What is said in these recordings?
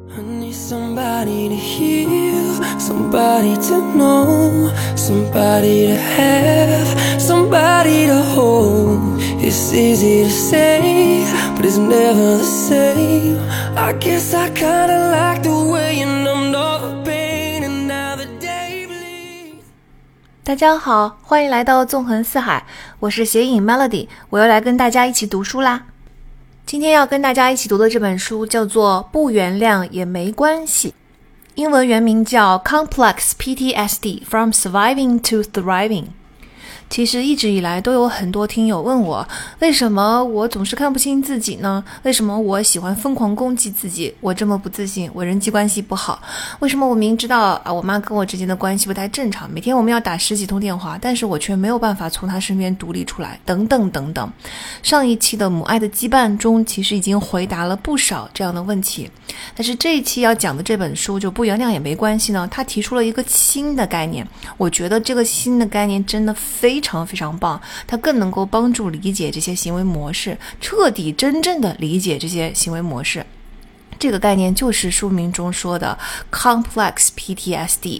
I need somebody to heal, somebody to know, somebody to have, somebody to hold. It's easy to say, but it's never the same. I guess I kinda like the way you numbed all the pain and now the day bleeds. 大家好，欢迎来到纵横四海，我是写影 Melody， 我又来跟大家一起读书啦。今天要跟大家一起读的这本书叫做《不原谅也没关系》，英文原名叫 Complex PTSD From Surviving to Thriving。其实一直以来都有很多听友问我，为什么我总是看不清自己呢？为什么我喜欢疯狂攻击自己？我这么不自信，我人际关系不好，为什么我明知道我妈跟我之间的关系不太正常，每天我们要打10几通电话，但是我却没有办法从她身边独立出来，等等等等。上一期的母爱的羁绊中其实已经回答了不少这样的问题，但是这一期要讲的这本书就不原谅也没关系呢，它提出了一个新的概念，我觉得这个新的概念真的非常非常棒，它更能够帮助理解这些行为模式，彻底真正的理解这些行为模式。这个概念就是书名中说的 Complex PTSD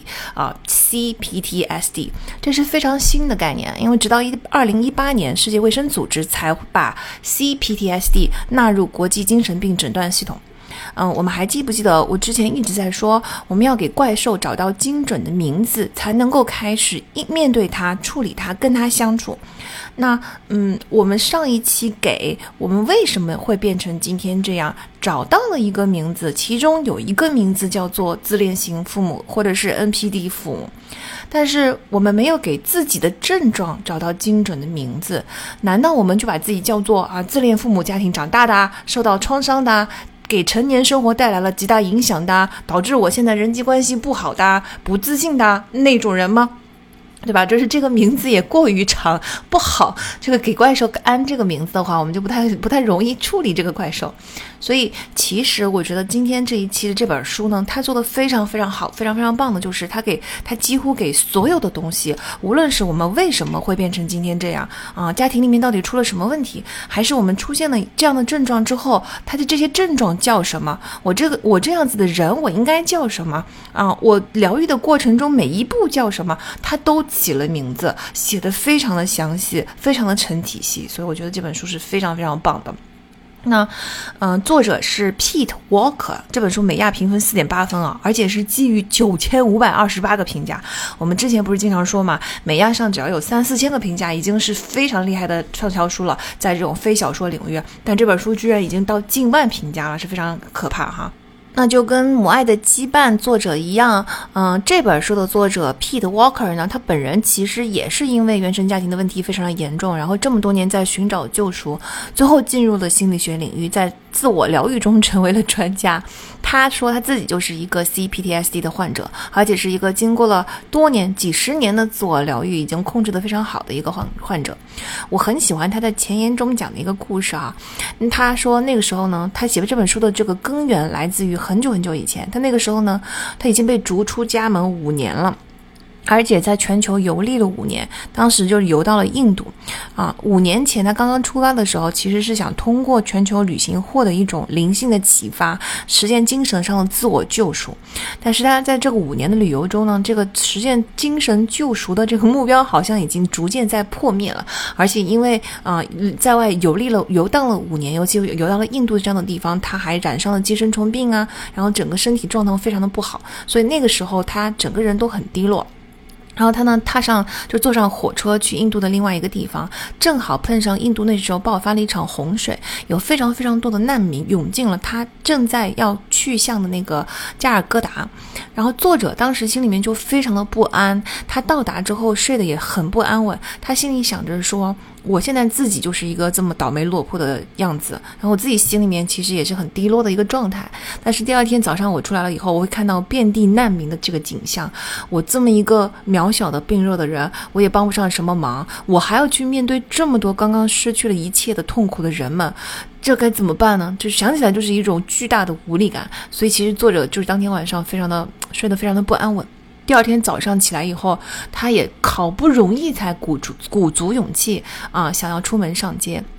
CPTSD， 这是非常新的概念，因为直到2018年世界卫生组织才把 CPTSD 纳入国际精神病诊断系统。我们还记不记得我之前一直在说，我们要给怪兽找到精准的名字，才能够开始面对它、处理它、跟它相处。那我们上一期给我们为什么会变成今天这样，找到了一个名字，其中有一个名字叫做自恋型父母或者是 NPD 父母，但是我们没有给自己的症状找到精准的名字。难道我们就把自己叫做自恋父母家庭长大的，受到创伤的，给成年生活带来了极大影响的，导致我现在人际关系不好的、不自信的那种人吗？对吧？就是这个名字也过于长不好，这个给怪兽安这个名字的话，我们就不太容易处理这个怪兽。所以其实我觉得今天这一期的这本书呢，它做的非常非常好，非常非常棒的，就是它几乎给所有的东西，无论是我们为什么会变成今天这样家庭里面到底出了什么问题，还是我们出现了这样的症状之后，它的这些症状叫什么，我这样子的人我应该叫什么我疗愈的过程中每一步叫什么，它都起了名字，写得非常的详细，非常的成体系，所以我觉得这本书是非常非常棒的。那作者是 Pete Walker， 这本书美亚评分 4.8 分而且是基于9528个评价。我们之前不是经常说嘛，美亚上只要有3-4千个评价已经是非常厉害的畅销书了，在这种非小说领域，但这本书居然已经到近万评价了，是非常可怕哈。那就跟母爱的羁绊作者一样，这本书的作者 Pete Walker 呢，他本人其实也是因为原生家庭的问题非常的严重，然后这么多年在寻找救赎，最后进入了心理学领域，在自我疗愈中成为了专家。他说他自己就是一个 CPTSD 的患者，而且是一个经过了多年几十年的自我疗愈已经控制得非常好的一个患者。我很喜欢他在前言中讲的一个故事他说那个时候呢，他写这本书的这个根源来自于很久很久以前，他那个时候呢，他已经被逐出家门5年了，而且在全球游历了5年，当时就游到了印度5年前他刚刚出发的时候，其实是想通过全球旅行获得一种灵性的启发，实现精神上的自我救赎。但是他在这个5年的旅游中呢，这个实现精神救赎的这个目标好像已经逐渐在破灭了，而且因为在外游荡了5年，尤其游到了印度这样的地方，他还染上了寄生虫病然后整个身体状况非常的不好，所以那个时候他整个人都很低落。然后他呢坐上火车去印度的另外一个地方，正好碰上印度那时候爆发了一场洪水，有非常非常多的难民涌进了他正在要去向的那个加尔各答。然后作者当时心里面就非常的不安，他到达之后睡得也很不安稳，他心里想着说，我现在自己就是一个这么倒霉落魄的样子，然后我自己心里面其实也是很低落的一个状态，但是第二天早上我出来了以后，我会看到遍地难民的这个景象，我这么一个渺小的病弱的人，我也帮不上什么忙，我还要去面对这么多刚刚失去了一切的痛苦的人们，这该怎么办呢？就想起来就是一种巨大的无力感，所以其实作者就是当天晚上睡得非常的不安稳。第二天早上起来以后，他也好不容易才鼓足勇气想要出门上街。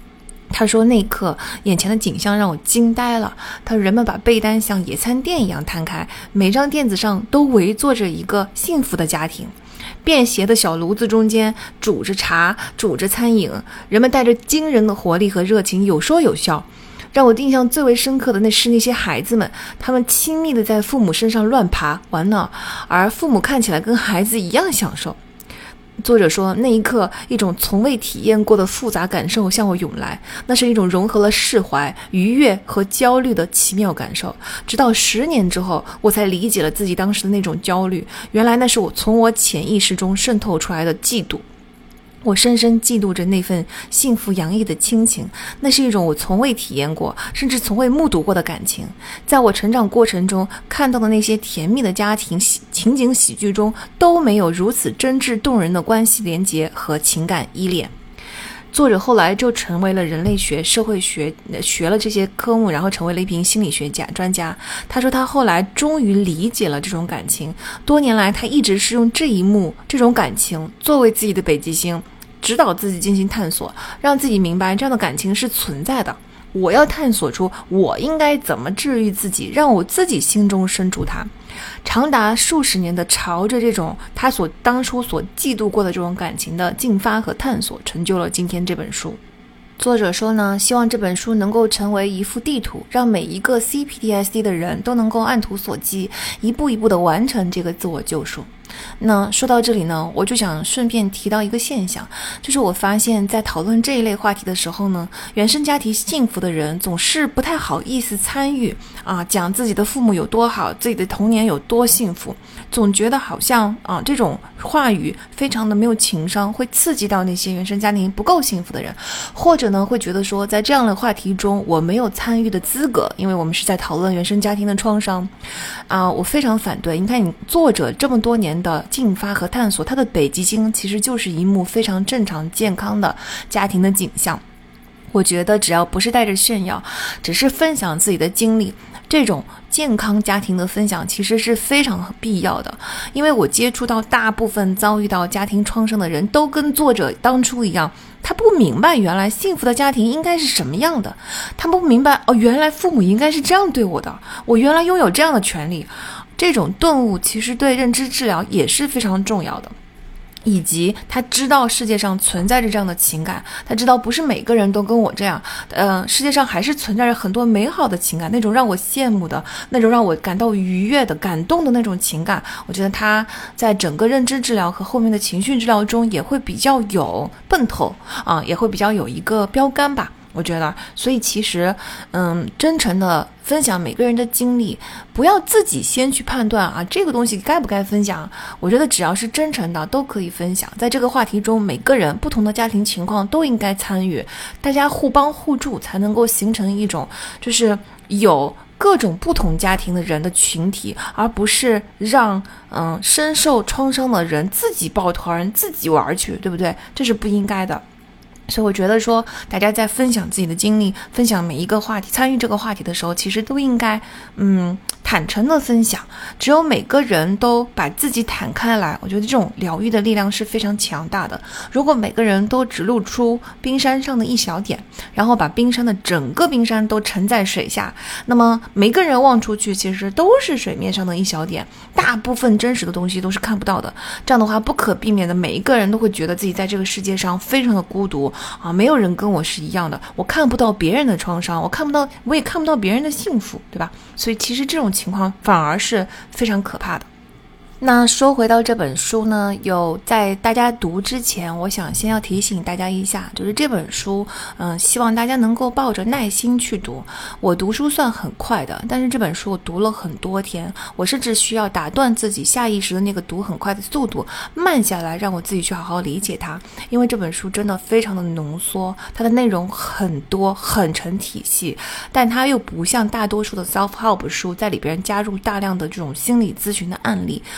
他说那一刻眼前的景象让我惊呆了，他说人们把被单像野餐垫一样摊开，每张垫子上都围坐着一个幸福的家庭，便携的小炉子中间煮着茶，煮着餐饮，人们带着惊人的活力和热情，有说有笑。让我印象最为深刻的是那些孩子们，他们亲密地在父母身上乱爬玩闹，而父母看起来跟孩子一样享受。作者说，那一刻一种从未体验过的复杂感受向我涌来，那是一种融合了释怀、愉悦和焦虑的奇妙感受。直到10年之后，我才理解了自己当时的那种焦虑，原来那是从我潜意识中渗透出来的嫉妒。我深深嫉妒着那份幸福洋溢的亲情，那是一种我从未体验过，甚至从未目睹过的感情。在我成长过程中看到的那些甜蜜的家庭情景喜剧中，都没有如此真挚动人的关系连结和情感依恋。作者后来就成为了人类学、社会学，学了这些科目，然后成为了一名心理学专家。他说他后来终于理解了这种感情，多年来他一直是用这种感情作为自己的北极星，指导自己进行探索，让自己明白这样的感情是存在的。我要探索出我应该怎么治愈自己，让我自己心中深处它。长达数十年的朝着这种他当初所嫉妒过的这种感情的进发和探索，成就了今天这本书。作者说呢，希望这本书能够成为一幅地图，让每一个 CPTSD 的人都能够按图索骥，一步一步的完成这个自我救赎。那说到这里呢，我就想顺便提到一个现象，就是我发现在讨论这一类话题的时候呢，原生家庭幸福的人总是不太好意思参与讲自己的父母有多好，自己的童年有多幸福，总觉得好像这种话语非常的没有情商，会刺激到那些原生家庭不够幸福的人，或者呢会觉得说在这样的话题中我没有参与的资格，因为我们是在讨论原生家庭的创伤我非常反对。你看你作者这么多年的进发和探索，他的北极星其实就是一幕非常正常健康的家庭的景象。我觉得只要不是带着炫耀，只是分享自己的经历，这种健康家庭的分享其实是非常必要的。因为我接触到大部分遭遇到家庭创伤的人都跟作者当初一样，他不明白原来幸福的家庭应该是什么样的，他不明白原来父母应该是这样对我的，我原来拥有这样的权利。这种顿悟其实对认知治疗也是非常重要的，以及他知道世界上存在着这样的情感，他知道不是每个人都跟我这样，世界上还是存在着很多美好的情感，那种让我羡慕的，那种让我感到愉悦的、感动的那种情感，我觉得他在整个认知治疗和后面的情绪治疗中也会比较有奔头也会比较有一个标杆吧。我觉得，所以其实，真诚的分享每个人的经历，不要自己先去判断这个东西该不该分享。我觉得只要是真诚的，都可以分享。在这个话题中，每个人不同的家庭情况都应该参与，大家互帮互助，才能够形成一种就是有各种不同家庭的人的群体，而不是让深受创伤的人自己抱团自己玩去，对不对？这是不应该的。所以我觉得说，大家在分享自己的经历，分享每一个话题，参与这个话题的时候，其实都应该坦诚的分享。只有每个人都把自己坦开来，我觉得这种疗愈的力量是非常强大的。如果每个人都只露出冰山上的一小点，然后把冰山的整个冰山都沉在水下，那么每个人望出去其实都是水面上的一小点，大部分真实的东西都是看不到的。这样的话，不可避免的每一个人都会觉得自己在这个世界上非常的孤独没有人跟我是一样的，我看不到别人的创伤，我也看不到别人的幸福，对吧？所以其实这种情况反而是非常可怕的。那说回到这本书呢，在大家读之前，我想先要提醒大家一下，就是这本书希望大家能够抱着耐心去读。我读书算很快的，但是这本书我读了很多天，我甚至需要打断自己下意识的那个读很快的速度，慢下来让我自己去好好理解它。因为这本书真的非常的浓缩，它的内容很多，很成体系，但它又不像大多数的 self-help 书在里边加入大量的这种心理咨询的案例，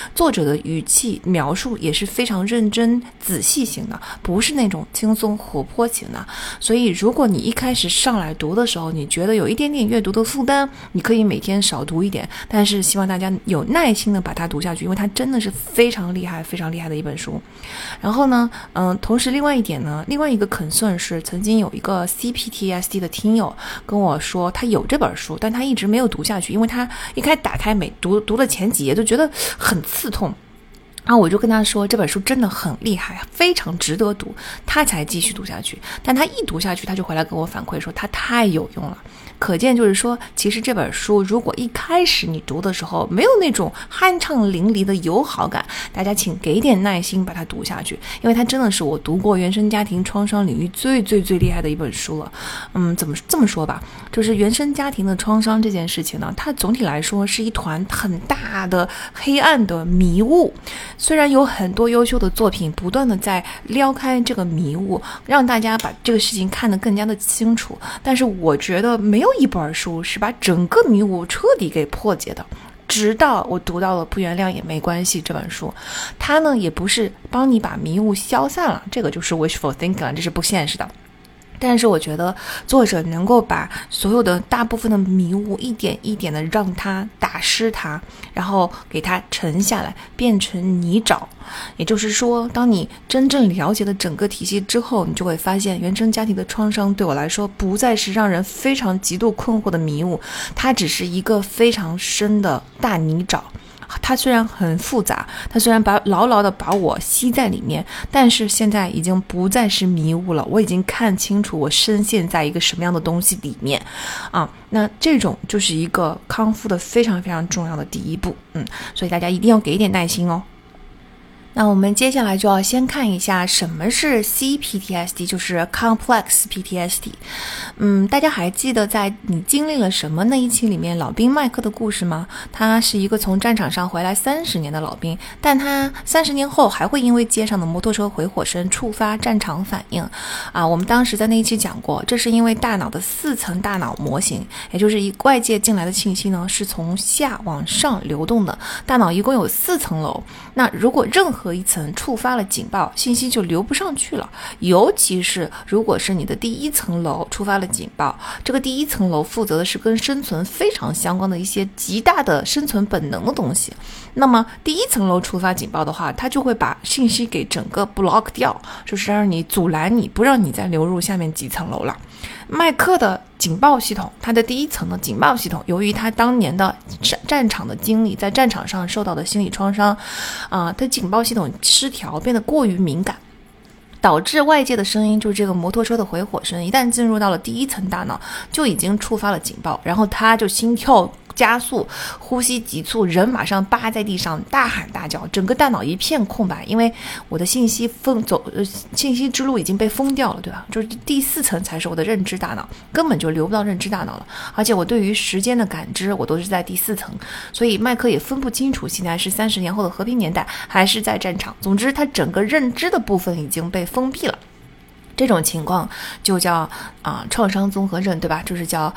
作者的语气描述也是非常认真仔细型的，不是那种轻松活泼型的。所以如果你一开始上来读的时候，你觉得有一点点阅读的负担，你可以每天少读一点，但是希望大家有耐心的把它读下去，因为它真的是非常厉害非常厉害的一本书。然后呢同时另外一点呢，另外一个 concern 是曾经有一个 CPTSD 的听友跟我说他有这本书，但他一直没有读下去，因为他一开始打开读了前几页就觉得很刺痛。然后我就跟他说这本书真的很厉害，非常值得读，他才继续读下去。但他一读下去他就回来跟我反馈说他太有用了。可见就是说，其实这本书如果一开始你读的时候没有那种酣畅淋漓的友好感，大家请给点耐心把它读下去，因为它真的是我读过原生家庭创伤领域最厉害的一本书了。怎么这么说吧，就是原生家庭的创伤这件事情呢，它总体来说是一团很大的黑暗的迷雾。虽然有很多优秀的作品不断的在撩开这个迷雾，让大家把这个事情看得更加的清楚，但是我觉得没有一本书是把整个迷雾彻底给破解的。直到我读到了《不原谅也没关系》这本书，它呢也不是帮你把迷雾消散了，这个就是 wishful thinking 了，这是不现实的。但是我觉得作者能够把所有的大部分的迷雾一点一点的让它打湿它，然后给它沉下来变成泥沼。也就是说，当你真正了解了整个体系之后，你就会发现原生家庭的创伤对我来说不再是让人非常极度困惑的迷雾，它只是一个非常深的大泥沼。它虽然很复杂，它虽然牢牢的把我吸在里面，但是现在已经不再是迷雾了，我已经看清楚我深陷在一个什么样的东西里面那这种就是一个康复的非常非常重要的第一步。所以大家一定要给一点耐心哦。那我们接下来就要先看一下什么是 CPTSD， 就是 Complex PTSD。大家还记得在你经历了什么那一期里面老兵麦克的故事吗？他是一个从战场上回来30年的老兵，但他30年后还会因为街上的摩托车回火声触发战场反应我们当时在那一期讲过，这是因为大脑的4层大脑模型，也就是外界进来的信息呢是从下往上流动的。大脑一共有4层楼，那如果任何一层触发了警报，信息就流不上去了。尤其是如果是你的第1层楼触发了警报，这个第1层楼负责的是跟生存非常相关的一些极大的生存本能的东西。那么第1层楼触发警报的话，它就会把信息给整个 block 掉，就是让你阻拦你，不让你再流入下面几层楼了。麦克的警报系统，它的第1层的警报系统，由于他当年的战场的经历，在战场上受到的心理创伤它的警报系统失调，变得过于敏感，导致外界的声音，就是这个摩托车的回火声，一旦进入到了第1层大脑，就已经触发了警报，然后他就心跳加速，呼吸急促，人马上扒在地上大喊大叫，整个大脑一片空白，因为我的信息信息之路已经被封掉了，对吧？就是第4层才是我的认知大脑，根本就流不到认知大脑了，而且我对于时间的感知我都是在第4层，所以麦克也分不清楚现在是30年后的和平年代还是在战场，总之他整个认知的部分已经被封闭了。这种情况就叫创伤综合症，对吧？就是叫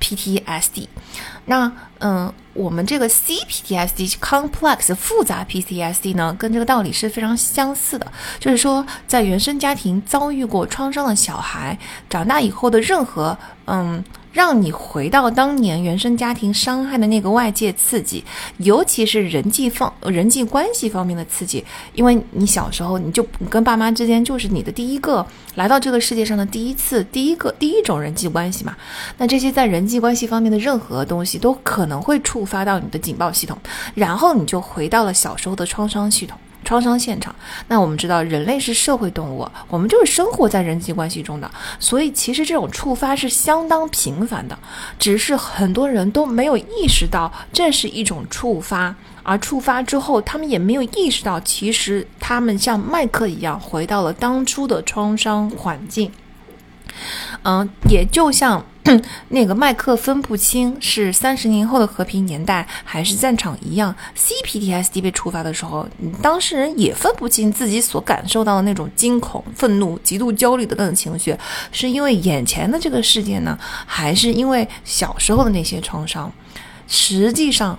PTSD。那我们这个 CPTSD Complex 复杂 PTSD 呢，跟这个道理是非常相似的，就是说在原生家庭遭遇过创伤的小孩，长大以后的任何让你回到当年原生家庭伤害的那个外界刺激，尤其是人际关系方面的刺激，因为你小时候你跟爸妈之间就是你的第一个来到这个世界上的第一种人际关系嘛。那这些在人际关系方面的任何东西都可能会触发到你的警报系统，然后你就回到了小时候的创伤现场。那我们知道人类是社会动物，我们就是生活在人际关系中的，所以其实这种触发是相当频繁的，只是很多人都没有意识到这是一种触发，而触发之后他们也没有意识到其实他们像麦克一样回到了当初的创伤环境。也就像那个麦克分不清是30年后的和平年代还是战场一样， CPTSD 被触发的时候，当事人也分不清自己所感受到的那种惊恐、愤怒、极度焦虑的那种情绪，是因为眼前的这个事件呢，还是因为小时候的那些创伤。 实际上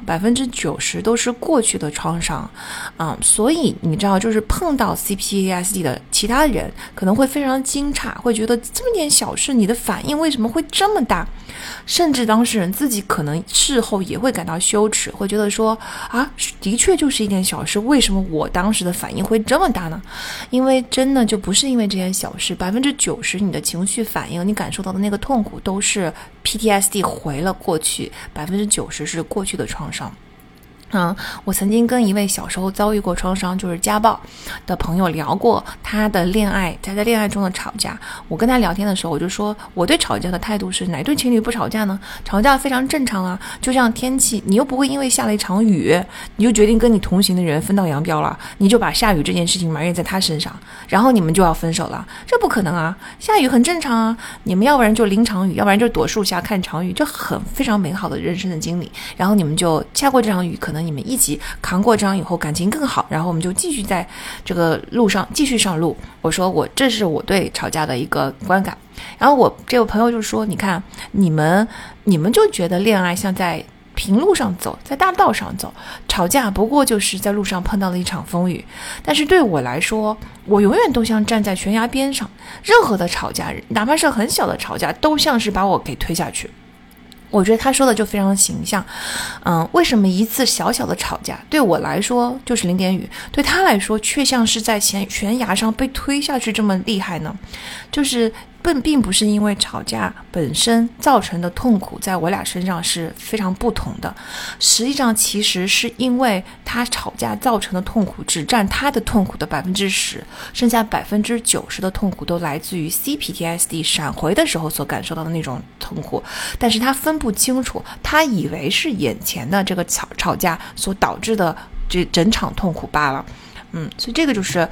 90%都是过去的创伤，所以你知道，就是碰到 CPTSD 的其他人可能会非常惊诧，会觉得这么点小事，你的反应为什么会这么大？甚至当事人自己可能事后也会感到羞耻，会觉得说的确就是一件小事，为什么我当时的反应会这么大呢？因为真的就不是因为这件小事，90%你的情绪反应，你感受到的那个痛苦都是 PTSD 回了过去，90%是过去的创伤。我曾经跟一位小时候遭遇过创伤，就是家暴的朋友聊过他的恋爱，他在恋爱中的吵架。我跟他聊天的时候，我就说我对吵架的态度是，哪对情侣不吵架呢？吵架非常正常啊，就像天气，你又不会因为下了一场雨，你就决定跟你同行的人分道扬镳了，你就把下雨这件事情埋怨在他身上，然后你们就要分手了，这不可能啊！下雨很正常啊，你们要不然就淋场雨，要不然就躲树下看场雨，这非常美好的人生的经历。然后你们就下过这场雨，可能你们一起扛过这场以后感情更好，然后我们就继续在这个路上继续上路。我说这是我对吵架的一个观感。然后我这位朋友就说，你看你们就觉得恋爱像在平路上走，在大道上走，吵架不过就是在路上碰到了一场风雨。但是对我来说，我永远都像站在悬崖边上，任何的吵架，哪怕是很小的吵架，都像是把我给推下去。我觉得他说的就非常形象。为什么一次小小的吵架对我来说就是淋点雨，对他来说却像是在悬崖上被推下去这么厉害呢？就是并不是因为吵架本身造成的痛苦在我俩身上是非常不同的，实际上其实是因为他吵架造成的痛苦只占他的痛苦的10%，剩下90%的痛苦都来自于 CPTSD 闪回的时候所感受到的那种痛苦，但是他分不清楚，他以为是眼前的这个吵架所导致的这整场痛苦罢了。所以这个就是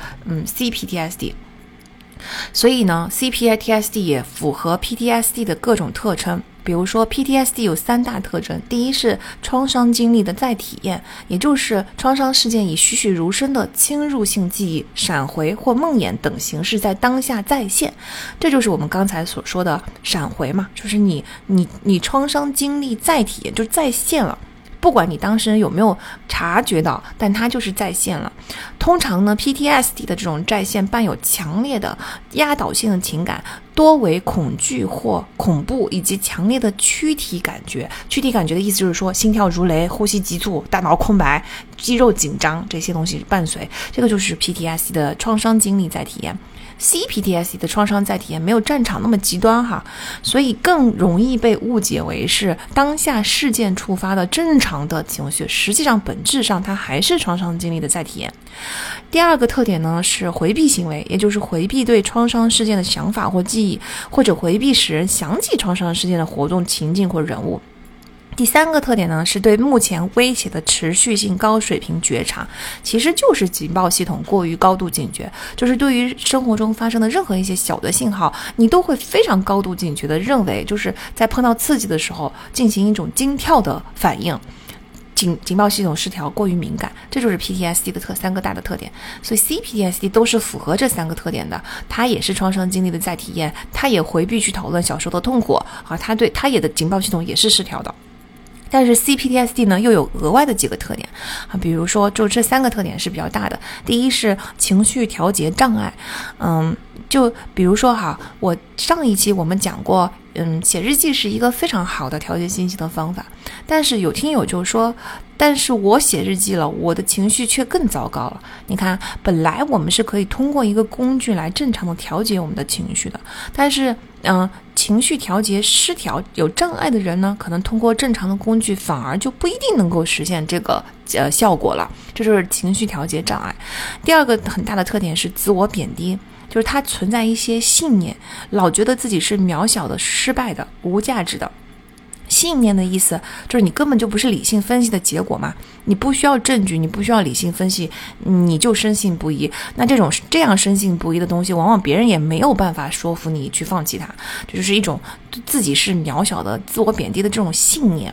CPTSD。所以呢 CPTSD 也符合 PTSD 的各种特征。比如说 PTSD 有3大特征，第一是创伤经历的再体验，也就是创伤事件以栩栩如生的侵入性记忆、闪回或梦魇等形式在当下再现，这就是我们刚才所说的闪回嘛，就是你创伤经历再体验，就再现了，不管你当事人有没有察觉到，但它就是再现了。通常呢 PTSD 的这种再现伴有强烈的压倒性的情感，多为恐惧或恐怖，以及强烈的躯体感觉。躯体感觉的意思就是说心跳如雷、呼吸急促、大脑空白、肌肉紧张，这些东西伴随，这个就是 PTSD 的创伤经历再体验。CPTSD 的创伤再体验没有战场那么极端哈，所以更容易被误解为是当下事件触发的正常的情绪，实际上本质上它还是创伤经历的再体验。第二个特点呢是回避行为，也就是回避对创伤事件的想法或记忆，或者回避使人想起创伤事件的活动、情境或人物。第3个特点呢是对目前威胁的持续性高水平觉察，其实就是警报系统过于高度警觉，就是对于生活中发生的任何一些小的信号，你都会非常高度警觉的认为就是在碰到刺激的时候进行一种惊跳的反应，警报系统失调，过于敏感，这就是 PTSD 的3个大的特点。所以 CPTSD 都是符合这3个特点的，它也是创伤经历的再体验，它也回避去讨论小时候的痛苦它也的警报系统也是失调的。但是 CPTSD 呢又有额外的几个特点比如说就这3个特点是比较大的。第一是情绪调节障碍，就比如说我上一期我们讲过，写日记是一个非常好的调节信息的方法，但是有听友就说，但是我写日记了，我的情绪却更糟糕了。你看，本来我们是可以通过一个工具来正常的调节我们的情绪的，但是情绪调节失调有障碍的人呢，可能通过正常的工具反而就不一定能够实现这个效果了，这就是情绪调节障碍。第二个很大的特点是自我贬低，就是它存在一些信念，老觉得自己是渺小的、失败的、无价值的。信念的意思就是你根本就不是理性分析的结果嘛，你不需要证据，你不需要理性分析，你就深信不疑。那这样深信不疑的东西，往往别人也没有办法说服你去放弃它，这就是一种自己是渺小的、自我贬低的这种信念。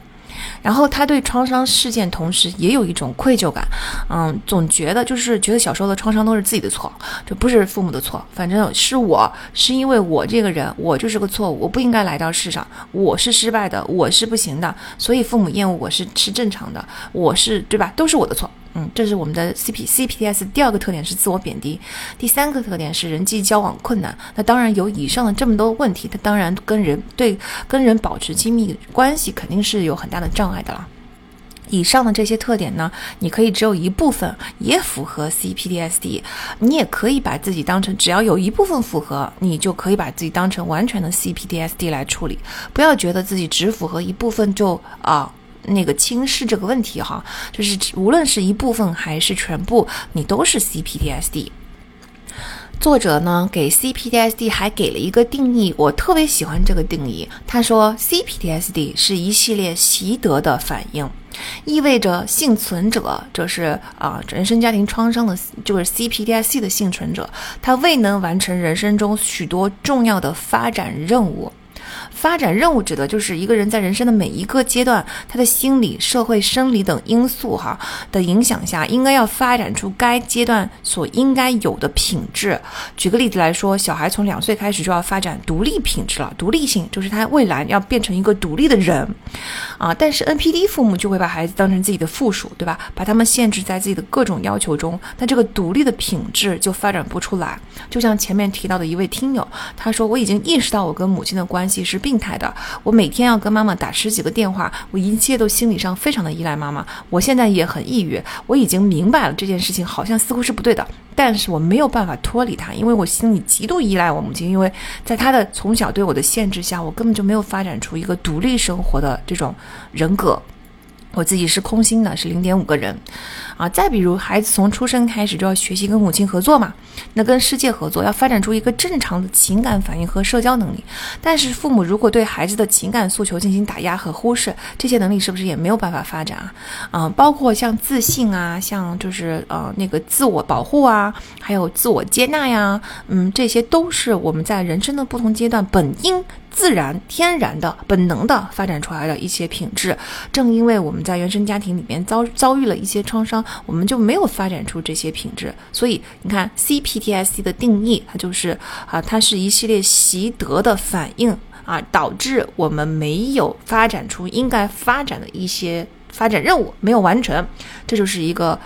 然后他对创伤事件同时也有一种愧疚感，总觉得小时候的创伤都是自己的错，这不是父母的错，反正是因为我这个人，我就是个错误，我不应该来到世上，我是失败的，我是不行的，所以父母厌恶我是正常的，我是对吧？都是我的错。这是我们的 CPTSD 第二个特点是自我贬低，第三个特点是人际交往困难。那当然有以上的这么多问题，它当然跟人保持亲密关系肯定是有很大的障碍的了。以上的这些特点呢，你可以只有一部分也符合 CPTSD， 你也可以把自己当成只要有一部分符合，你就可以把自己当成完全的 CPTSD 来处理。不要觉得自己只符合一部分就轻视这个问题哈，就是无论是一部分还是全部，你都是 CPTSD。作者呢给 CPTSD 还给了一个定义，我特别喜欢这个定义。他说 CPTSD 是一系列习得的反应，意味着幸存者，就是人生家庭创伤的，就是 CPTSD 的幸存者，他未能完成人生中许多重要的发展任务。发展任务指的就是一个人在人生的每一个阶段，他的心理、社会、生理等因素的影响下，应该要发展出该阶段所应该有的品质。举个例子来说，小孩从2岁开始就要发展独立品质了，独立性就是他未来要变成一个独立的人但是 NPD 父母就会把孩子当成自己的附属，对吧？把他们限制在自己的各种要求中，那这个独立的品质就发展不出来。就像前面提到的一位听友，他说我已经意识到我跟母亲的关系是病态的，我每天要跟妈妈打10几个电话，我一切都心理上非常的依赖妈妈，我现在也很抑郁，我已经明白了这件事情好像似乎是不对的，但是我没有办法脱离它，因为我心里极度依赖我母亲，因为在她的从小对我的限制下，我根本就没有发展出一个独立生活的这种人格，我自己是空心的，是0.5个人再比如孩子从出生开始就要学习跟母亲合作嘛，那跟世界合作要发展出一个正常的情感反应和社交能力，但是父母如果对孩子的情感诉求进行打压和忽视，这些能力是不是也没有办法发展包括像自信像就是那个自我保护还有自我接纳呀，这些都是我们在人生的不同阶段本应自然天然的本能的发展出来的一些品质。正因为我们在原生家庭里面遭遇了一些创伤，我们就没有发展出这些品质。所以你看 CPTSD 的定义，它就是它是一系列习得的反应导致我们没有发展出应该发展的一些发展任务，没有完成，这就是一个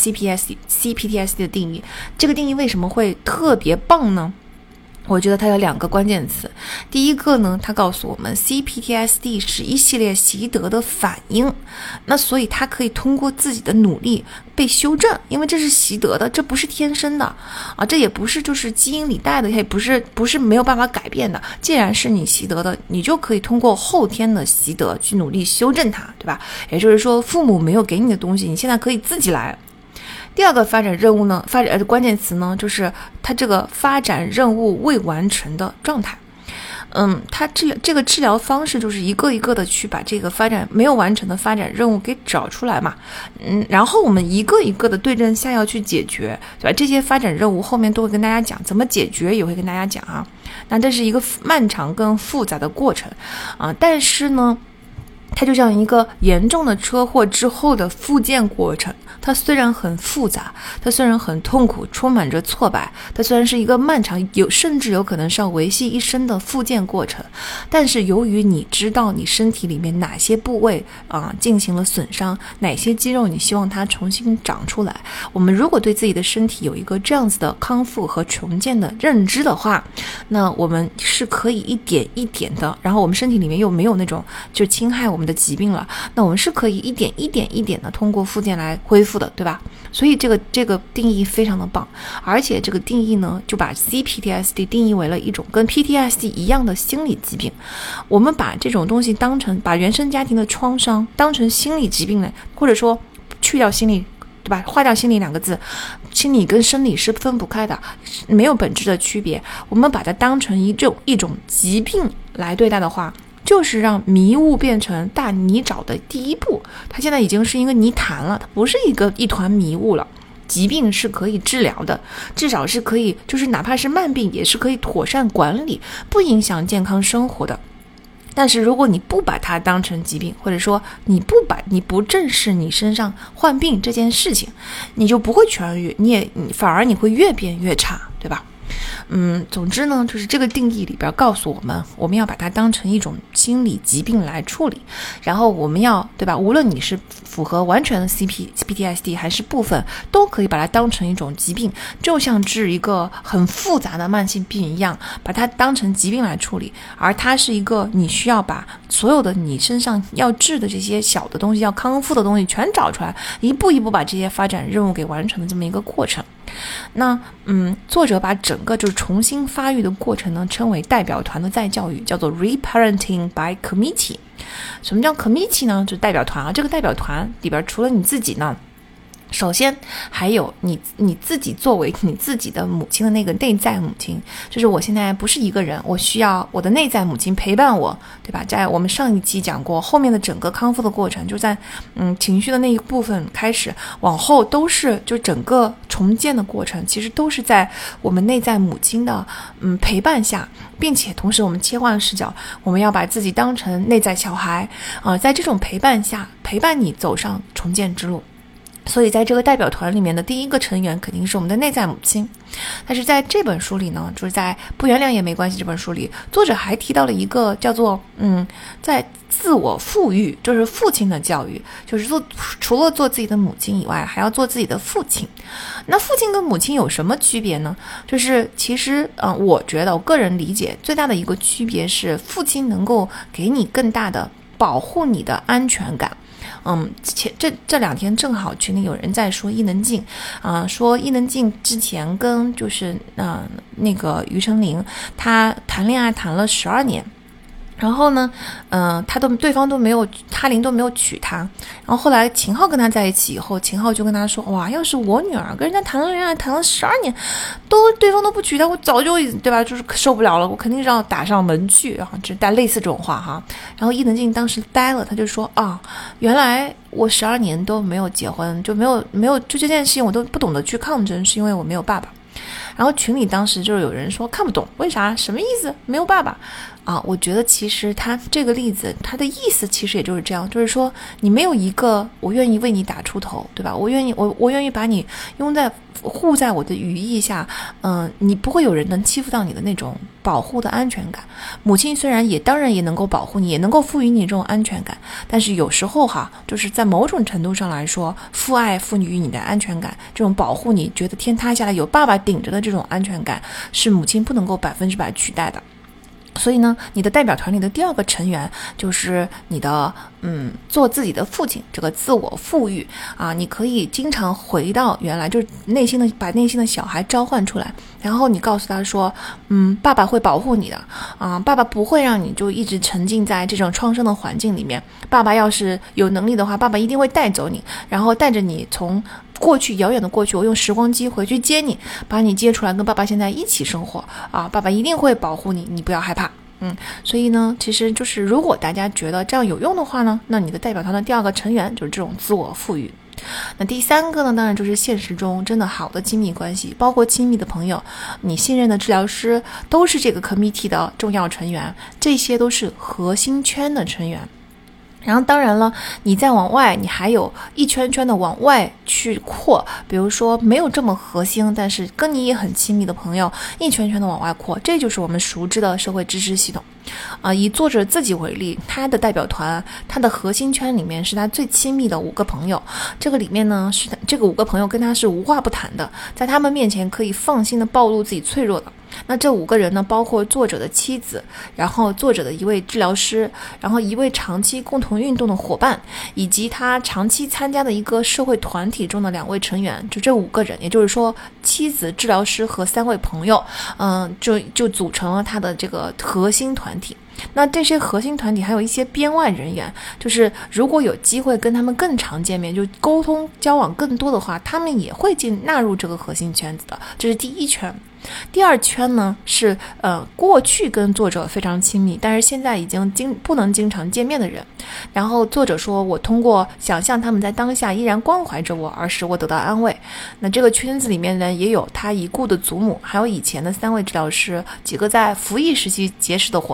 CPTSD 的定义。这个定义为什么会特别棒呢？我觉得它有2个关键词。第一个呢，它告诉我们 CPTSD 是一系列习得的反应，那所以它可以通过自己的努力被修正，因为这是习得的，这不是天生的这也不是就是基因里带的，也不是没有办法改变的。既然是你习得的，你就可以通过后天的习得去努力修正它，对吧？也就是说，父母没有给你的东西，你现在可以自己来。第二个发展任务呢，关键词呢，就是它这个发展任务未完成的状态。它这个治疗方式就是一个一个的去把这个没有完成的发展任务给找出来嘛。然后我们一个一个的对症下药去解决，对吧？这些发展任务后面都会跟大家讲，怎么解决也会跟大家讲那这是一个漫长更复杂的过程但是呢，它就像一个严重的车祸之后的复健过程，它虽然很复杂，它虽然很痛苦，充满着挫败，它虽然是一个漫长甚至有可能是要维系一生的复健过程，但是由于你知道你身体里面哪些部位进行了损伤，哪些肌肉你希望它重新长出来，我们如果对自己的身体有一个这样子的康复和重建的认知的话，那我们是可以一点一点的，然后我们身体里面又没有那种就侵害我们的疾病了，那我们是可以一点一点的通过复健来恢复的，对吧？所以这个定义非常的棒，而且这个定义呢，就把 CPTSD 定义为了一种跟 PTSD 一样的心理疾病。我们把这种东西把原生家庭的创伤当成心理疾病来，或者说去掉心理，对吧？划掉心理2个字，心理跟生理是分不开的，没有本质的区别。我们把它当成一种疾病来对待的话，就是让迷雾变成大泥沼的第一步。它现在已经是一个泥潭了，它不是一团迷雾了。疾病是可以治疗的，至少是可以，就是哪怕是慢病也是可以妥善管理，不影响健康生活的。 但是如果你不把它当成疾病，或者说你不正视你身上患病这件事情，你就不会痊愈，你反而你会越变越差，对吧？总之呢，就是这个定义里边告诉我们要把它当成一种心理疾病来处理，然后我们要，对吧？无论你是符合完全的 PTSD 还是部分，都可以把它当成一种疾病，就像治一个很复杂的慢性病一样，把它当成疾病来处理，而它是一个你需要把所有的你身上要治的这些小的东西，要康复的东西全找出来，一步一步把这些发展任务给完成的这么一个过程。那作者把整个就是重新发育的过程呢，称为代表团的再教育，叫做 reparenting by committee。 什么叫 committee 呢？就是代表团啊。这个代表团里边除了你自己呢，首先还有你自己作为你自己的母亲的那个内在母亲，就是我现在不是一个人，我需要我的内在母亲陪伴我，对吧？在我们上一期讲过，后面的整个康复的过程，就在情绪的那一部分开始往后都是就整个重建的过程，其实都是在我们内在母亲的陪伴下，并且同时我们切换视角，我们要把自己当成内在小孩在这种陪伴下陪伴你走上重建之路。所以在这个代表团里面的第一个成员肯定是我们的内在母亲。但是在这本书里呢，就是在不原谅也没关系这本书里，作者还提到了一个叫做在自我富裕，就是父亲的教育，就是除了做自己的母亲以外，还要做自己的父亲。那父亲跟母亲有什么区别呢？就是其实我觉得我个人理解最大的一个区别是，父亲能够给你更大的保护你的安全感。这两天正好群里有人在说伊能静说伊能静之前跟就是那个于成林他谈恋爱谈了12年，然后呢对方都没有，哈林都没有娶她。然后后来秦昊跟他在一起以后，秦昊就跟他说，哇，要是我女儿跟人家谈了恋爱谈了12年对方都不娶她，我早就对吧，就是受不了了，我肯定是要打上门去就带类似这种话哈。然后伊能静当时呆了，他就说原来我12年都没有结婚，就没有就这件事情我都不懂得去抗争，是因为我没有爸爸。然后群里当时就是有人说看不懂，为啥？什么意思？没有爸爸我觉得其实他这个例子他的意思其实也就是这样，就是说你没有一个我愿意为你打出头，对吧？我愿意把你护在我的羽翼下，你不会有人能欺负到你的那种保护的安全感。母亲虽然当然也能够保护你，也能够赋予你这种安全感，但是有时候就是在某种程度上来说，父爱赋予你的安全感，这种保护你觉得天塌下来有爸爸顶着的这种安全感，是母亲不能够100%取代的。所以呢，你的代表团里的第二个成员就是你的做自己的父亲，这个自我富裕你可以经常回到原来，就是把内心的小孩召唤出来，然后你告诉他说爸爸会保护你的爸爸不会让你就一直沉浸在这种创伤的环境里面，爸爸要是有能力的话，爸爸一定会带走你，然后带着你从过去遥远的过去，我用时光机回去接你，把你接出来跟爸爸现在一起生活爸爸一定会保护你，你不要害怕。所以呢，其实就是如果大家觉得这样有用的话呢，那你的代表团的第二个成员就是这种自我富裕。那第三个呢，当然就是现实中真的好的亲密关系，包括亲密的朋友，你信任的治疗师都是这个 committee 的重要成员，这些都是核心圈的成员。然后当然了，你再往外，你还有一圈圈的往外去扩，比如说没有这么核心，但是跟你也很亲密的朋友，一圈圈的往外扩，这就是我们熟知的社会支持系统。以作者自己为例，他的代表团，他的核心圈里面是他最亲密的5个朋友，这个里面呢是这个5个朋友跟他是无话不谈的，在他们面前可以放心的暴露自己脆弱的。那这5个人呢，包括作者的妻子，然后作者的一位治疗师，然后一位长期共同运动的伙伴，以及他长期参加的一个社会团体中的2位成员，就这5个人，也就是说妻子、治疗师和3位朋友，就组成了他的这个核心团体。那这些核心团体还有一些编外人员，就是如果有机会跟他们更常见面，就沟通交往更多的话，他们也会纳入这个核心圈子的，这是第一圈。第二圈呢是过去跟作者非常亲密，但是现在已经不能经常见面的人。然后作者说，我通过想象他们在当下依然关怀着我，而使我得到安慰。那这个圈子里面呢，也有他已故的祖母，还有以前的3位治疗师，几个在服役时期结识的伙伴，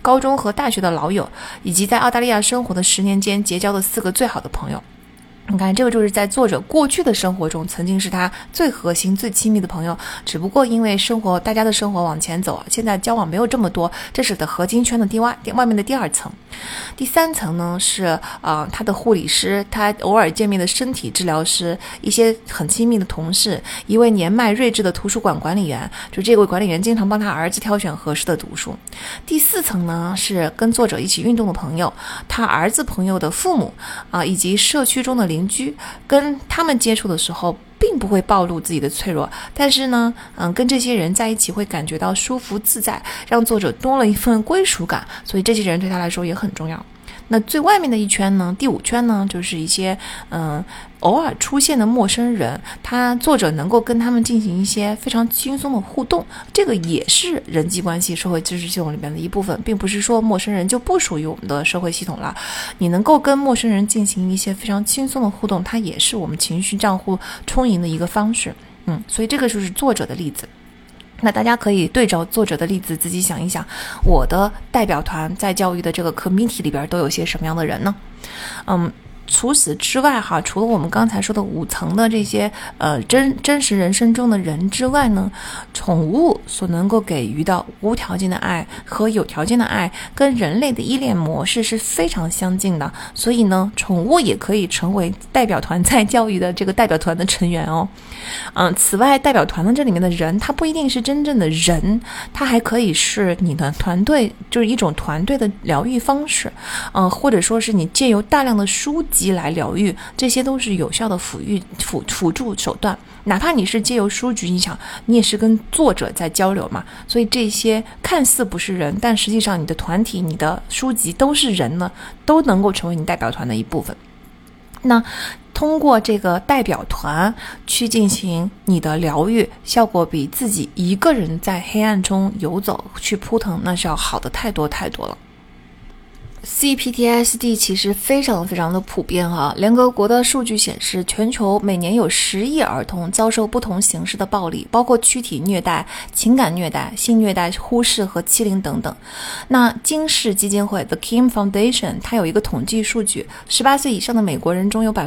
高中和大学的老友，以及在澳大利亚生活的10年间结交的4个最好的朋友。你看，这个就是在作者过去的生活中曾经是他最核心最亲密的朋友，只不过因为大家的生活往前走，现在交往没有这么多，这是的核心圈的外面的第2层。第3层呢是他的护理师，他偶尔见面的身体治疗师，一些很亲密的同事，一位年迈睿智的图书馆管理员，就这位管理员经常帮他儿子挑选合适的读书。第4层呢是跟作者一起运动的朋友，他儿子朋友的父母以及社区中的邻居，跟他们接触的时候并不会暴露自己的脆弱，但是呢跟这些人在一起会感觉到舒服自在，让作者多了一份归属感，所以这些人对他来说也很重要。那最外面的一圈呢，第5圈呢，就是一些偶尔出现的陌生人，作者能够跟他们进行一些非常轻松的互动，这个也是人际关系社会支持系统里面的一部分，并不是说陌生人就不属于我们的社会系统了。你能够跟陌生人进行一些非常轻松的互动，它也是我们情绪账户充盈的一个方式。所以这个就是作者的例子。那大家可以对照作者的例子自己想一想，我的代表团在教育的这个 community 里边都有些什么样的人呢？除此之外除了我们刚才说的5层的这些真实人生中的人之外呢，宠物所能够给予的无条件的爱和有条件的爱跟人类的依恋模式是非常相近的，所以呢宠物也可以成为代表团在教育的这个代表团的成员哦。此外代表团的这里面的人，他不一定是真正的人，他还可以是你的团队，就是一种团队的疗愈方式，或者说是你借由大量的书籍来疗愈，这些都是有效的辅助手段。哪怕你是借由书籍，你也是跟作者在交流嘛，所以这些看似不是人，但实际上你的团体你的书籍都是人呢，都能够成为你代表团的一部分。那通过这个代表团去进行你的疗愈，效果比自己一个人在黑暗中游走去扑腾那是要好的太多太多了。CPTSD 其实非常非常的普遍联合国的数据显示，全球每年有10亿儿童遭受不同形式的暴力，包括躯体虐待、情感虐待、性虐待、忽视和欺凌等等。那金氏基金会 The Kim Foundation 它有一个统计数据，18岁以上的美国人中有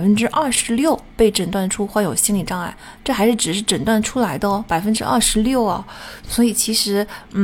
26% 被诊断出患有心理障碍，这还是只是诊断出来的26%哦。所以其实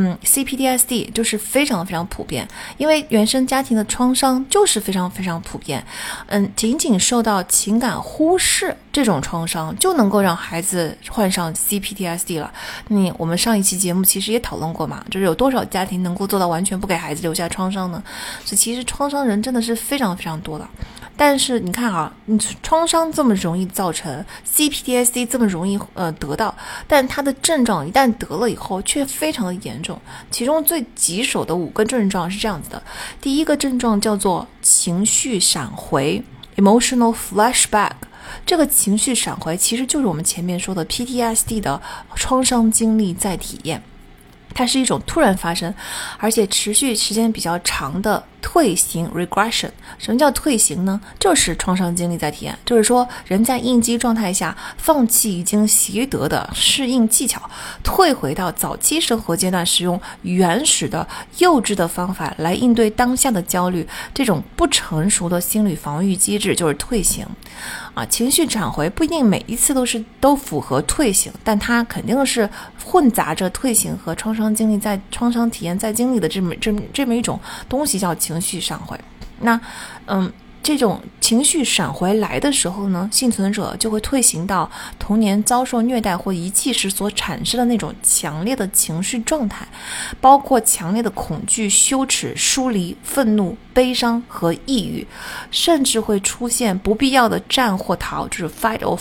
CPTSD 就是非常非常普遍，因为原生家庭的创伤就是非常非常普遍。仅仅受到情感忽视这种创伤就能够让孩子患上 CPTSD 了。我们上一期节目其实也讨论过嘛，就是有多少家庭能够做到完全不给孩子留下创伤呢？所以其实创伤人真的是非常非常多的。但是你看你创伤这么容易造成， CPTSD 这么容易得到，但它的症状一旦得了以后却非常的严重。其中最棘手的5个症状是这样子的。第一个症状叫做情绪闪回 emotional flashback， 这个情绪闪回其实就是我们前面说的 PTSD 的创伤经历再体验。它是一种突然发生而且持续时间比较长的退行 regression。 什么叫退行呢？就是创伤经历再体验，就是说人在应激状态下放弃已经习得的适应技巧，退回到早期生活阶段使用原始的幼稚的方法来应对当下的焦虑，这种不成熟的心理防御机制就是退行情绪闪回不一定每一次都符合退行，但它肯定是混杂着退行和创伤经历在创伤体验再经历的这么一种东西，叫情绪闪回。那这种情绪闪回来的时候呢，幸存者就会退行到童年遭受虐待或遗弃时所产生的那种强烈的情绪状态，包括强烈的恐惧、羞耻、疏离、愤怒、悲伤和抑郁，甚至会出现不必要的战或逃，就是 fight or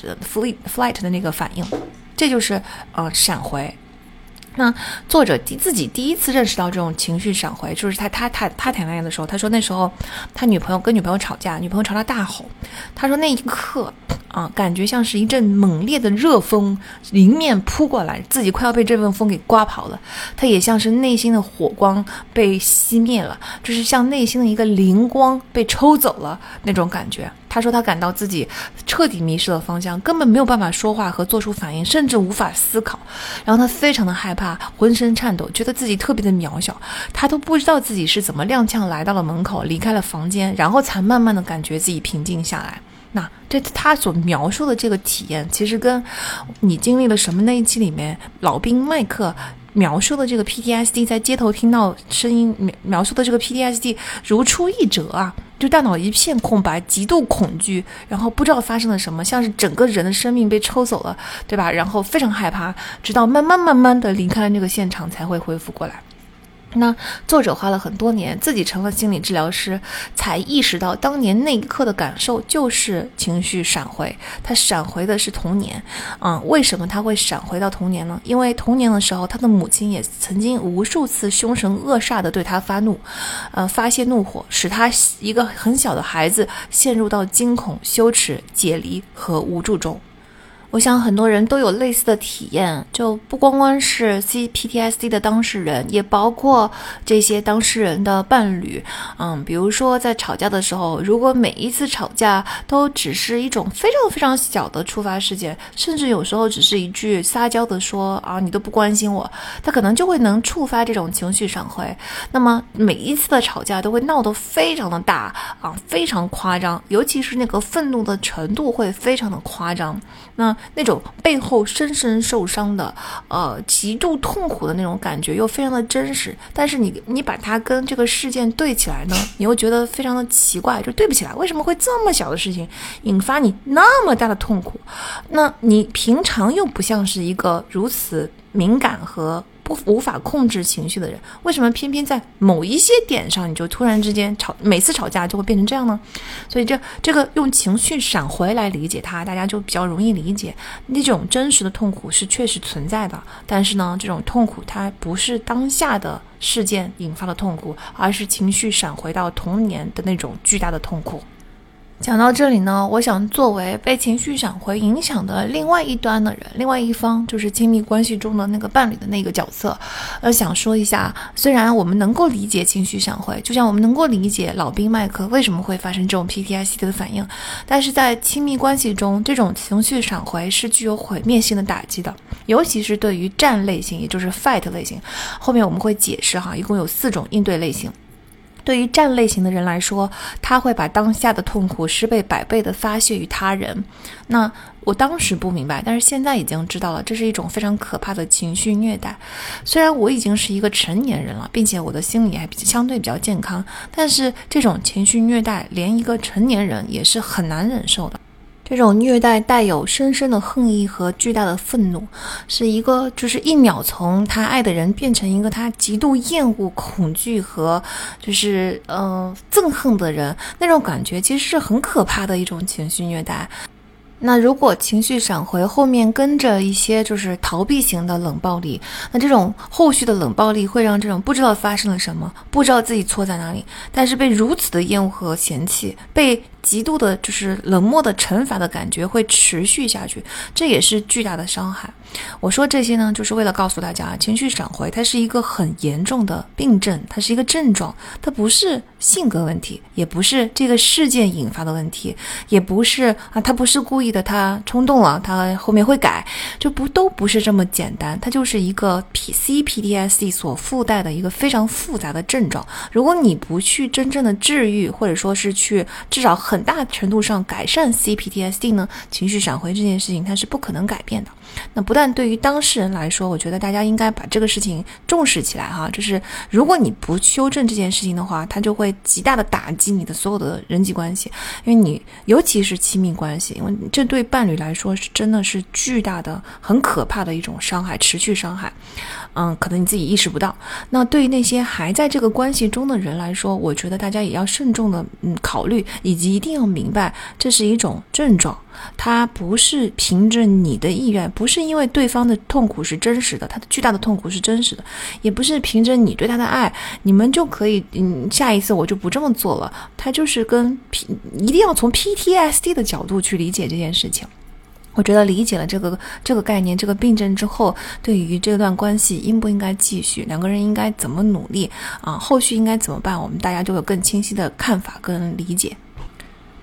flight 的那个反应。这就是闪回。那作者自己第一次认识到这种情绪闪回，就是他谈恋爱的时候，他说那时候他跟女朋友吵架，女朋友朝他大吼，他说那一刻感觉像是一阵猛烈的热风迎面扑过来，自己快要被这阵风给刮跑了。他也像是内心的火光被熄灭了，就是像内心的一个灵光被抽走了那种感觉。 他说他感到自己彻底迷失了方向，根本没有办法说话和做出反应，甚至无法思考。然后他非常的害怕，浑身颤抖，觉得自己特别的渺小。他都不知道自己是怎么踉跄来到了门口，离开了房间，然后才慢慢的感觉自己平静下来。那这他所描述的这个体验，其实跟你经历了什么那一期里面老兵麦克描述的这个 PTSD 在街头听到声音描述的这个 PTSD 如出一辙啊，就大脑一片空白，极度恐惧，然后不知道发生了什么，像是整个人的生命被抽走了，对吧？然后非常害怕，直到慢慢的离开了那个现场才会恢复过来。那作者花了很多年，自己成了心理治疗师，才意识到当年那一刻的感受就是情绪闪回，他闪回的是童年。为什么他会闪回到童年呢？因为童年的时候，他的母亲也曾经无数次凶神恶煞地对他发怒，发泄怒火，使他一个很小的孩子陷入到惊恐、羞耻、解离和无助中。我想很多人都有类似的体验，就不光光是 CPTSD 的当事人，也包括这些当事人的伴侣。比如说在吵架的时候，如果每一次吵架都只是一种非常非常小的触发事件，甚至有时候只是一句撒娇的说你都不关心我，他可能就会能触发这种情绪闪回。那么每一次的吵架都会闹得非常的大非常夸张，尤其是那个愤怒的程度会非常的夸张。那种背后深深受伤的极度痛苦的那种感觉又非常的真实，但是你把它跟这个事件对起来呢，你又觉得非常的奇怪，就对不起来，为什么会这么小的事情引发你那么大的痛苦？那你平常又不像是一个如此敏感和无法控制情绪的人，为什么偏偏在某一些点上你就突然之间每次吵架就会变成这样呢？所以这个用情绪闪回来理解它，大家就比较容易理解。那种真实的痛苦是确实存在的，但是呢，这种痛苦它不是当下的事件引发的痛苦，而是情绪闪回到童年的那种巨大的痛苦。讲到这里呢，我想作为被情绪闪回影响的另外一端的人，另外一方就是亲密关系中的那个伴侣的那个角色，想说一下，虽然我们能够理解情绪闪回，就像我们能够理解老兵麦克为什么会发生这种 PTSD 的反应，但是在亲密关系中，这种情绪闪回是具有毁灭性的打击的，尤其是对于战类型，也就是 fight 类型，后面我们会解释一共有4种应对类型。对于战类型的人来说，他会把当下的痛苦10倍100倍的发泄于他人。那我当时不明白，但是现在已经知道了，这是一种非常可怕的情绪虐待。虽然我已经是一个成年人了，并且我的心理还相对比较健康，但是这种情绪虐待连一个成年人也是很难忍受的。这种虐待带有深深的恨意和巨大的愤怒，是一个就是一秒从他爱的人变成一个他极度厌恶、恐惧和就是憎恨的人，那种感觉其实是很可怕的一种情绪虐待。那如果情绪闪回后面跟着一些就是逃避型的冷暴力，那这种后续的冷暴力会让这种不知道发生了什么，不知道自己错在哪里，但是被如此的厌恶和嫌弃，被极度的就是冷漠的惩罚的感觉会持续下去，这也是巨大的伤害。我说这些呢，就是为了告诉大家，情绪闪回它是一个很严重的病症，它是一个症状，它不是性格问题，也不是这个事件引发的问题，也不是他不是故意的，他冲动了，他后面会改，都不是这么简单，它就是一个 CPTSD 所附带的一个非常复杂的症状。如果你不去真正的治愈，或者说是去至少很大程度上改善 CPTSD 呢，情绪闪回这件事情它是不可能改变的。那不但对于当事人来说，我觉得大家应该把这个事情重视起来就是如果你不修正这件事情的话，它就会极大的打击你的所有的人际关系，因为你尤其是亲密关系，因为这对伴侣来说是真的是巨大的很可怕的一种伤害，持续伤害。可能你自己意识不到。那对于那些还在这个关系中的人来说，我觉得大家也要慎重的考虑，以及一定要明白这是一种症状，它不是凭着你的意愿，不是因为对方的痛苦是真实的，他的巨大的痛苦是真实的，也不是凭着你对他的爱，你们就可以下一次我就不这么做了。它就是一定要从 PTSD 的角度去理解这件事情。我觉得理解了这个概念，这个病症之后，对于这段关系应不应该继续，两个人应该怎么努力后续应该怎么办，我们大家都有更清晰的看法跟理解。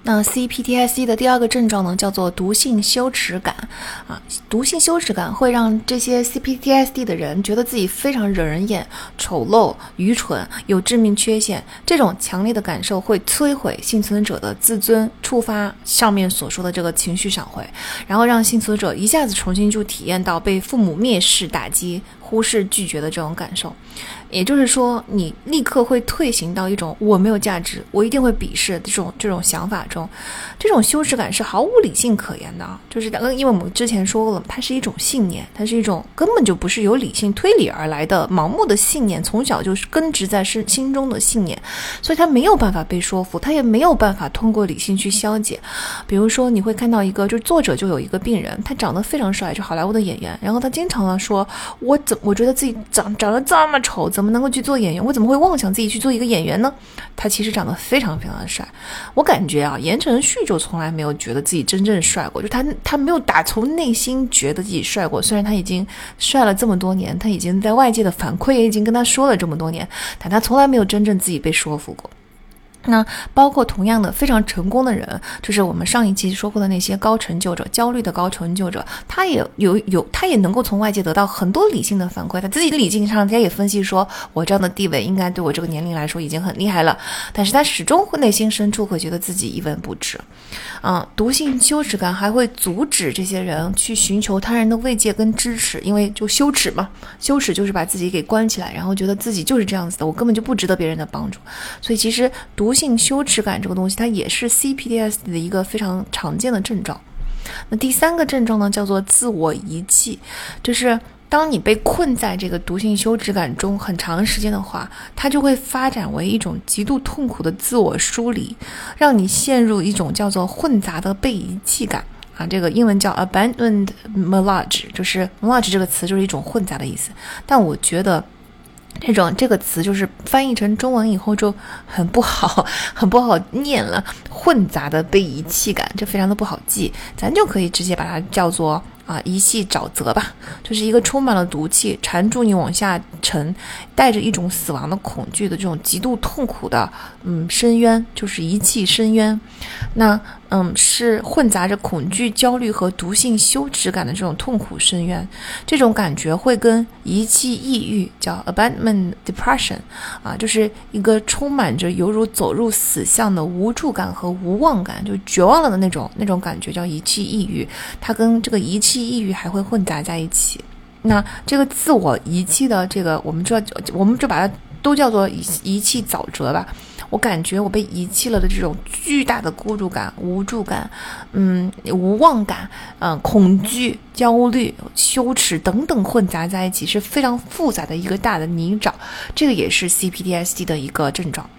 那 CPTSD 的第二个症状呢，叫做毒性羞耻感毒性羞耻感会让这些 CPTSD 的人觉得自己非常惹人厌、丑陋、愚蠢、有致命缺陷。这种强烈的感受会摧毁幸存者的自尊，触发上面所说的这个情绪闪回，然后让幸存者一下子重新就体验到被父母蔑视、打击、忽视、拒绝的这种感受。也就是说，你立刻会退行到一种我没有价值，我一定会鄙视这种想法中。这种羞耻感是毫无理性可言的，就是因为我们之前说过了，它是一种信念，它是一种根本就不是由理性推理而来的盲目的信念，从小就是根植在心中的信念，所以它没有办法被说服，它也没有办法通过理性去消解。比如说，你会看到就作者就有一个病人，他长得非常帅，就好莱坞的演员，然后他经常的说，我觉得自己长得这么丑，怎么能够去做演员？我怎么会妄想自己去做一个演员呢？他其实长得非常非常的帅。我感觉言承旭就从来没有觉得自己真正帅过，就他没有打从内心觉得自己帅过。虽然他已经帅了这么多年，他已经在外界的反馈也已经跟他说了这么多年，但他从来没有真正自己被说服过。那包括同样的非常成功的人，就是我们上一期说过的那些高成就者，焦虑的高成就者，他也能够从外界得到很多理性的反馈，他自己的理性上他也分析说，我这样的地位应该对我这个年龄来说已经很厉害了，但是他始终内心深处会觉得自己一文不值。毒性羞耻感还会阻止这些人去寻求他人的慰藉跟支持，因为就羞耻嘛，羞耻就是把自己给关起来，然后觉得自己就是这样子的，我根本就不值得别人的帮助。所以其实毒性羞耻感这个东西，它也是 CPTSD 的一个非常常见的症状。那第三个症状呢，叫做自我遗弃，就是当你被困在这个毒性羞耻感中很长时间的话，它就会发展为一种极度痛苦的自我疏离，让你陷入一种叫做混杂的被遗弃感这个英文叫 abandoned mirage， 就是 mirage 这个词就是一种混杂的意思，但我觉得这个词就是翻译成中文以后就很不好念了，混杂的被遗弃感，这非常的不好记，咱就可以直接把它叫做遗弃沼泽吧，就是一个充满了毒气缠住你往下沉，带着一种死亡的恐惧的这种极度痛苦的深渊，就是遗弃深渊。那是混杂着恐惧、焦虑和毒性羞耻感的这种痛苦深渊。这种感觉会跟遗弃抑郁叫 abandonment depression 就是一个充满着犹如走入死巷的无助感和无望感，就绝望了的那种感觉叫遗弃抑郁，它跟这个遗弃抑郁还会混杂在一起。那这个自我遗弃的这个我们就把它都叫做遗弃沼泽吧。我感觉我被遗弃了的这种巨大的孤独感、无助感、无望感、恐惧、焦虑、羞耻等等混杂在一起，是非常复杂的一个大的泥沼。这个也是 CPTSD 的一个症状。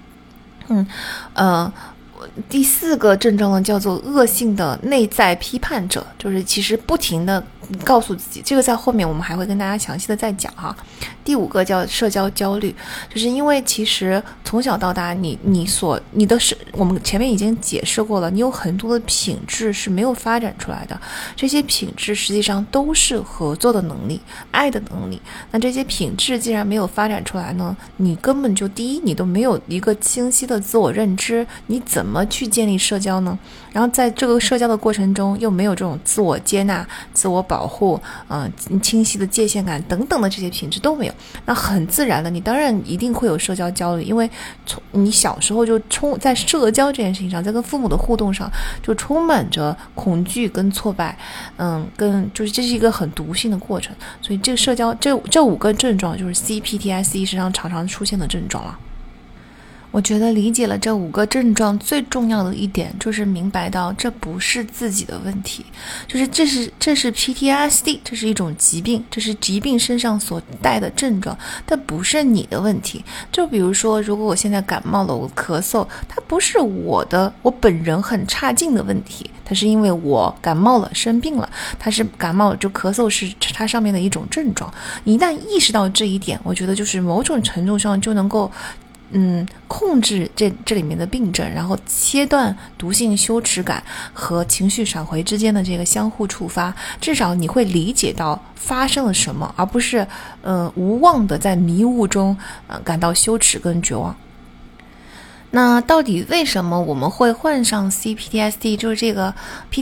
第四个症状呢，叫做恶性的内在批判者，就是其实不停的告诉自己，这个在后面我们还会跟大家详细的再讲哈。第五个叫社交焦虑，就是因为其实从小到大我们前面已经解释过了，你有很多的品质是没有发展出来的，这些品质实际上都是合作的能力、爱的能力。那这些品质既然没有发展出来呢，你根本就第一，你都没有一个清晰的自我认知，你怎么去建立社交呢？然后在这个社交的过程中又没有这种自我接纳、自我保护、清晰的界限感等等的这些品质都没有，那很自然的你当然一定会有社交焦虑，因为你小时候就在社交这件事情上，在跟父母的互动上就充满着恐惧跟挫败，就是这是一个很毒性的过程。所以这个社交这五个症状就是 CPTSD 身上常常出现的症状了。我觉得理解了这五个症状最重要的一点就是明白到这不是自己的问题，就是这是 PTSD， 这是一种疾病，这是疾病身上所带的症状，但不是你的问题。就比如说，如果我现在感冒了，我咳嗽，它不是我本人很差劲的问题，它是因为我感冒了生病了，它是感冒了就咳嗽是它上面的一种症状。你一旦意识到这一点，我觉得就是某种程度上就能够控制这里面的病症，然后切断毒性羞耻感和情绪闪回之间的这个相互触发，至少你会理解到发生了什么，而不是无望的在迷雾中感到羞耻跟绝望。 那到底为什么我们会患上 CPTSD？ 就是这个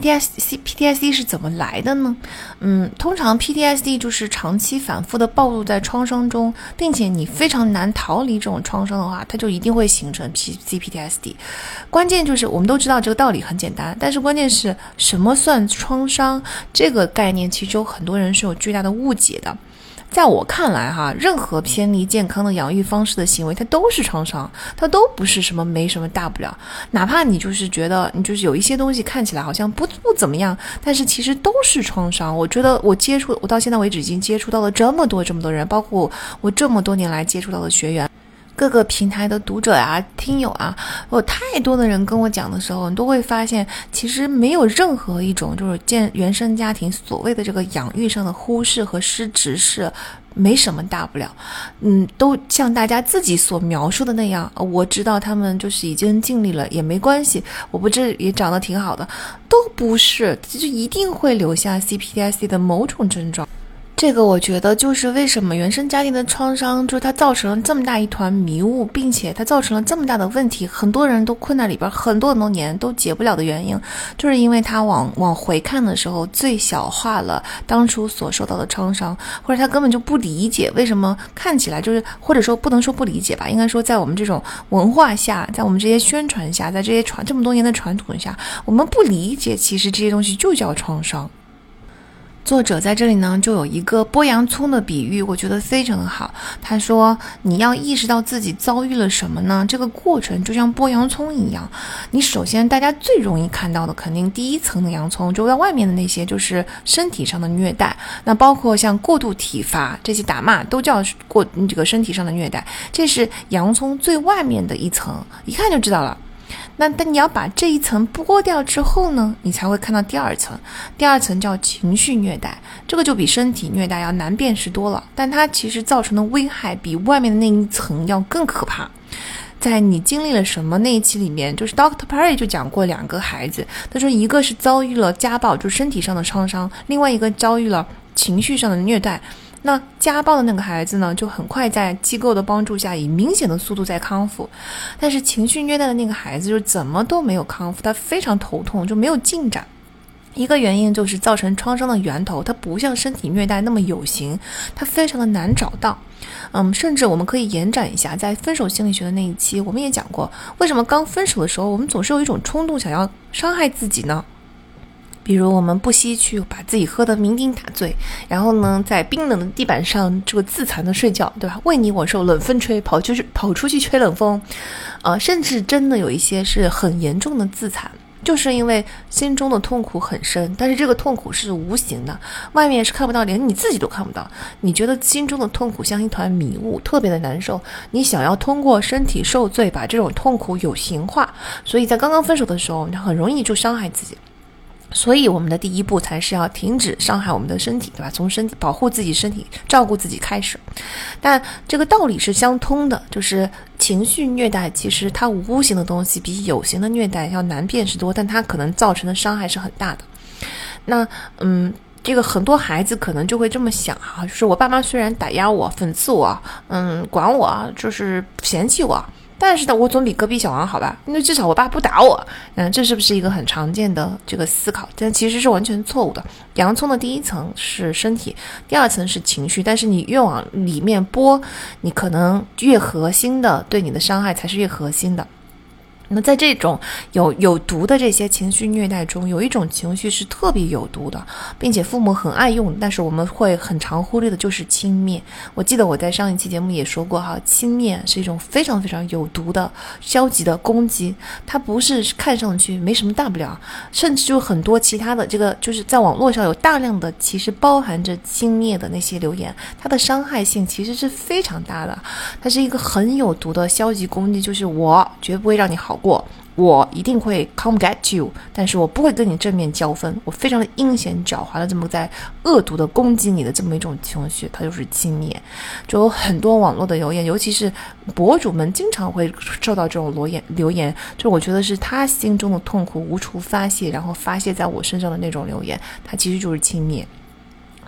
PTSD 是怎么来的呢？通常 PTSD 就是长期反复的暴露在创伤中，并且你非常难逃离这种创伤的话，它就一定会形成 CPTSD。关键就是我们都知道这个道理很简单，但是关键是什么算创伤？这个概念其实有很多人是有巨大的误解的。在我看来任何偏离健康的养育方式的行为，它都是创伤，它都不是什么没什么大不了。哪怕你就是觉得你就是有一些东西看起来好像不怎么样，但是其实都是创伤。我觉得我到现在为止已经接触到了这么多人，包括我这么多年来接触到的学员，各个平台的读者啊、听友啊，有太多的人跟我讲的时候，你都会发现其实没有任何一种就是原生家庭所谓的这个养育上的忽视和失职是没什么大不了。都像大家自己所描述的那样，我知道他们就是已经尽力了也没关系，我不这也长得挺好的，都不是，就一定会留下 CPTSD 的某种症状。这个我觉得就是为什么原生家庭的创伤就是它造成了这么大一团迷雾，并且它造成了这么大的问题，很多人都困在里边很多年都解不了的原因，就是因为他往回看的时候最小化了当初所受到的创伤，或者他根本就不理解为什么看起来就是，或者说不能说不理解吧，应该说在我们这种文化下，在我们这些宣传下，在这些这么多年的传统下，我们不理解其实这些东西就叫创伤。作者在这里呢就有一个剥洋葱的比喻，我觉得非常好。他说你要意识到自己遭遇了什么呢？这个过程就像剥洋葱一样，你首先大家最容易看到的肯定第一层的洋葱，就在外面的那些就是身体上的虐待，那包括像过度体罚，这些打骂都叫这个身体上的虐待，这是洋葱最外面的一层，一看就知道了。那但你要把这一层剥掉之后呢，你才会看到第二层。第二层叫情绪虐待，这个就比身体虐待要难辨识多了，但它其实造成的危害比外面的那一层要更可怕。在你经历了什么那一期里面，就是 Dr. Perry 就讲过2个孩子，他说一个是遭遇了家暴，就是身体上的创伤，另外一个遭遇了情绪上的虐待。那家暴的那个孩子呢，就很快在机构的帮助下以明显的速度在康复，但是情绪虐待的那个孩子就怎么都没有康复，他非常头痛，就没有进展。一个原因就是造成创伤的源头它不像身体虐待那么有形，它非常的难找到。甚至我们可以延展一下，在分手心理学的那一期我们也讲过，为什么刚分手的时候我们总是有一种冲动想要伤害自己呢？比如我们不惜去把自己喝得酩酊大醉，然后呢在冰冷的地板上这个自残的睡觉，对吧？为你我受冷风吹，跑出去吹冷风，甚至真的有一些是很严重的自残，就是因为心中的痛苦很深，但是这个痛苦是无形的，外面是看不到，连你自己都看不到。你觉得心中的痛苦像一团迷雾，特别的难受，你想要通过身体受罪把这种痛苦有形化，所以在刚刚分手的时候，你很容易就伤害自己。所以我们的第一步才是要停止伤害我们的身体，对吧？从身体保护自己身体，照顾自己开始。但这个道理是相通的，就是情绪虐待其实它无形的东西比有形的虐待要难辨识多，但它可能造成的伤害是很大的。那这个很多孩子可能就会这么想就是我爸妈虽然打压我、讽刺我、管我，就是嫌弃我，但是呢，我总比隔壁小王好吧？那至少我爸不打我。这是不是一个很常见的这个思考？但其实是完全错误的。洋葱的第一层是身体，第二层是情绪，但是你越往里面剥，你可能越核心的对你的伤害才是越核心的。那在这种有毒的这些情绪虐待中，有一种情绪是特别有毒的，并且父母很爱用，但是我们会很常忽略的，就是轻蔑。我记得我在上一期节目也说过轻蔑是一种非常非常有毒的消极的攻击，它不是看上去没什么大不了，甚至就很多其他的这个就是在网络上有大量的其实包含着轻蔑的那些留言，它的伤害性其实是非常大的，它是一个很有毒的消极攻击，就是我绝不会让你好过，我一定会 come get you， 但是我不会跟你正面交锋，我非常的阴险狡猾的这么在恶毒的攻击你的这么一种情绪，它就是轻蔑。就有很多网络的留言，尤其是博主们经常会受到这种留言，就我觉得是他心中的痛苦无处发泄，然后发泄在我身上的那种留言，它其实就是轻蔑。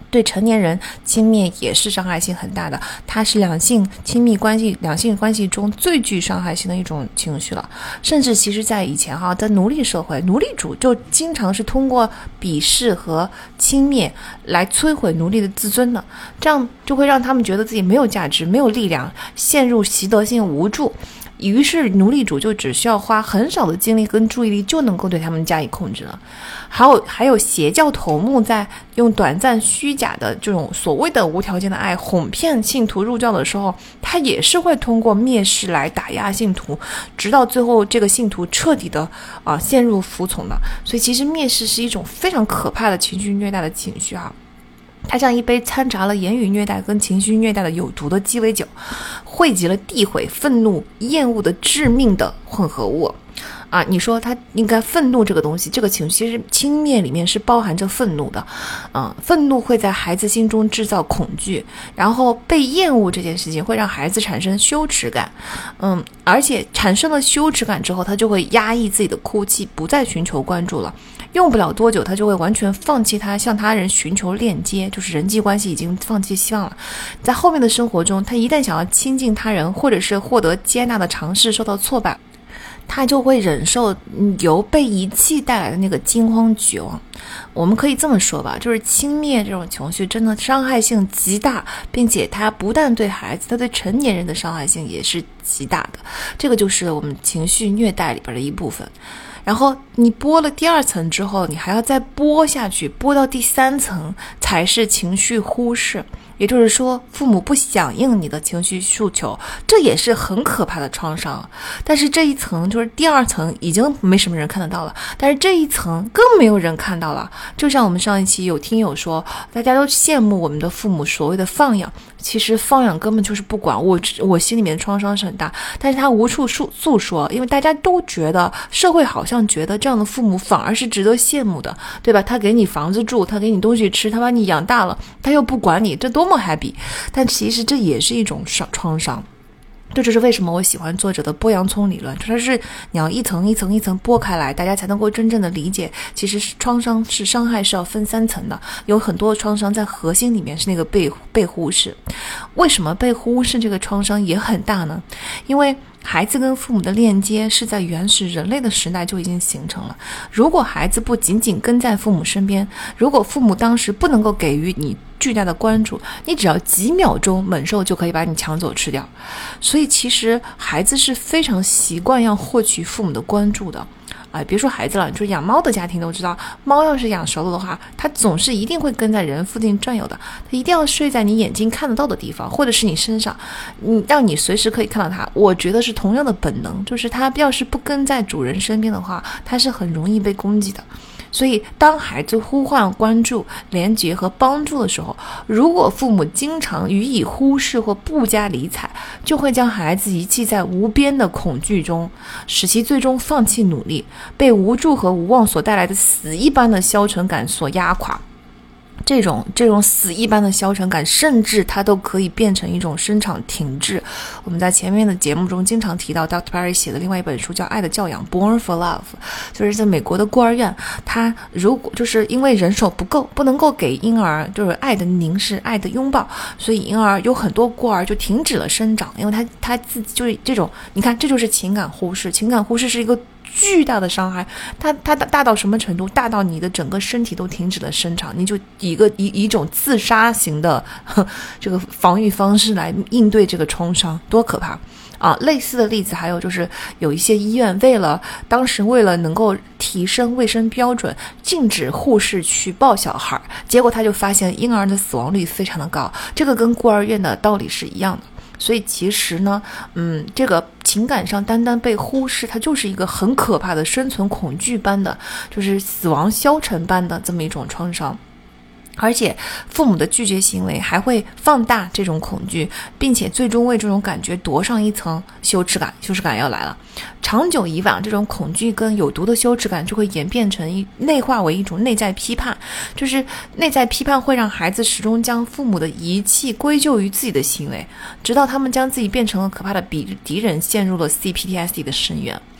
对成年人轻蔑也是伤害性很大的，它是两性关系中最具伤害性的一种情绪了。甚至其实在以前在奴隶社会，奴隶主就经常是通过鄙视和轻蔑来摧毁奴隶的自尊的，这样就会让他们觉得自己没有价值，没有力量，陷入习得性无助。于是奴隶主就只需要花很少的精力跟注意力就能够对他们加以控制了。还有邪教头目在用短暂虚假的这种所谓的无条件的爱哄骗信徒入教的时候，他也是会通过蔑视来打压信徒，直到最后这个信徒彻底的陷入服从的。所以其实蔑视是一种非常可怕的情绪虐待的情绪它像一杯掺杂了言语虐待跟情绪虐待的有毒的鸡尾酒，汇集了诋毁、愤怒、厌恶的致命的混合物你说他应该愤怒这个东西，这个情绪其实轻蔑里面是包含着愤怒的愤怒会在孩子心中制造恐惧，然后被厌恶这件事情会让孩子产生羞耻感而且产生了羞耻感之后，他就会压抑自己的哭泣，不再寻求关注了。用不了多久，他就会完全放弃他向他人寻求链接，就是人际关系已经放弃希望了。在后面的生活中，他一旦想要亲近他人或者是获得接纳的尝试受到挫败，他就会忍受由被遗弃带来的那个惊慌绝望。我们可以这么说吧，就是轻蔑这种情绪真的伤害性极大，并且它不但对孩子，它对成年人的伤害性也是极大的。这个就是我们情绪虐待里边的一部分。然后你剥了第二层之后，你还要再剥下去，剥到第三层才是情绪忽视。也就是说，父母不响应你的情绪诉求，这也是很可怕的创伤。但是这一层就是第二层，已经没什么人看得到了，但是这一层更没有人看到了。就像我们上一期有听友说，大家都羡慕我们的父母所谓的放养，其实放养根本就是不管我心里面的创伤是很大，但是他无处诉说，因为大家都觉得社会好像觉得这样的父母反而是值得羡慕的，对吧？他给你房子住，他给你东西吃，他把你养大了，他又不管你，这多么 happy。 但其实这也是一种创伤。这就是为什么我喜欢作者的剥洋葱理论，它是你要一层一层一层剥开来，大家才能够真正的理解，其实创伤是伤害是要分三层的，有很多创伤在核心里面是那个被忽视。为什么被忽视这个创伤也很大呢？因为孩子跟父母的链接是在原始人类的时代就已经形成了。如果孩子不紧紧跟在父母身边，如果父母当时不能够给予你巨大的关注，你只要几秒钟猛兽就可以把你抢走吃掉。所以其实孩子是非常习惯要获取父母的关注的别说孩子了，就是养猫的家庭都知道，猫要是养熟了的话，它总是一定会跟在人附近转悠的，它一定要睡在你眼睛看得到的地方，或者是你身上，让你随时可以看到它。我觉得是同样的本能，就是它要是不跟在主人身边的话，它是很容易被攻击的。所以当孩子呼唤关注、连结和帮助的时候，如果父母经常予以忽视或不加理睬，就会将孩子遗弃在无边的恐惧中，使其最终放弃努力，被无助和无望所带来的死一般的消沉感所压垮。这种死一般的消沉感，甚至它都可以变成一种生长停滞。我们在前面的节目中经常提到 Dr. Perry 写的另外一本书叫《爱的教养》 Born for Love， 就是在美国的孤儿院，他如果就是因为人手不够，不能够给婴儿就是爱的凝视、爱的拥抱，所以婴儿有很多孤儿就停止了生长，因为他自己就是这种，你看这就是情感忽视。情感忽视是一个巨大的伤害，它大到什么程度？大到你的整个身体都停止了生长，你就以一种自杀型的这个防御方式来应对这个创伤，多可怕类似的例子还有就是有一些医院当时为了能够提升卫生标准，禁止护士去抱小孩，结果他就发现婴儿的死亡率非常的高，这个跟孤儿院的道理是一样的。所以其实呢这个情感上单单被忽视，它就是一个很可怕的生存恐惧般的，就是死亡消沉般的这么一种创伤。而且父母的拒绝行为还会放大这种恐惧，并且最终为这种感觉夺上一层羞耻感。羞耻感要来了，长久以往，这种恐惧跟有毒的羞耻感就会演变成内化为一种内在批判，就是内在批判会让孩子始终将父母的遗弃归咎于自己的行为，直到他们将自己变成了可怕的敌人，陷入了 CPTSD 的深渊。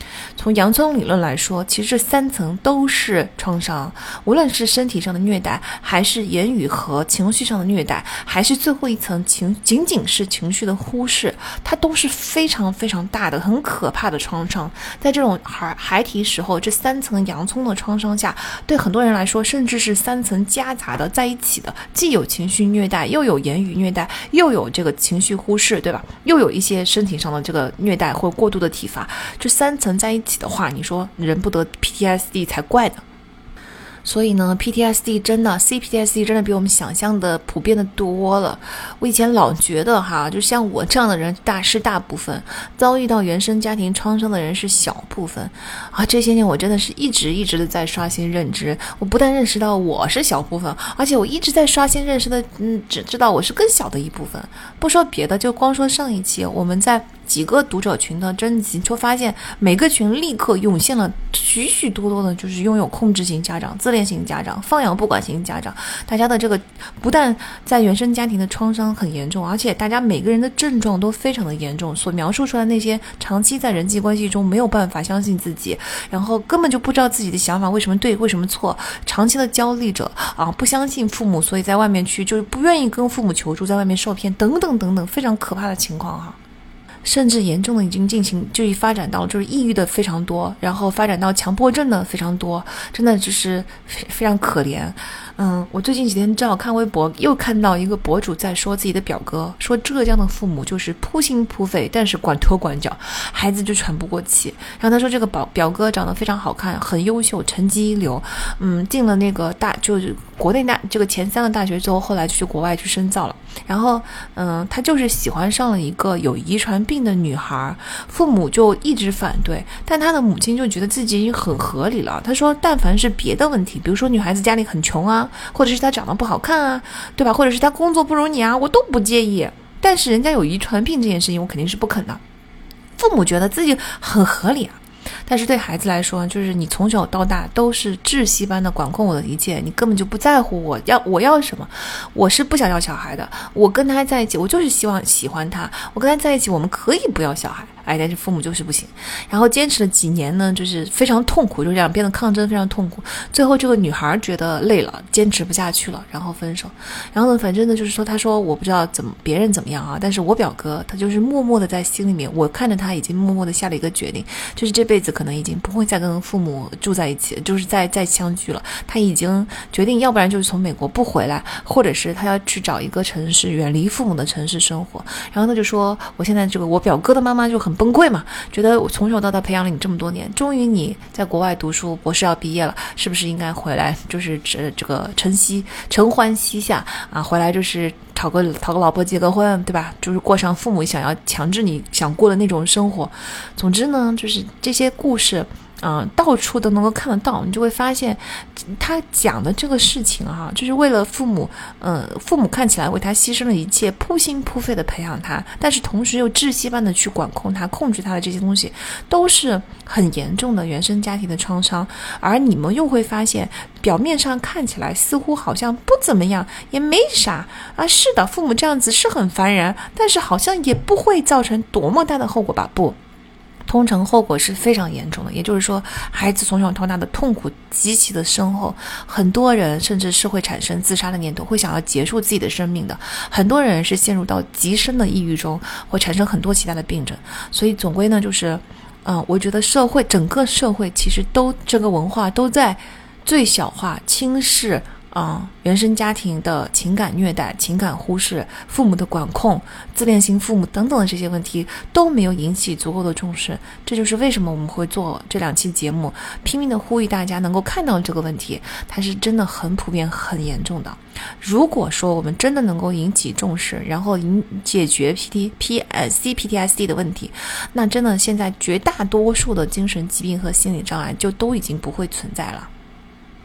从洋葱理论来说，其实这3层都是创伤，无论是身体上的虐待，还是言语和情绪上的虐待，还是最后一层仅仅是情绪的忽视，它都是非常非常大的很可怕的创伤。在这种孩提时候，这3层洋葱的创伤下，对很多人来说甚至是3层夹杂的在一起的，既有情绪虐待，又有言语虐待，又有这个情绪忽视，对吧？又有一些身体上的这个虐待或过度的体罚，这3层在一起的话，你说人不得 PTSD 才怪呢。所以呢 PTSD 真的 CPTSD 真的比我们想象的普遍的多了。我以前老觉得就像我这样的人是大部分，遭遇到原生家庭创伤的人是小部分这些年我真的是一直的在刷新认知。我不但认识到我是小部分，而且我一直在刷新认识的只知道我是更小的一部分。不说别的，就光说上一期我们在几个读者群的征集，就发现每个群立刻涌现了许许多多的就是拥有控制型家长、自恋型家长、放养不管型家长。大家的这个不但在原生家庭的创伤很严重，而且大家每个人的症状都非常的严重，所描述出来那些长期在人际关系中没有办法相信自己，然后根本就不知道自己的想法为什么对为什么错，长期的焦虑者不相信父母，所以在外面去就是不愿意跟父母求助，在外面受骗等等等等，非常可怕的情况甚至严重的已经就发展到就是抑郁的非常多，然后发展到强迫症的非常多，真的就是非常可怜。我最近几天正好看微博，又看到一个博主在说自己的表哥，说浙江的父母就是扑心扑肺，但是管拖管脚，孩子就喘不过气。然后他说这个表哥长得非常好看，很优秀，成绩一流，进了那个就是国内这个前3个大学之后，后来就去国外去深造了。然后他就是喜欢上了一个有遗传病的女孩，父母就一直反对，但他的母亲就觉得自己已经很合理了。他说但凡是别的问题，比如说女孩子家里很穷或者是她长得不好看对吧，或者是她工作不如你我都不介意，但是人家有遗传病这件事情我肯定是不肯的。父母觉得自己很合理但是对孩子来说，就是你从小到大都是窒息般的管控我的一切，你根本就不在乎我要什么。我是不想要小孩的，我跟他在一起我就是希望喜欢他，我跟他在一起我们可以不要小孩，但是父母就是不行。然后坚持了几年呢，就是非常痛苦，就这样变得抗争非常痛苦。最后这个女孩觉得累了，坚持不下去了，然后分手。然后呢，反正呢就是说，他说我不知道别人怎么样但是我表哥他就是默默的在心里面，我看着他已经默默的下了一个决定，就是这辈子可能已经不会再跟父母住在一起，就是再相聚了。他已经决定，要不然就是从美国不回来，或者是他要去找一个城市，远离父母的城市生活。然后他就说，我现在我表哥的妈妈就很崩溃嘛，觉得我从小到大培养了你这么多年，终于你在国外读书，博士要毕业了，是不是应该回来，就是这个承欢膝下回来就是讨个老婆，结个婚，对吧？就是过上父母想要强制你想过的那种生活。总之呢，就是这些故事到处都能够看得到，你就会发现他讲的这个事情就是为了父母看起来为他牺牲了一切，扑心扑肺的培养他，但是同时又窒息般的去管控他，控制他的这些东西都是很严重的原生家庭的创伤。而你们又会发现表面上看起来似乎好像不怎么样，也没啥是的，父母这样子是很烦人，但是好像也不会造成多么大的后果吧？不，通常后果是非常严重的。也就是说，孩子从小到大的痛苦极其的深厚，很多人甚至是会产生自杀的念头，会想要结束自己的生命的。很多人是陷入到极深的抑郁中，会产生很多其他的病症。所以总归呢，就是我觉得整个社会其实这个文化都在最小化轻视原生家庭的情感虐待、情感忽视、父母的管控、自恋型父母等等的这些问题都没有引起足够的重视。这就是为什么我们会做这2期节目，拼命的呼吁大家能够看到这个问题，它是真的很普遍、很严重的。如果说我们真的能够引起重视，然后解决 CPTSD 的问题，那真的现在绝大多数的精神疾病和心理障碍就都已经不会存在了。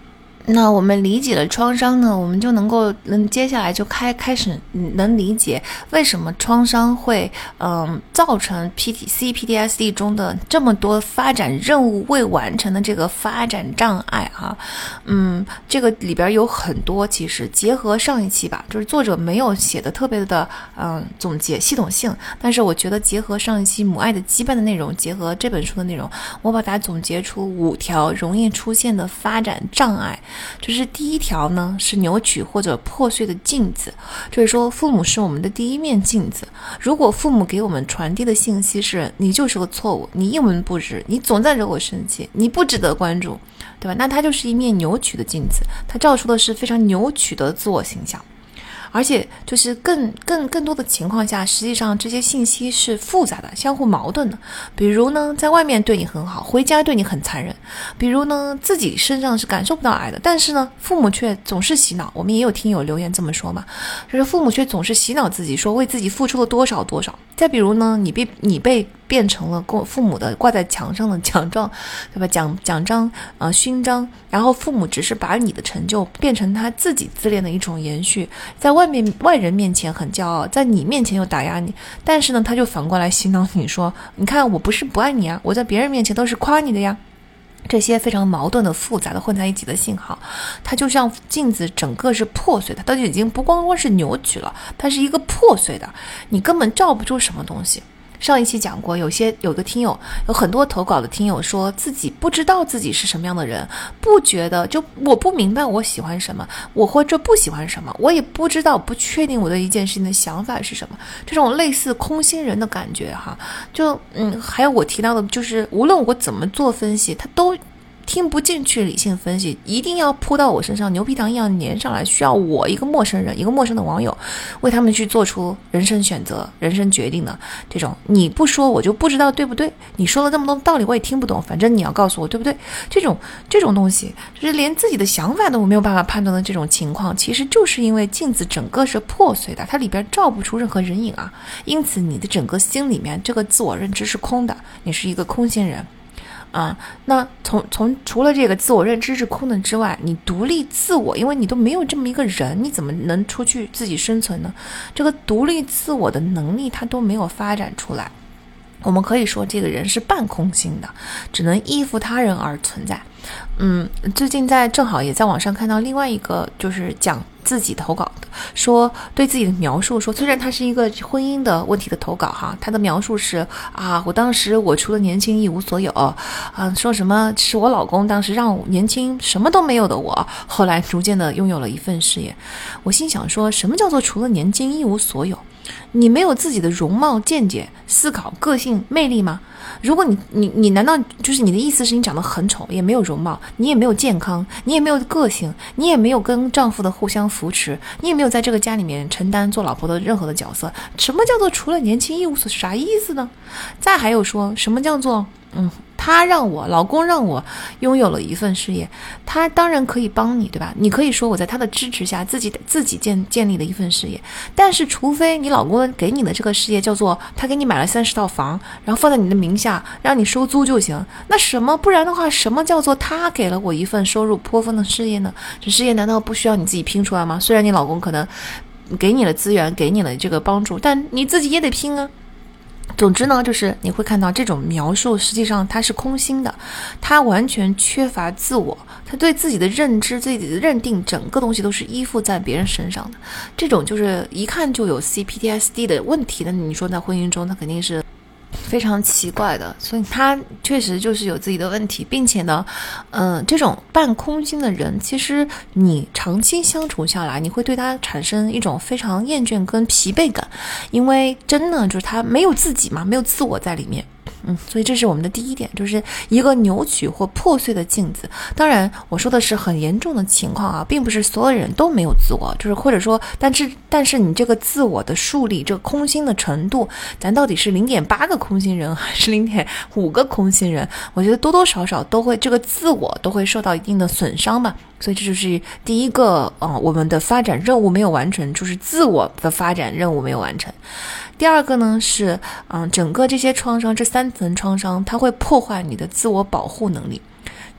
那我们理解了创伤呢，我们就接下来就开始能理解为什么创伤会造成 CPTSD 中的这么多发展任务未完成的这个发展障碍啊。这个里边有很多，其实结合上一期吧，就是作者没有写的特别的总结系统性，但是我觉得结合上一期母爱的羁绊的内容，结合这本书的内容，我把它总结出5条容易出现的发展障碍。就是第一条呢，是扭曲或者破碎的镜子，就是说父母是我们的第一面镜子。如果父母给我们传递的信息是你就是个错误，你一文不值，你总在惹我生气，你不值得关注，对吧？那它就是一面扭曲的镜子，它照出的是非常扭曲的自我形象。而且就是更多的情况下，实际上这些信息是复杂的，相互矛盾的。比如呢，在外面对你很好，回家对你很残忍；比如呢，自己身上是感受不到爱的，但是呢，父母却总是洗脑。我们也有听友留言这么说嘛，就是父母却总是洗脑自己，说为自己付出了多少多少。再比如呢，你被变成了父母的挂在墙上的奖状，对吧？奖章勋章，然后父母只是把你的成就变成他自己自恋的一种延续，在外人面前很骄傲，在你面前又打压你，但是呢，他就反过来洗脑你说，你看我不是不爱你啊，我在别人面前都是夸你的呀。这些非常矛盾的、复杂的混在一起的信号，它就像镜子，整个是破碎的，它就已经不光是扭曲了，它是一个破碎的，你根本照不出什么东西。上一期讲过，有个听友，有很多投稿的听友说自己不知道自己是什么样的人，不觉得，就我不明白我喜欢什么，我或者不喜欢什么，我也不知道，不确定我对一件事情的想法是什么，这种类似空心人的感觉哈。就还有我提到的，就是无论我怎么做分析，他都听不进去理性分析，一定要扑到我身上，牛皮糖一样粘上来，需要我一个陌生人，一个陌生的网友为他们去做出人生选择、人生决定的这种，你不说我就不知道对不对，你说了这么多道理我也听不懂，反正你要告诉我对不对，这种东西就是连自己的想法都没有办法判断的这种情况，其实就是因为镜子整个是破碎的，它里边照不出任何人影啊，因此你的整个心里面这个自我认知是空的，你是一个空心人啊。那除了这个自我认知是空的之外，你独立自我，因为你都没有这么一个人，你怎么能出去自己生存呢？这个独立自我的能力它都没有发展出来，我们可以说这个人是半空心的，只能依附他人而存在。最近正好也在网上看到另外一个就是讲自己投稿的，说对自己的描述说，虽然他是一个婚姻的问题的投稿哈，他的描述是我当时我除了年轻一无所有说什么是我老公当时让我年轻什么都没有的我，后来逐渐的拥有了一份事业。我心想说，什么叫做除了年轻一无所有？你没有自己的容貌、见解、思考、个性、魅力吗？如果你难道就是你的意思是你长得很丑，也没有容貌，你也没有健康，你也没有个性，你也没有跟丈夫的互相扶持，你也没有在这个家里面承担做老婆的任何的角色，什么叫做除了年轻一无所有？啥意思呢？再还有说什么叫做老公让我拥有了一份事业，他当然可以帮你，对吧？你可以说我在他的支持下自己建立了一份事业，但是除非你老公给你的这个事业叫做他给你买了30套房，然后放在你的名下让你收租就行，那不然的话，什么叫做他给了我一份收入颇丰的事业呢？这事业难道不需要你自己拼出来吗？虽然你老公可能给你了资源，给你了这个帮助，但你自己也得拼啊。总之呢，就是你会看到这种描述实际上它是空心的，它完全缺乏自我，他对自己的认知、自己的认定，整个东西都是依附在别人身上的。这种就是一看就有 CPTSD 的问题的，你说在婚姻中他肯定是非常奇怪的，所以他确实就是有自己的问题，并且呢，这种半空心的人，其实你长期相处下来，你会对他产生一种非常厌倦跟疲惫感，因为真的就是他没有自己嘛，没有自我在里面。所以这是我们的第一点，就是一个扭曲或破碎的镜子。当然我说的是很严重的情况啊，并不是所有人都没有自我，就是或者说但是你这个自我的树立，这个空心的程度，咱到底是 0.8 个空心人还是 0.5 个空心人，我觉得多多少少都会这个自我都会受到一定的损伤吧。所以这就是第一个我们的发展任务没有完成，就是自我的发展任务没有完成。第二个呢是整个这些创伤，这3层创伤它会破坏你的自我保护能力。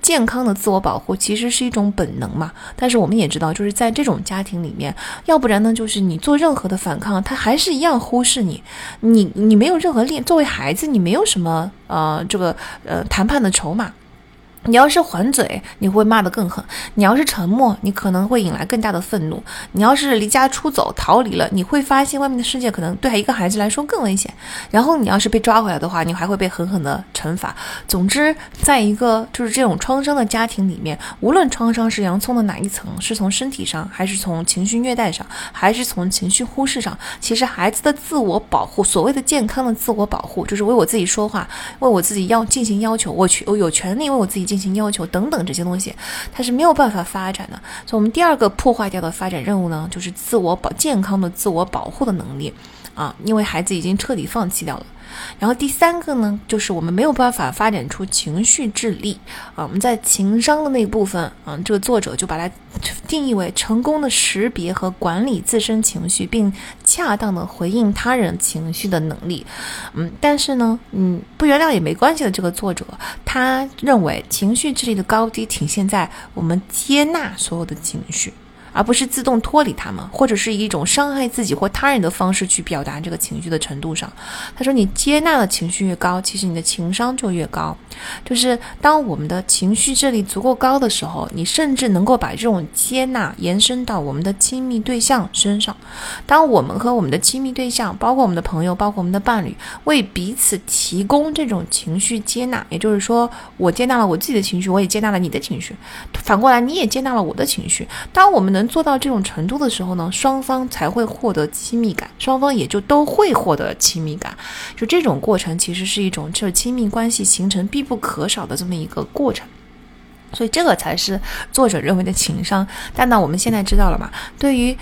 健康的自我保护其实是一种本能嘛，但是我们也知道，就是在这种家庭里面，要不然呢，就是你做任何的反抗，他还是一样忽视你，你没有任何作为孩子，你没有什么谈判的筹码。你要是还嘴，你会骂得更狠；你要是沉默，你可能会引来更大的愤怒；你要是离家出走逃离了，你会发现外面的世界可能对一个孩子来说更危险。然后你要是被抓回来的话，你还会被狠狠的惩罚。总之，在一个就是这种创伤的家庭里面，无论创伤是洋葱的哪一层，是从身体上，还是从情绪虐待上，还是从情绪忽视上，其实孩子的自我保护，所谓的健康的自我保护，就是为我自己说话，为我自己要进行要求，我有权利为我自己进行要求等等这些东西，它是没有办法发展的。所以我们第二个破坏掉的发展任务呢，就是健康的自我保护的能力因为孩子已经彻底放弃掉了。然后第三个呢，就是我们没有办法发展出情绪智力我们在情商的那部分这个作者就把它定义为成功的识别和管理自身情绪，并恰当的回应他人情绪的能力。但是呢，不原谅也没关系的这个作者，他认为情绪智力的高低体现在我们接纳所有的情绪，而不是自动脱离他们，或者是以一种伤害自己或他人的方式去表达这个情绪的程度上。他说你接纳的情绪越高，其实你的情商就越高。就是当我们的情绪智力足够高的时候，你甚至能够把这种接纳延伸到我们的亲密对象身上。当我们和我们的亲密对象，包括我们的朋友，包括我们的伴侣，为彼此提供这种情绪接纳，也就是说我接纳了我自己的情绪，我也接纳了你的情绪，反过来你也接纳了我的情绪。当我们能做到这种程度的时候呢，双方才会获得亲密感，双方也就都会获得亲密感。就这种过程其实是一种就是亲密关系形成必不可少的这么一个过程。所以这个才是作者认为的情商。但呢，我们现在知道了嘛，对于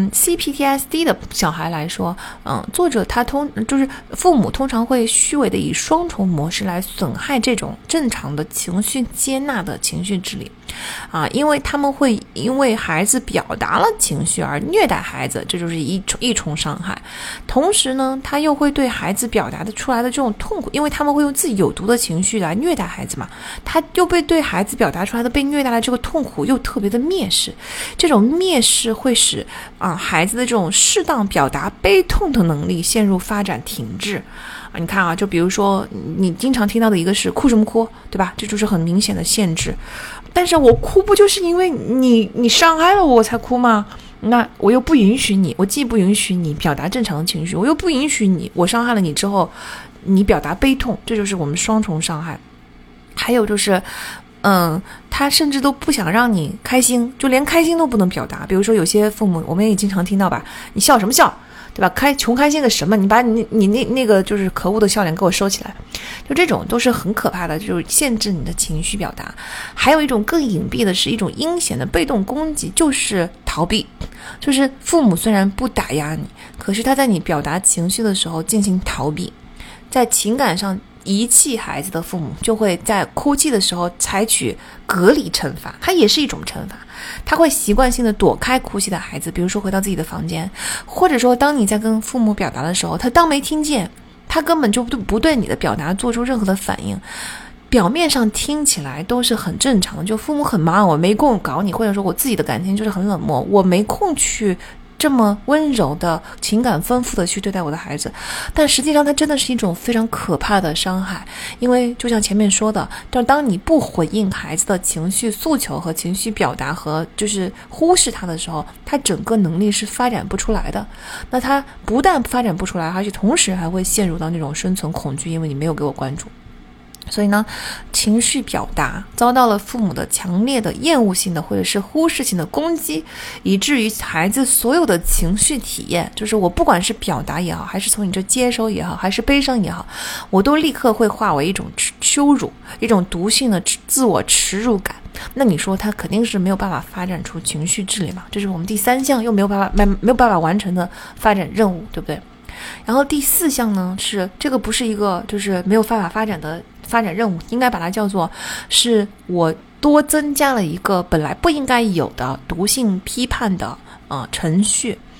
CPTSD 的小孩来说，作者他就是父母通常会虚伪的以双重模式来损害这种正常的情绪接纳的情绪智力因为他们会因为孩子表达了情绪而虐待孩子，这就是一重伤害。同时呢，他又会对孩子表达的出来的这种痛苦，因为他们会用自己有毒的情绪来虐待孩子嘛，他又对孩子表达出来的被虐待的这个痛苦又特别的蔑视。这种蔑视会使孩子的这种适当表达悲痛的能力陷入发展停滞你看就比如说你经常听到的一个是哭什么哭，对吧？这就是很明显的限制。但是我哭不就是因为你伤害了我才哭吗？那我又不允许你，我既不允许你表达正常的情绪，我又不允许我伤害了你之后你表达悲痛，这就是我们双重伤害。还有就是他甚至都不想让你开心，就连开心都不能表达。比如说有些父母我们也经常听到吧，你笑什么笑，对吧？穷开心个什么，你把你那个就是可恶的笑脸给我收起来。就这种都是很可怕的，就是限制你的情绪表达。还有一种更隐蔽的是一种阴险的被动攻击，就是逃避。就是父母虽然不打压你，可是他在你表达情绪的时候进行逃避。在情感上遗弃孩子的父母就会在哭泣的时候采取隔离惩罚，它也是一种惩罚。他会习惯性的躲开哭泣的孩子，比如说回到自己的房间，或者说当你在跟父母表达的时候，他当没听见，他根本就不对你的表达做出任何的反应。表面上听起来都是很正常，就父母很忙，我没空搞你，或者说我自己的感情就是很冷漠，我没空去这么温柔的情感丰富的去对待我的孩子。但实际上它真的是一种非常可怕的伤害，因为就像前面说的，当你不回应孩子的情绪诉求和情绪表达和就是忽视他的时候，他整个能力是发展不出来的。那他不但发展不出来，而且同时还会陷入到那种生存恐惧，因为你没有给我关注。所以呢，情绪表达遭到了父母的强烈的厌恶性的或者是忽视性的攻击，以至于孩子所有的情绪体验，就是我不管是表达也好，还是从你这接收也好，还是悲伤也好，我都立刻会化为一种羞辱，一种毒性的自我耻辱感。那你说他肯定是没有办法发展出情绪智力嘛？这是我们第三项又没有办法完成的发展任务，对不对？然后第四项呢，是这个不是一个就是没有办法发展的发展任务，应该把它叫做是我多增加了一个本来不应该有的毒性批判的程序。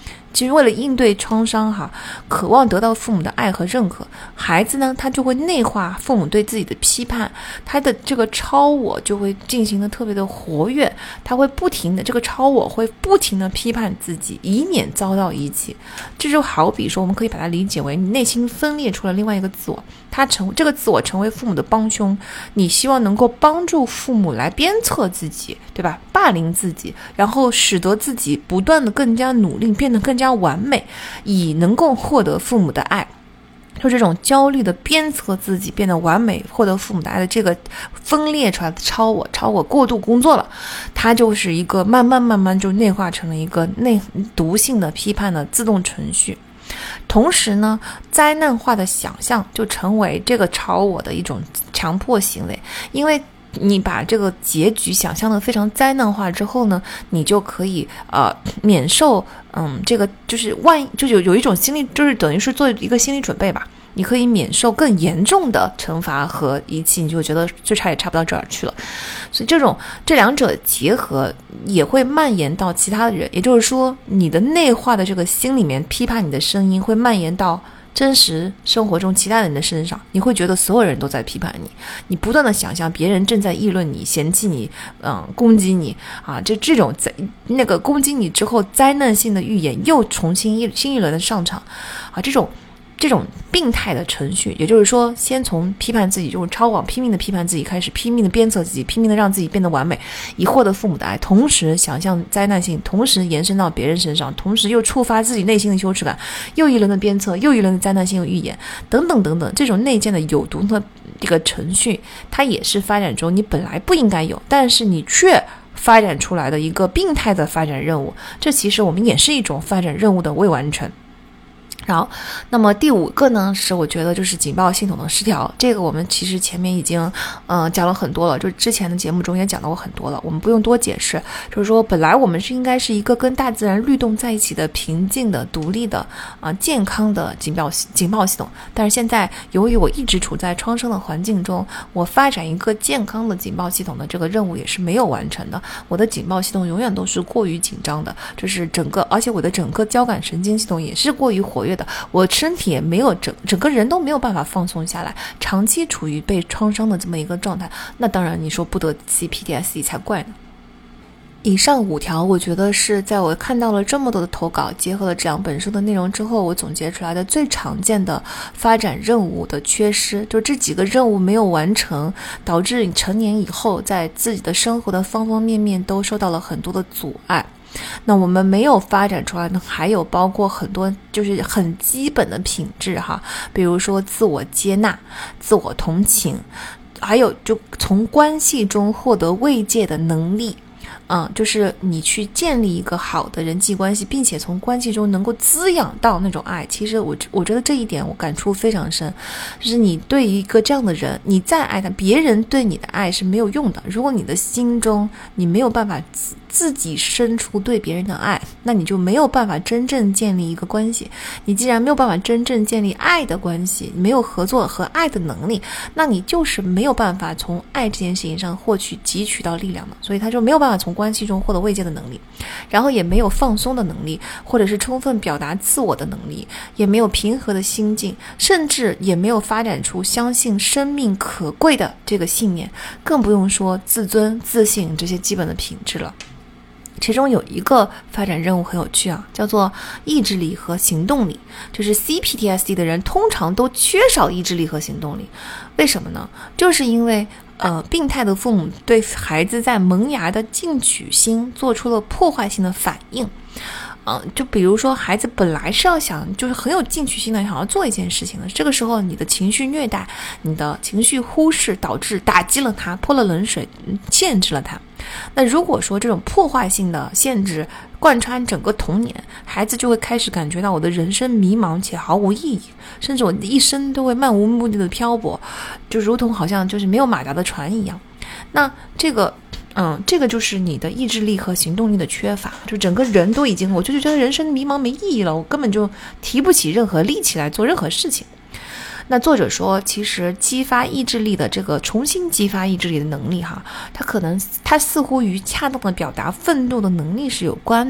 其实为了应对创伤渴望得到父母的爱和认可，孩子呢他就会内化父母对自己的批判，他的这个超我就会进行的特别的活跃，他会不停的，这个超我会不停的批判自己，以免遭到遗弃。这就好比说，我们可以把它理解为你内心分裂出了另外一个自我，这个自我成为父母的帮凶，你希望能够帮助父母来鞭策自己，对吧？霸凌自己，然后使得自己不断的更加努力，变得更加完美，以能够获得父母的爱。就这种焦虑的鞭策自己变得完美，获得父母的爱的这个分裂出来的超我过度工作了，它就是一个慢慢就内化成了一个毒性的批判的自动程序。同时呢，灾难化的想象就成为这个超我的一种强迫行为，因为你把这个结局想象的非常灾难化之后呢，你就可以免受这个就是有一种心理，就是等于是做一个心理准备吧，你可以免受更严重的惩罚和遗弃，你就觉得最差也差不到这儿去了。所以这两者结合也会蔓延到其他的人，也就是说你的内化的这个心里面批判你的声音会蔓延到真实生活中其他人的身上，你会觉得所有人都在批判你，你不断的想象别人正在议论你、嫌弃你、攻击你这种那个攻击你之后灾难性的预言又重新新一轮的上场这种病态的程序，也就是说先从批判自己，就是超往拼命的批判自己开始，拼命的鞭策自己，拼命的让自己变得完美，以获得父母的爱，同时想象灾难性，同时延伸到别人身上，同时又触发自己内心的羞耻感，又一轮的鞭策，又一轮的灾难性的预言，等等等等，这种内建的有毒的这个程序，它也是发展中你本来不应该有，但是你却发展出来的一个病态的发展任务，这其实我们也是一种发展任务的未完成。然后那么第5个呢，是我觉得就是警报系统的失调，这个我们其实前面已经讲了很多了，就之前的节目中也讲到过很多了，我们不用多解释。就是说本来我们应该是一个跟大自然律动在一起的平静的独立的健康的警报系统，但是现在由于我一直处在创伤的环境中，我发展一个健康的警报系统的这个任务也是没有完成的，我的警报系统永远都是过于紧张的，就是而且我的整个交感神经系统也是过于活跃的，我身体也没有整个人都没有办法放松下来，长期处于被创伤的这么一个状态，那当然你说不得 CPTSD 才怪呢。以上5条我觉得是在我看到了这么多的投稿，结合了这2本书的内容之后，我总结出来的最常见的发展任务的缺失，就这几个任务没有完成，导致你成年以后在自己的生活的方方面面都受到了很多的阻碍。那我们没有发展出来呢，还有包括很多就是很基本的品质比如说自我接纳、自我同情，还有就从关系中获得慰藉的能力。就是你去建立一个好的人际关系，并且从关系中能够滋养到那种爱。其实我觉得这一点我感触非常深，就是你对一个这样的人，你再爱他，别人对你的爱是没有用的。如果你的心中你没有办法自己生出对别人的爱，那你就没有办法真正建立一个关系。你既然没有办法真正建立爱的关系，没有合作和爱的能力，那你就是没有办法从爱这件事情上汲取到力量的，所以他就没有办法从关系中获得慰藉的能力，然后也没有放松的能力，或者是充分表达自我的能力，也没有平和的心境，甚至也没有发展出相信生命可贵的这个信念，更不用说自尊、自信这些基本的品质了。其中有一个发展任务很有趣叫做意志力和行动力，就是 CPTSD 的人通常都缺少意志力和行动力。为什么呢？就是因为病态的父母对孩子在萌芽的进取心做出了破坏性的反应。就比如说孩子本来是要就是很有进取心的想要做一件事情的，这个时候你的情绪虐待、你的情绪忽视导致打击了他，泼了冷水，限制了他。那如果说这种破坏性的限制贯穿整个童年，孩子就会开始感觉到我的人生迷茫且毫无意义，甚至我的一生都会漫无目的的漂泊，就如同好像就是没有马达的船一样。那这个就是你的意志力和行动力的缺乏，就整个人都已经，我就觉得人生迷茫没意义了，我根本就提不起任何力气来做任何事情。那作者说，其实激发意志力的这个重新激发意志力的能力它似乎与恰当的表达愤怒的能力是有关的。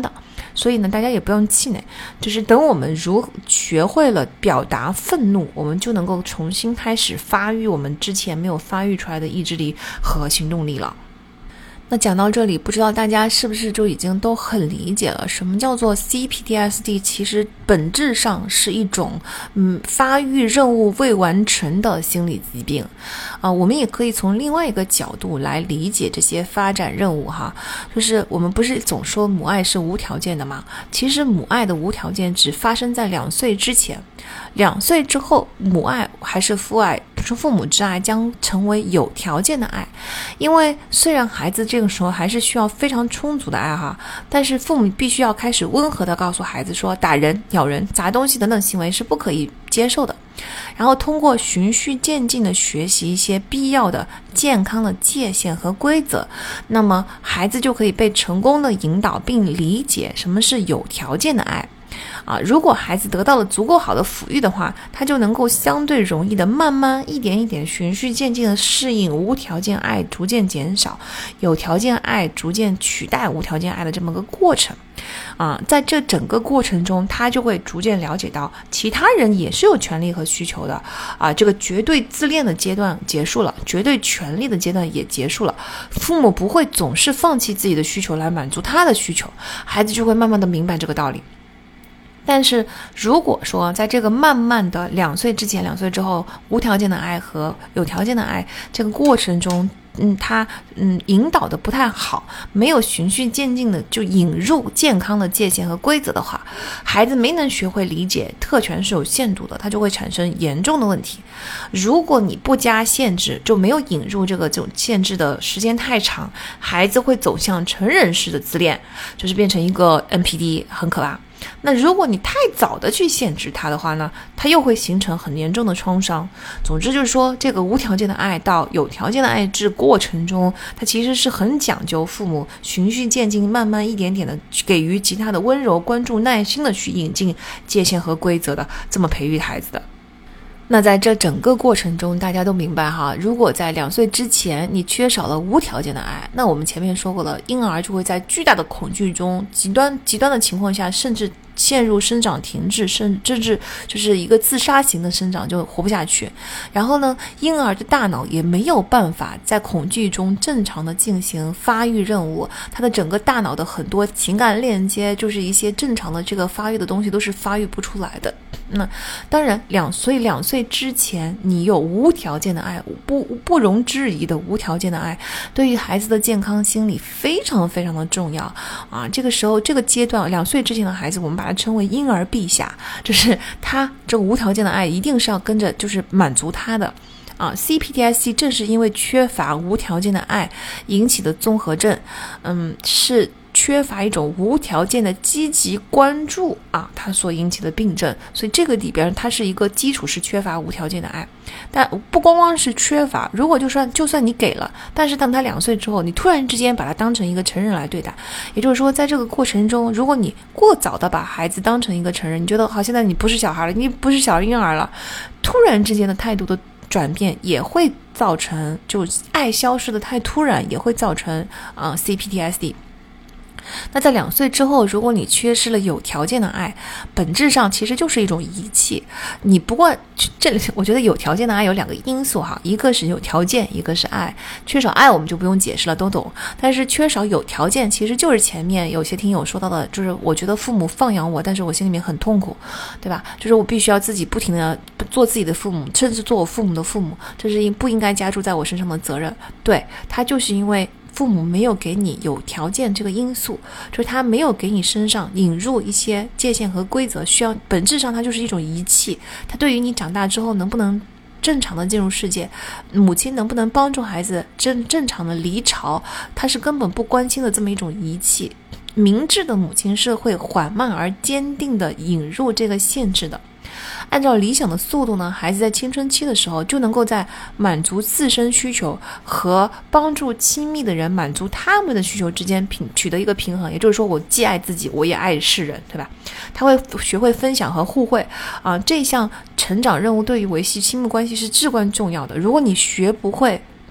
所以呢，大家也不用气馁，就是等我们学会了表达愤怒，我们就能够重新开始发育我们之前没有发育出来的意志力和行动力了。那讲到这里，不知道大家是不是就已经都很理解了什么叫做 CPTSD， 其实本质上是一种发育任务未完成的心理疾病我们也可以从另外一个角度来理解这些发展任务哈，就是我们不是总说母爱是无条件的吗？其实母爱的无条件只发生在2岁之前，2岁之后，母爱还是父爱，父母之爱将成为有条件的爱。因为虽然孩子这个时候还是需要非常充足的爱哈，但是父母必须要开始温和的告诉孩子说，打人、咬人、砸东西等等行为是不可以接受的。然后通过循序渐进的学习一些必要的健康的界限和规则，那么孩子就可以被成功的引导并理解什么是有条件的爱。如果孩子得到了足够好的抚育的话，他就能够相对容易的慢慢一点一点循序渐进的适应无条件爱逐渐减少，有条件爱逐渐取代无条件爱的这么个过程。在这整个过程中，他就会逐渐了解到其他人也是有权利和需求的这个绝对自恋的阶段结束了，绝对权利的阶段也结束了，父母不会总是放弃自己的需求来满足他的需求，孩子就会慢慢的明白这个道理。但是如果说在这个慢慢的2岁之前、2岁之后，无条件的爱和有条件的爱这个过程中，他引导的不太好，没有循序渐进的就引入健康的界限和规则的话，孩子没能学会理解特权是有限度的，他就会产生严重的问题。如果你不加限制，就没有引入这种限制的时间太长，孩子会走向成人式的自恋，就是变成一个 NPD， 很可怕。那如果你太早的去限制他的话呢，他又会形成很严重的创伤。总之就是说，这个无条件的爱到有条件的爱这过程中，它其实是很讲究父母循序渐进，慢慢一点点的给予其他的温柔、关注、耐心的去引进界限和规则的，这么培育孩子的。那在这整个过程中，大家都明白哈，如果在2岁之前你缺少了无条件的爱，那我们前面说过了，婴儿就会在巨大的恐惧中，极端的情况下，甚至陷入生长停滞，甚至就是一个自杀型的生长，就活不下去。然后呢，婴儿的大脑也没有办法在恐惧中正常的进行发育任务，他的整个大脑的很多情感链接，就是一些正常的这个发育的东西都是发育不出来的。那当然2岁之前你有无条件的爱，不容置疑的无条件的爱，对于孩子的健康心理非常非常的重要这个时候这个阶段2岁之前的孩子，我们把它称为婴儿陛下，就是他这个无条件的爱一定是要跟着就是满足他的CPTSD 正是因为缺乏无条件的爱引起的综合症，是缺乏一种无条件的积极关注它所引起的病症。所以这个里边它是一个基础，是缺乏无条件的爱。但不光光是缺乏，如果就算你给了，但是当他2岁之后，你突然之间把他当成一个成人来对待，也就是说在这个过程中，如果你过早的把孩子当成一个成人，你觉得好，现在你不是小孩了，你不是小婴儿了，突然之间的态度的转变也会造成，就爱消失的太突然，也会造成CPTSD。那在2岁之后，如果你缺失了有条件的爱，本质上其实就是一种遗弃。你不过我觉得有条件的爱有2个因素一个是有条件，一个是爱。缺少爱我们就不用解释了，都懂。但是缺少有条件其实就是前面有些听友说到的，就是我觉得父母放养我，但是我心里面很痛苦，对吧？就是我必须要自己不停的做自己的父母，甚至做我父母的父母，这是不应该加注在我身上的责任。对，他就是因为父母没有给你有条件这个因素，就是他没有给你身上引入一些界限和规则，需要本质上它就是一种遗弃。他对于你长大之后能不能正常的进入世界，母亲能不能帮助孩子正常的离巢，他是根本不关心的这么一种遗弃。明智的母亲是会缓慢而坚定的引入这个限制的。按照理想的速度呢，孩子在青春期的时候就能够在满足自身需求和帮助亲密的人满足他们的需求之间取得一个平衡，也就是说我既爱自己我也爱世人，对吧？他会学会分享和互惠这项成长任务对于维系亲密关系是至关重要的。如果你学不会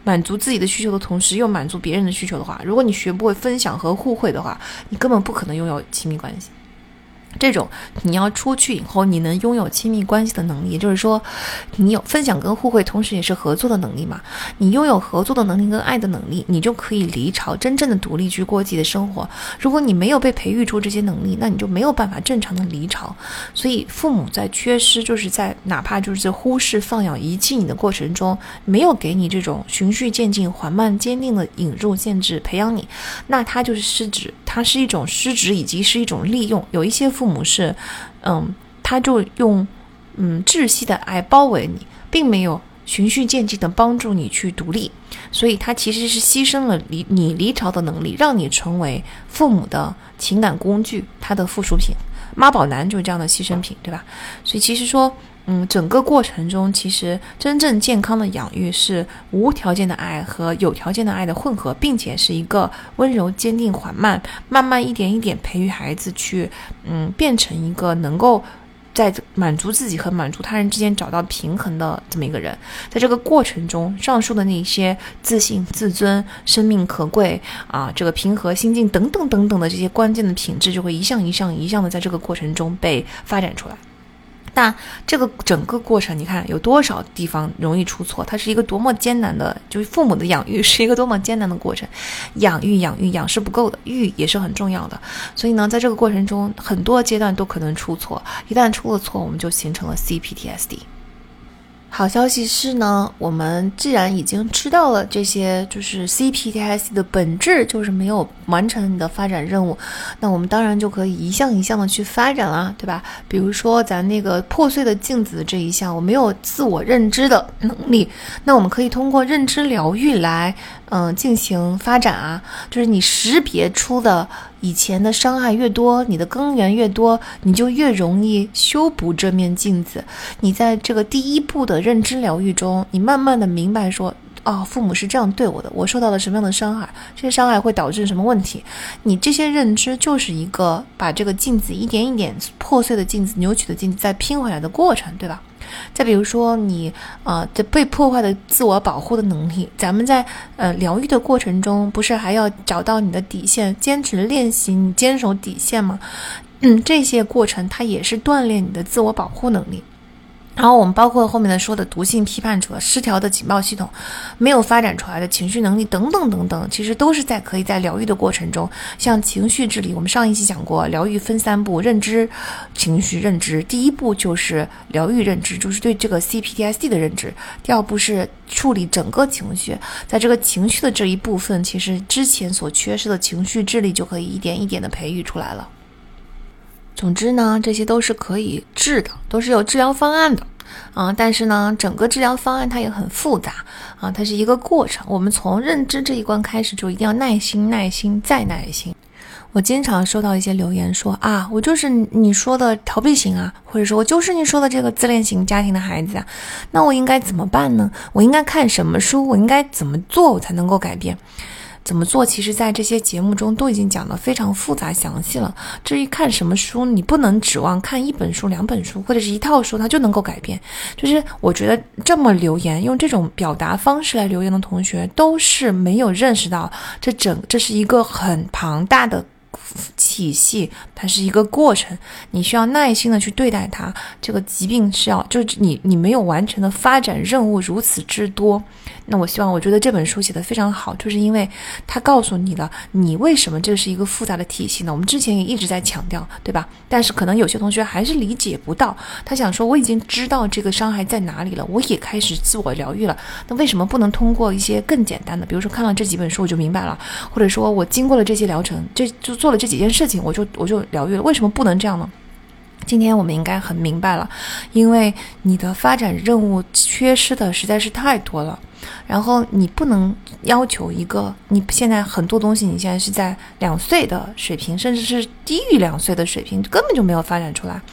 满足自己的需求的同时又满足别人的需求的话，如果你学不会分享和互惠的话，你根本不可能拥有亲密关系。这种你要出去以后你能拥有亲密关系的能力，也就是说你有分享跟互惠，同时也是合作的能力嘛。你拥有合作的能力跟爱的能力，你就可以离巢，真正的独立去过自己的生活。如果你没有被培育出这些能力，那你就没有办法正常的离巢。所以父母在缺失，就是在哪怕就是在忽视放养遗弃你的过程中，没有给你这种循序渐进缓慢坚定的引入限制培养你，那它就是失职，它是一种失职以及是一种利用。有一些父母是他就用窒息的爱包围你，并没有循序渐进的帮助你去独立，所以他其实是牺牲了你离巢的能力，让你成为父母的情感工具，他的附属品。妈宝男就是这样的牺牲品，对吧？所以其实说整个过程中，其实真正健康的养育是无条件的爱和有条件的爱的混合，并且是一个温柔坚定缓慢慢慢一点一点培育孩子去变成一个能够在满足自己和满足他人之间找到平衡的这么一个人。在这个过程中，上述的那些自信、自尊、生命可贵这个平和心境等等等等的这些关键的品质，就会一项一项一项的在这个过程中被发展出来。那这个整个过程，你看有多少地方容易出错，它是一个多么艰难的，就是父母的养育是一个多么艰难的过程。养是不够的，育也是很重要的。所以呢，在这个过程中，很多阶段都可能出错，一旦出了错，我们就形成了 CPTSD。好消息是呢，我们既然已经知道了这些，就是 CPTSD 的本质就是没有完成你的发展任务，那我们当然就可以一项一项的去发展啦，对吧？比如说咱那个破碎的镜子这一项，我没有自我认知的能力，那我们可以通过认知疗愈来进行发展啊。就是你识别出的以前的伤害越多，你的根源越多，你就越容易修补这面镜子。你在这个第一步的认知疗愈中，你慢慢的明白说，父母是这样对我的，我受到了什么样的伤害，这些伤害会导致什么问题。你这些认知就是一个把这个镜子一点一点破碎的镜子、扭曲的镜子再拼回来的过程，对吧？再比如说你被破坏的自我保护的能力，咱们在疗愈的过程中，不是还要找到你的底线，坚持练习你坚守底线吗？这些过程它也是锻炼你的自我保护能力。然后我们包括后面的说的毒性批判者、失调的警报系统、没有发展出来的情绪能力等等等等，其实都是可以在疗愈的过程中，像情绪治理，我们上一期讲过，疗愈分3步：认知、情绪认知。第一步就是疗愈认知，就是对这个 CPTSD 的认知。第二步是处理整个情绪，在这个情绪的这一部分，其实之前所缺失的情绪智力就可以一点一点的培育出来了。总之呢，这些都是可以治的，都是有治疗方案的但是呢，整个治疗方案它也很复杂它是一个过程。我们从认知这一关开始，就一定要耐心再耐心。我经常收到一些留言说我就是你说的逃避型或者说我就是你说的这个自恋型家庭的孩子那我应该怎么办呢？我应该看什么书？我应该怎么做我才能够改变？怎么做其实在这些节目中都已经讲得非常复杂详细了。至于看什么书，你不能指望看1本书2本书或者是一套书它就能够改变。就是我觉得这么留言，用这种表达方式来留言的同学，都是没有认识到这是一个很庞大的体系，它是一个过程，你需要耐心的去对待它。这个疾病是就是你没有完成的发展任务如此之多。那我觉得这本书写得非常好，就是因为它告诉你了你为什么这是一个复杂的体系呢？我们之前也一直在强调，对吧？但是可能有些同学还是理解不到，他想说我已经知道这个伤害在哪里了，我也开始自我疗愈了，那为什么不能通过一些更简单的，比如说看了这几本书我就明白了，或者说我经过了这些疗程，就做了这几件事情我就疗愈了，为什么不能这样呢？今天我们应该很明白了，因为你的发展任务缺失的实在是太多了，然后你不能要求一个你现在很多东西你现在是在2岁的水平，甚至是低于2岁的水平，根本就没有发展出来。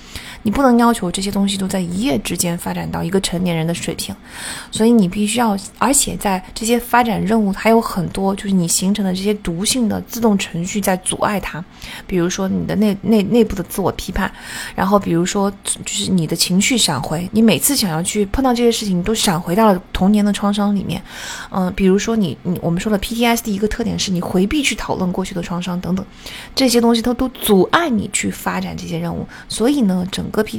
你不能要求这些东西都在一夜之间发展到一个成年人的水平，所以你必须要，而且在这些发展任务还有很多就是你形成的这些毒性的自动程序在阻碍它，比如说你的内部的自我批判，然后比如说就是你的情绪闪回，你每次想要去碰到这些事情，你都闪回到了童年的创伤里面。比如说我们说的 PTSD 一个特点是你回避去讨论过去的创伤等等，这些东西都阻碍你去发展这些任务。所以呢，整个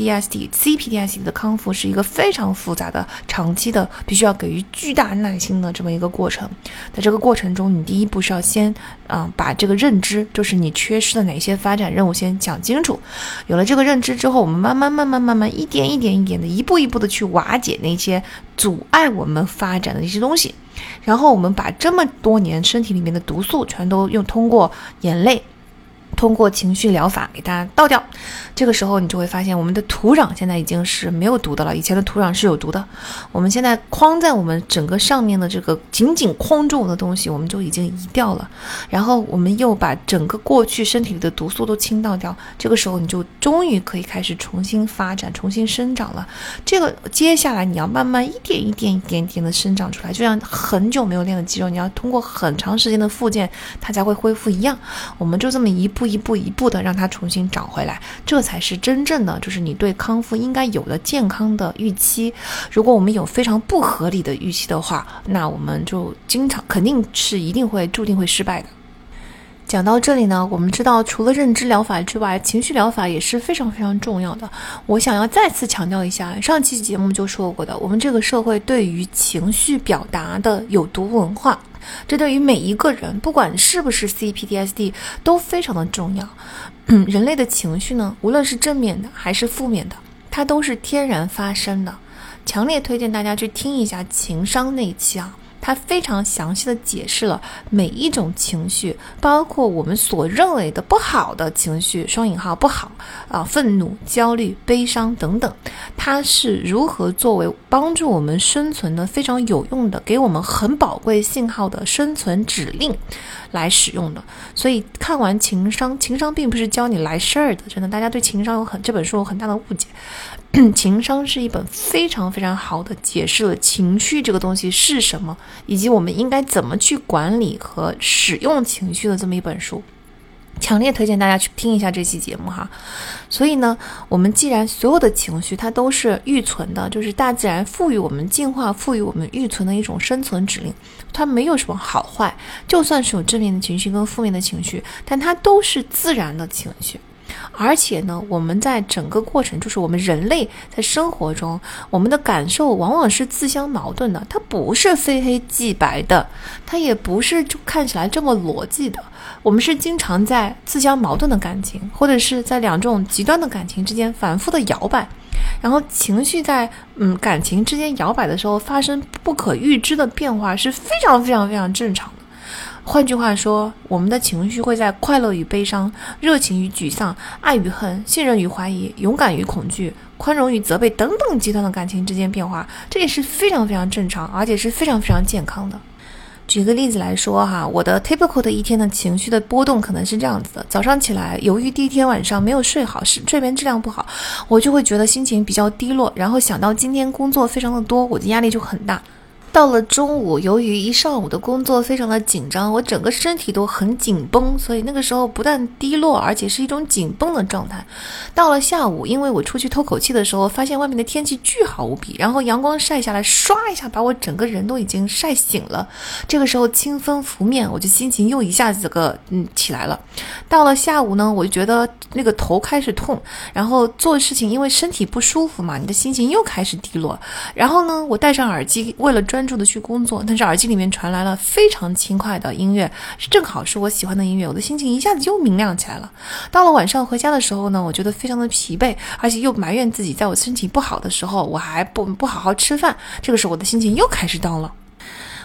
CPTSD 的康复是一个非常复杂的、长期的，必须要给予巨大耐心的这么一个过程。在这个过程中，你第一步是要先把这个认知，就是你缺失的哪些发展任务先讲清楚。有了这个认知之后，我们慢慢一点的一步一步的去瓦解那些阻碍我们发展的一些东西，然后我们把这么多年身体里面的毒素全都通过眼泪，通过情绪疗法给它倒掉。这个时候你就会发现我们的土壤现在已经是没有毒的了，以前的土壤是有毒的。我们现在框在我们整个上面的这个紧紧框住我们的东西我们就已经移掉了，然后我们又把整个过去身体里的毒素都倾倒掉，这个时候你就终于可以开始重新发展重新生长了。这个接下来你要慢慢一点的生长出来，就像很久没有练的肌肉，你要通过很长时间的复健它才会恢复一样，我们就这么一步的让它重新长回来，这才是真正的就是你对康复应该有的健康的预期。如果我们有非常不合理的预期的话，那我们就肯定是一定会注定会失败的。讲到这里呢，我们知道除了认知疗法之外，情绪疗法也是非常非常重要的。我想要再次强调一下，上期节目就说过的，我们这个社会对于情绪表达的有毒文化，这对于每一个人不管是不是 CPTSD 都非常的重要。人类的情绪呢，无论是正面的还是负面的，它都是天然发生的。强烈推荐大家去听一下情商那一期啊，它非常详细的解释了每一种情绪，包括我们所认为的不好的情绪，双引号不好愤怒、焦虑、悲伤等等，它是如何作为帮助我们生存的非常有用的，给我们很宝贵信号的生存指令来使用的。所以看完情商并不是教你来事儿的，真的，大家对情商这本书有很大的误解。情商是一本非常非常好的解释了情绪这个东西是什么，以及我们应该怎么去管理和使用情绪的这么一本书。强烈推荐大家去听一下这期节目哈。所以呢，我们既然所有的情绪它都是预存的，就是大自然赋予我们进化赋予我们预存的一种生存指令，它没有什么好坏，就算是有正面的情绪跟负面的情绪，但它都是自然的情绪。而且呢，我们在整个过程，就是我们人类在生活中，我们的感受往往是自相矛盾的，它不是非黑即白的，它也不是就看起来这么逻辑的。我们是经常在自相矛盾的感情，或者是在两种极端的感情之间反复的摇摆，然后情绪在感情之间摇摆的时候发生不可预知的变化，是非常非常非常正常的。换句话说，我们的情绪会在快乐与悲伤、热情与沮丧、爱与恨、信任与怀疑、勇敢与恐惧、宽容与责备等等极端的感情之间变化，这也是非常非常正常，而且是非常非常健康的。举个例子来说哈，我的 typical 的一天的情绪的波动可能是这样子的：早上起来，由于第一天晚上没有睡好，睡眠质量不好，我就会觉得心情比较低落，然后想到今天工作非常的多，我的压力就很大。到了中午，由于一上午的工作非常的紧张，我整个身体都很紧绷，所以那个时候不但低落，而且是一种紧绷的状态。到了下午，因为我出去透口气的时候，发现外面的天气巨好无比，然后阳光晒下来，唰一下把我整个人都已经晒醒了。这个时候清风拂面，我就心情又一下子起来了。到了下午呢，我就觉得那个头开始痛，然后做事情因为身体不舒服嘛，你的心情又开始低落。然后呢，我戴上耳机，为了专注的去工作，但是耳机里面传来了非常轻快的音乐，正好是我喜欢的音乐，我的心情一下子又明亮起来了。到了晚上回家的时候呢，我觉得非常的疲惫，而且又埋怨自己在我身体不好的时候我还不好好吃饭，这个时候我的心情又开始down了。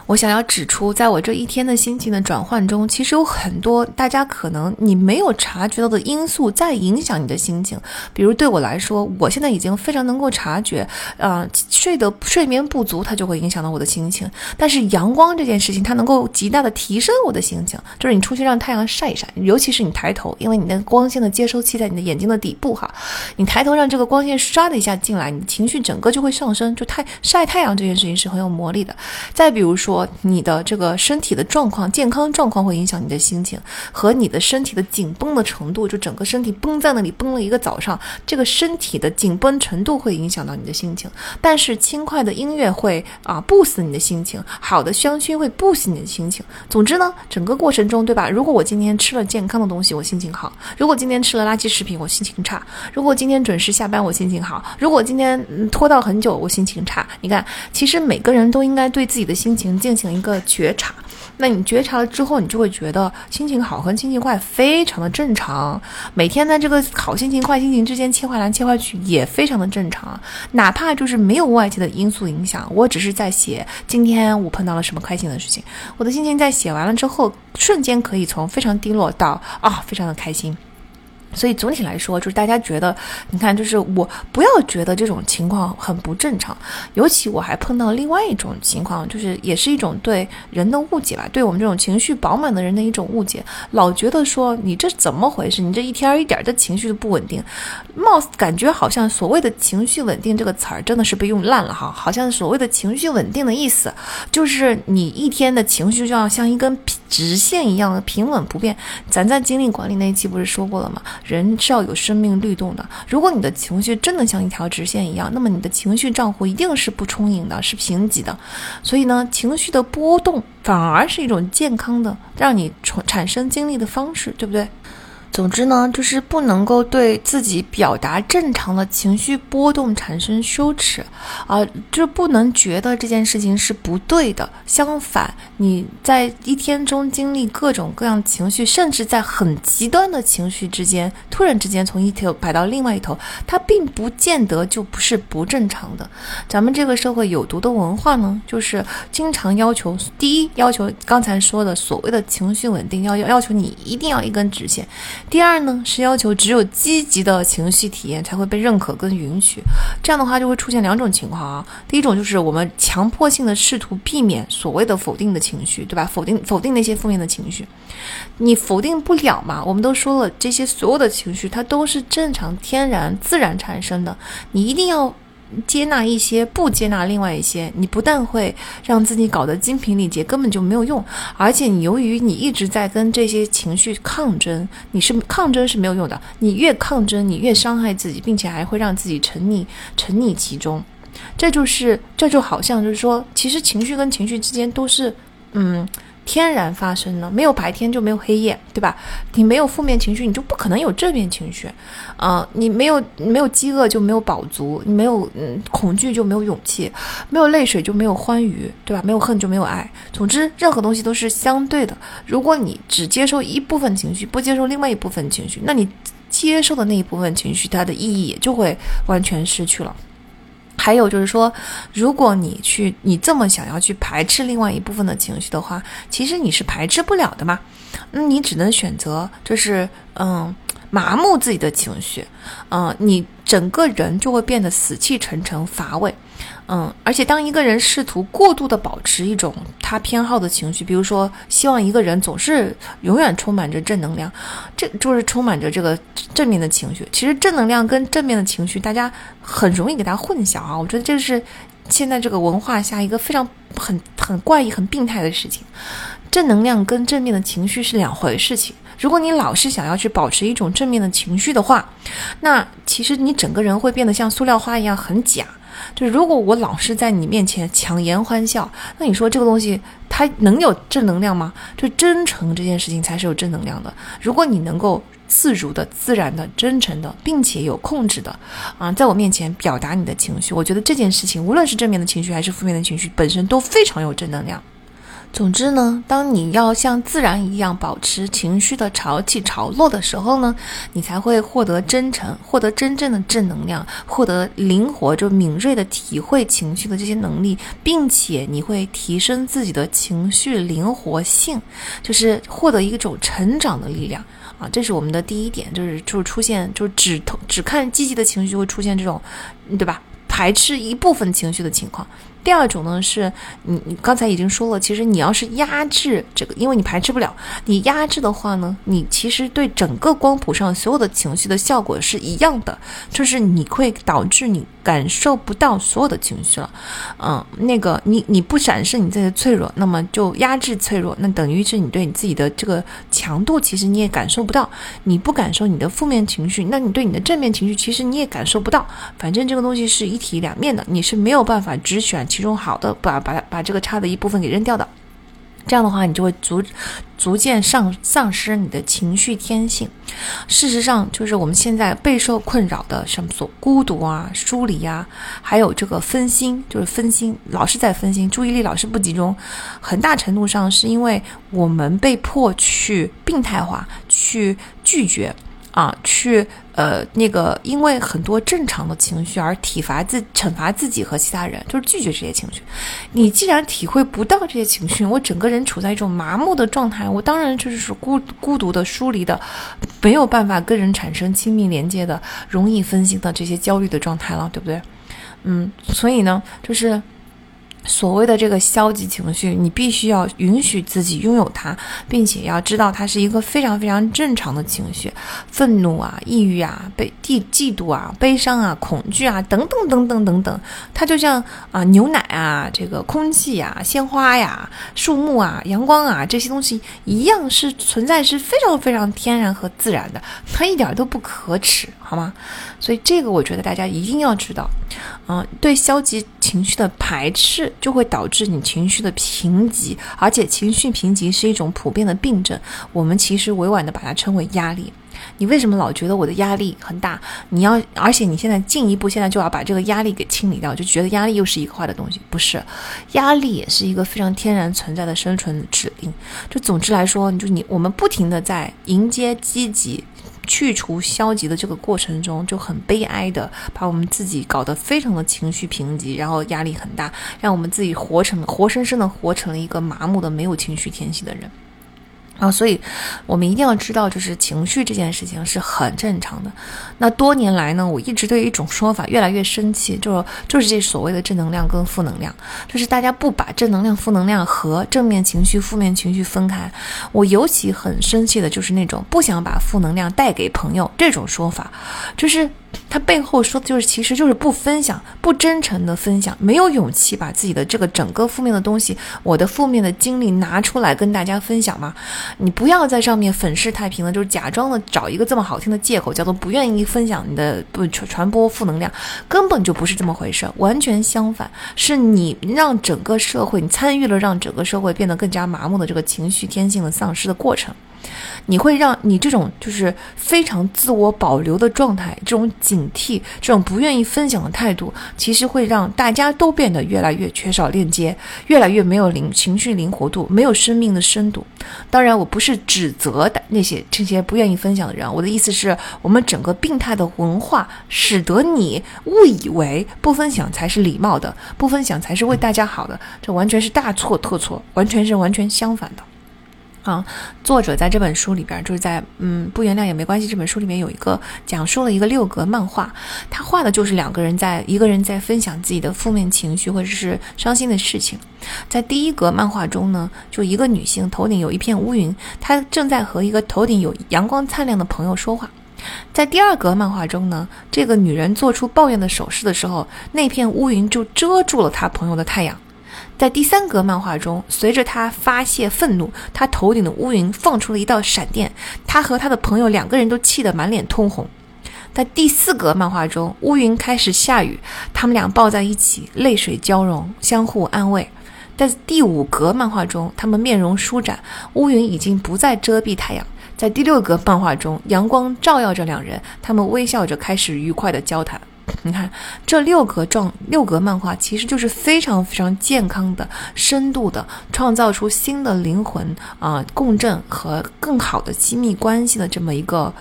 我想要指出，在我这一天的心情的转换中，其实有很多大家可能你没有察觉到的因素在影响你的心情。比如对我来说，我现在已经非常能够察觉，睡眠不足它就会影响到我的心情。但是阳光这件事情，它能够极大的提升我的心情。就是你出去让太阳晒一晒，尤其是你抬头，因为你的光线的接收器在你的眼睛的底部哈，你抬头让这个光线刷的一下进来，你的情绪整个就会上升。就晒太阳这件事情是很有魔力的。再比如说你的这个身体的状况、健康状况会影响你的心情，和你的身体的紧绷的程度，就整个身体绷在那里绷了一个早上，这个身体的紧绷程度会影响到你的心情。但是轻快的音乐会boost你的心情，好的香薰会 boost你的心情。总之呢，整个过程中，对吧？如果我今天吃了健康的东西，我心情好；如果今天吃了垃圾食品，我心情差；如果今天准时下班，我心情好；如果今天拖到很久，我心情差。你看，其实每个人都应该对自己的心情进行一个觉察。那你觉察了之后，你就会觉得心情好和心情坏非常的正常。每天在这个好心情坏心情之间切换来切换去也非常的正常。哪怕就是没有外界的因素影响，我只是在写今天我碰到了什么开心的事情，我的心情在写完了之后，瞬间可以从非常低落到非常的开心。所以总体来说，就是大家觉得，你看，就是我不要觉得这种情况很不正常。尤其我还碰到另外一种情况，就是也是一种对人的误解吧，对我们这种情绪饱满的人的一种误解。老觉得说你这怎么回事？你这一天一点的情绪都不稳定，貌似感觉好像所谓的情绪稳定这个词儿真的是被用烂了哈。好像所谓的情绪稳定的意思，就是你一天的情绪就要像一根直线一样的平稳不变。咱在精力管理那一期不是说过了吗？人是要有生命律动的。如果你的情绪真的像一条直线一样，那么你的情绪账户一定是不充盈的，是贫瘠的。所以呢，情绪的波动反而是一种健康的让你产生精力的方式，对不对？总之呢，就是不能够对自己表达正常的情绪波动产生羞耻就不能觉得这件事情是不对的。相反，你在一天中经历各种各样情绪，甚至在很极端的情绪之间，突然之间从一头摆到另外一头，它并不见得就不是不正常的。咱们这个社会有毒的文化呢，就是经常要求，第一，要求刚才说的所谓的情绪稳定，要求你一定要一根直线。第二呢，是要求只有积极的情绪体验才会被认可跟允许。这样的话就会出现两种情况第一种就是我们强迫性的试图避免所谓的否定的情绪，对吧？否定那些负面的情绪，你否定不了嘛。我们都说了，这些所有的情绪它都是正常、天然、自然产生的，你一定要接纳一些，不接纳另外一些，你不但会让自己搞得精疲力竭，根本就没有用，而且你由于你一直在跟这些情绪抗争，抗争是没有用的，你越抗争你越伤害自己，并且还会让自己沉溺其中。这就好像就是说，其实情绪跟情绪之间都是天然发生的，没有白天就没有黑夜，对吧？你没有负面情绪，你就不可能有正面情绪你没有饥饿就没有饱足，你没有恐惧就没有勇气，没有泪水就没有欢愉，对吧？没有恨就没有爱。总之任何东西都是相对的，如果你只接受一部分情绪，不接受另外一部分情绪，那你接受的那一部分情绪它的意义也就会完全失去了。还有就是说，如果你这么想要去排斥另外一部分的情绪的话，其实你是排斥不了的嘛。你只能选择就是麻木自己的情绪，你整个人就会变得死气沉沉乏味。而且当一个人试图过度的保持一种他偏好的情绪，比如说希望一个人总是永远充满着正能量，这就是充满着这个正面的情绪。其实正能量跟正面的情绪大家很容易给它混淆我觉得这是现在这个文化下一个非常很怪异很病态的事情。正能量跟正面的情绪是两回事情。如果你老是想要去保持一种正面的情绪的话，那其实你整个人会变得像塑料花一样很假。就是如果我老是在你面前强颜欢笑，那你说这个东西它能有正能量吗？就真诚这件事情才是有正能量的。如果你能够自如的、自然的、真诚的，并且有控制的在我面前表达你的情绪，我觉得这件事情无论是正面的情绪还是负面的情绪本身都非常有正能量。 总之呢，当你要像自然一样保持情绪的潮起潮落的时候呢，你才会获得真诚，获得真正的正能量，获得灵活就敏锐的体会情绪的这些能力，并且你会提升自己的情绪灵活性，就是获得一种成长的力量啊。这是我们的第一点，就是出现只看积极的情绪会出现这种，对吧？排斥一部分情绪的情况。第二种呢是你刚才已经说了，其实你要是压制这个，因为你排斥不了，你压制的话呢，你其实对整个光谱上所有的情绪的效果是一样的，就是你会导致你感受不到所有的情绪了。你不展示你自己的脆弱，那么就压制脆弱，那等于是你对你自己的这个强度其实你也感受不到，你不感受你的负面情绪，那你对你的正面情绪其实你也感受不到，反正这个东西是一体两面的，你是没有办法只选其中好的，把这个差的一部分给扔掉的。这样的话你就会逐渐丧失你的情绪天性。事实上就是我们现在备受困扰的什么孤独啊、疏离啊，还有这个分心，就是分心，老是在分心，注意力老是不集中，很大程度上是因为我们被迫去病态化，去拒绝因为很多正常的情绪而惩罚自己和其他人，就是拒绝这些情绪。你既然体会不到这些情绪，我整个人处在一种麻木的状态，我当然就是孤独的、疏离的，没有办法跟人产生亲密连接的，容易分心的这些焦虑的状态了，对不对？所以呢，就是所谓的这个消极情绪，你必须要允许自己拥有它，并且要知道它是一个非常非常正常的情绪，愤怒啊、抑郁啊、嫉妒啊、悲伤啊、恐惧啊等等等等等等，它就像牛奶啊、这个空气啊、鲜花呀、树木啊、阳光啊这些东西一样，是存在，是非常非常天然和自然的，它一点都不可耻，好吗？所以这个我觉得大家一定要知道，对消极情绪的排斥就会导致你情绪的贫瘠，而且情绪贫瘠是一种普遍的病症，我们其实委婉的把它称为压力。你为什么老觉得我的压力很大？而且你现在进一步现在就要把这个压力给清理掉，就觉得压力又是一个坏的东西。不是，压力也是一个非常天然存在的生存指令。就总之来说，我们不停的在迎接积极、去除消极的这个过程中，就很悲哀的把我们自己搞得非常的情绪贫瘠，然后压力很大，让我们自己活生生的活成了一个麻木的没有情绪天性的人。所以我们一定要知道，就是情绪这件事情是很正常的。那多年来呢，我一直对一种说法越来越生气，就是这所谓的正能量跟负能量，就是大家不把正能量、负能量和正面情绪、负面情绪分开。我尤其很生气的就是那种不想把负能量带给朋友这种说法，就是他背后说的其实就是不分享，不真诚的分享，没有勇气把自己的这个整个负面的东西，我的负面的经历拿出来跟大家分享嘛。你不要在上面粉饰太平了，就是假装的找一个这么好听的借口，叫做不愿意分享你的传播负能量，根本就不是这么回事，完全相反，是你让整个社会，你参与了让整个社会变得更加麻木的这个情绪天性的丧失的过程。你会让你这种就是非常自我保留的状态，这种警惕，这种不愿意分享的态度，其实会让大家都变得越来越缺少链接，越来越没有情绪灵活度，没有生命的深度。当然我不是指责这些不愿意分享的人，我的意思是我们整个病态的文化使得你误以为不分享才是礼貌的，不分享才是为大家好的，这完全是大错特错，完全相反的。作者在这本书里边，就是在不原谅也没关系这本书里面有一个讲述了一个6格漫画，他画的就是一个人在分享自己的负面情绪或者是伤心的事情。在第1格漫画中呢，就一个女性头顶有一片乌云，她正在和一个头顶有阳光灿烂的朋友说话。在第2格漫画中呢，这个女人做出抱怨的手势的时候，那片乌云就遮住了她朋友的太阳。在第3格漫画中，随着他发泄愤怒，他头顶的乌云放出了一道闪电，他和他的朋友2个人都气得满脸通红。在第4格漫画中，乌云开始下雨，他们俩抱在一起，泪水交融，相互安慰。在第5格漫画中，他们面容舒展，乌云已经不再遮蔽太阳。在第6格漫画中，阳光照耀着2人，他们微笑着开始愉快的交谈。 你看这六格漫画其实就是非常非常健康的、深度的创造出新的灵魂共振和更好的亲密关系的这么一个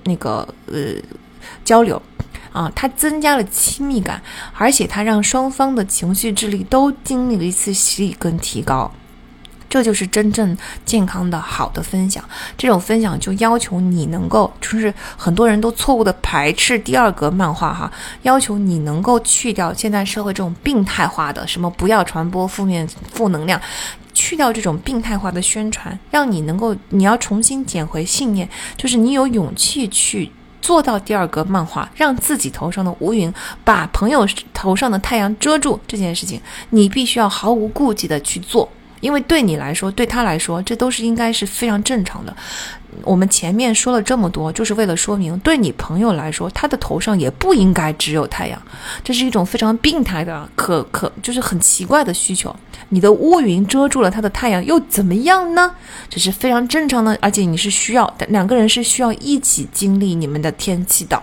交流它增加了亲密感，而且它让双方的情绪智力都经历了一次洗礼跟提高。这就是真正健康的好的分享。这种分享就要求你能够，就是很多人都错误的排斥第二格漫画要求你能够去掉现在社会这种病态化的什么不要传播负能量，去掉这种病态化的宣传，让你要重新捡回信念，就是你有勇气去做到第二格漫画，让自己头上的乌云把朋友头上的太阳遮住这件事情，你必须要毫无顾忌的去做。因为对你来说，对他来说，这都是应该是非常正常的。我们前面说了这么多，就是为了说明，对你朋友来说，他的头上也不应该只有太阳，这是一种非常病态的就是很奇怪的需求。你的乌云遮住了他的太阳又怎么样呢？这是非常正常的，而且两个人是需要一起经历你们的天气的。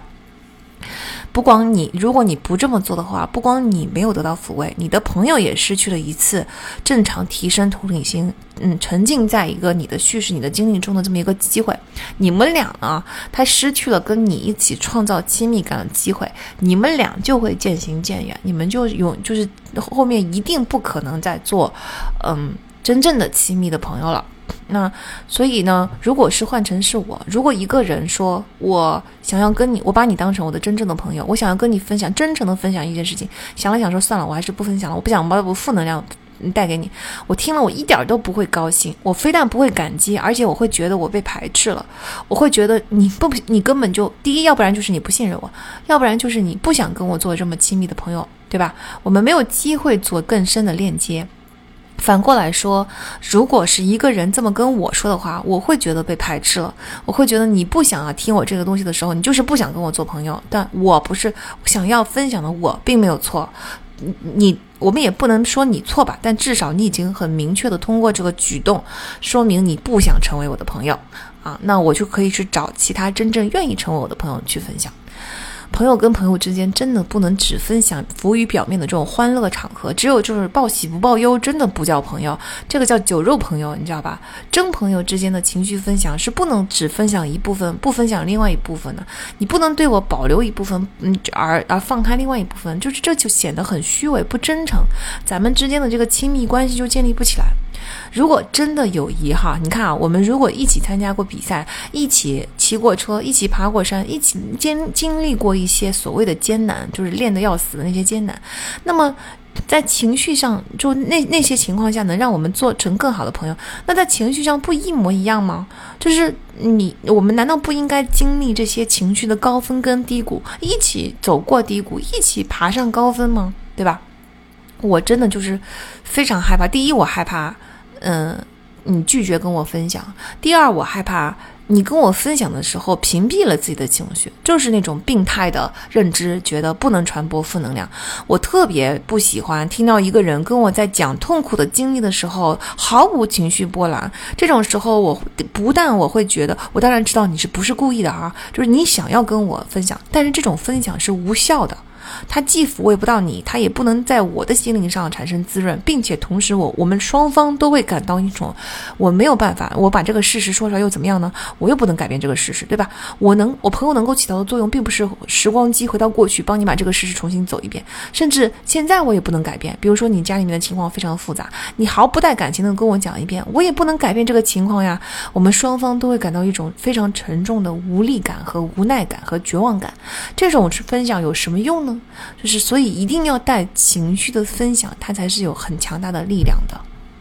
如果你不这么做的话，不光你没有得到抚慰，你的朋友也失去了一次正常提升同理心，沉浸在一个你的叙事、你的经历中的这么一个机会。你们俩呢，他失去了跟你一起创造亲密感的机会，你们俩就会渐行渐远，你们就是后面一定不可能再做真正的亲密的朋友了。那所以呢，如果是换成是我，如果一个人说我想要跟你，我把你当成我的真正的朋友，我想要跟你分享，真诚的分享一件事情，想了想说算了，我还是不分享了，我不想把负能量带给你，我听了我一点都不会高兴，我非但不会感激，而且我会觉得我被排斥了，我会觉得你根本就第一，要不然就是你不信任我，要不然就是你不想跟我做这么亲密的朋友，对吧？我们没有机会做更深的链接。反过来说，如果是一个人这么跟我说的话，我会觉得被排斥了，我会觉得你不想要听我这个东西的时候，你就是不想跟我做朋友。但我不是想要分享的，我并没有错，我们也不能说你错吧，但至少你已经很明确的通过这个举动说明你不想成为我的朋友那我就可以去找其他真正愿意成为我的朋友去分享。朋友跟朋友之间真的不能只分享浮于表面的这种欢乐场合，只有就是报喜不报忧，真的不叫朋友，这个叫酒肉朋友，你知道吧？真朋友之间的情绪分享是不能只分享一部分，不分享另外一部分的。你不能对我保留一部分，而放开另外一部分，就是这就显得很虚伪不真诚，咱们之间的这个亲密关系就建立不起来。如果真的友谊你看我们如果一起参加过比赛，一起骑过车，一起爬过山，一起经历过一些所谓的艰难，就是练得要死的那些艰难，那么在情绪上就那些情况下能让我们做成更好的朋友，那在情绪上不一模一样吗？就是我们难道不应该经历这些情绪的高峰跟低谷，一起走过低谷，一起爬上高峰吗？对吧？我真的就是非常害怕。第一，我害怕你拒绝跟我分享；第二，我害怕你跟我分享的时候屏蔽了自己的情绪，就是那种病态的认知，觉得不能传播负能量。我特别不喜欢听到一个人跟我在讲痛苦的经历的时候毫无情绪波澜，这种时候我会觉得，我当然知道你是不是故意的就是你想要跟我分享，但是这种分享是无效的，它既抚慰不到你，它也不能在我的心灵上产生滋润，并且同时我们双方都会感到一种我没有办法，我把这个事实说出来又怎么样呢？我又不能改变这个事实，对吧？我朋友能够起到的作用并不是时光机回到过去帮你把这个事实重新走一遍，甚至现在我也不能改变。比如说你家里面的情况非常复杂，你毫不带感情的跟我讲一遍，我也不能改变这个情况呀。我们双方都会感到一种非常沉重的无力感和无奈感和绝望感。这种分享有什么用呢？就是所以一定要带情绪的分享，它才是有很强大的力量的。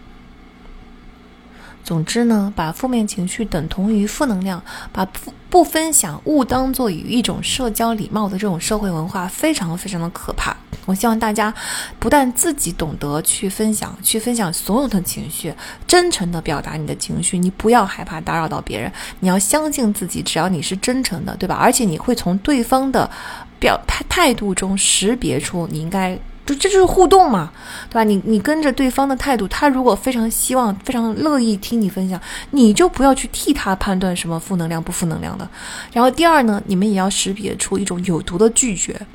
总之呢，把负面情绪等同于负能量，把不分享误当作一种社交礼貌的这种社会文化非常非常的可怕。我希望大家不但自己懂得去分享所有的情绪，真诚的表达你的情绪，你不要害怕打扰到别人，你要相信自己，只要你是真诚的，对吧？而且你会从对方的态度中识别出你应该这就是互动嘛，对吧？你跟着对方的态度，他如果非常希望非常乐意听你分享，你就不要去替他判断什么负能量不负能量的。然后第二呢，你们也要识别出一种有毒的拒绝，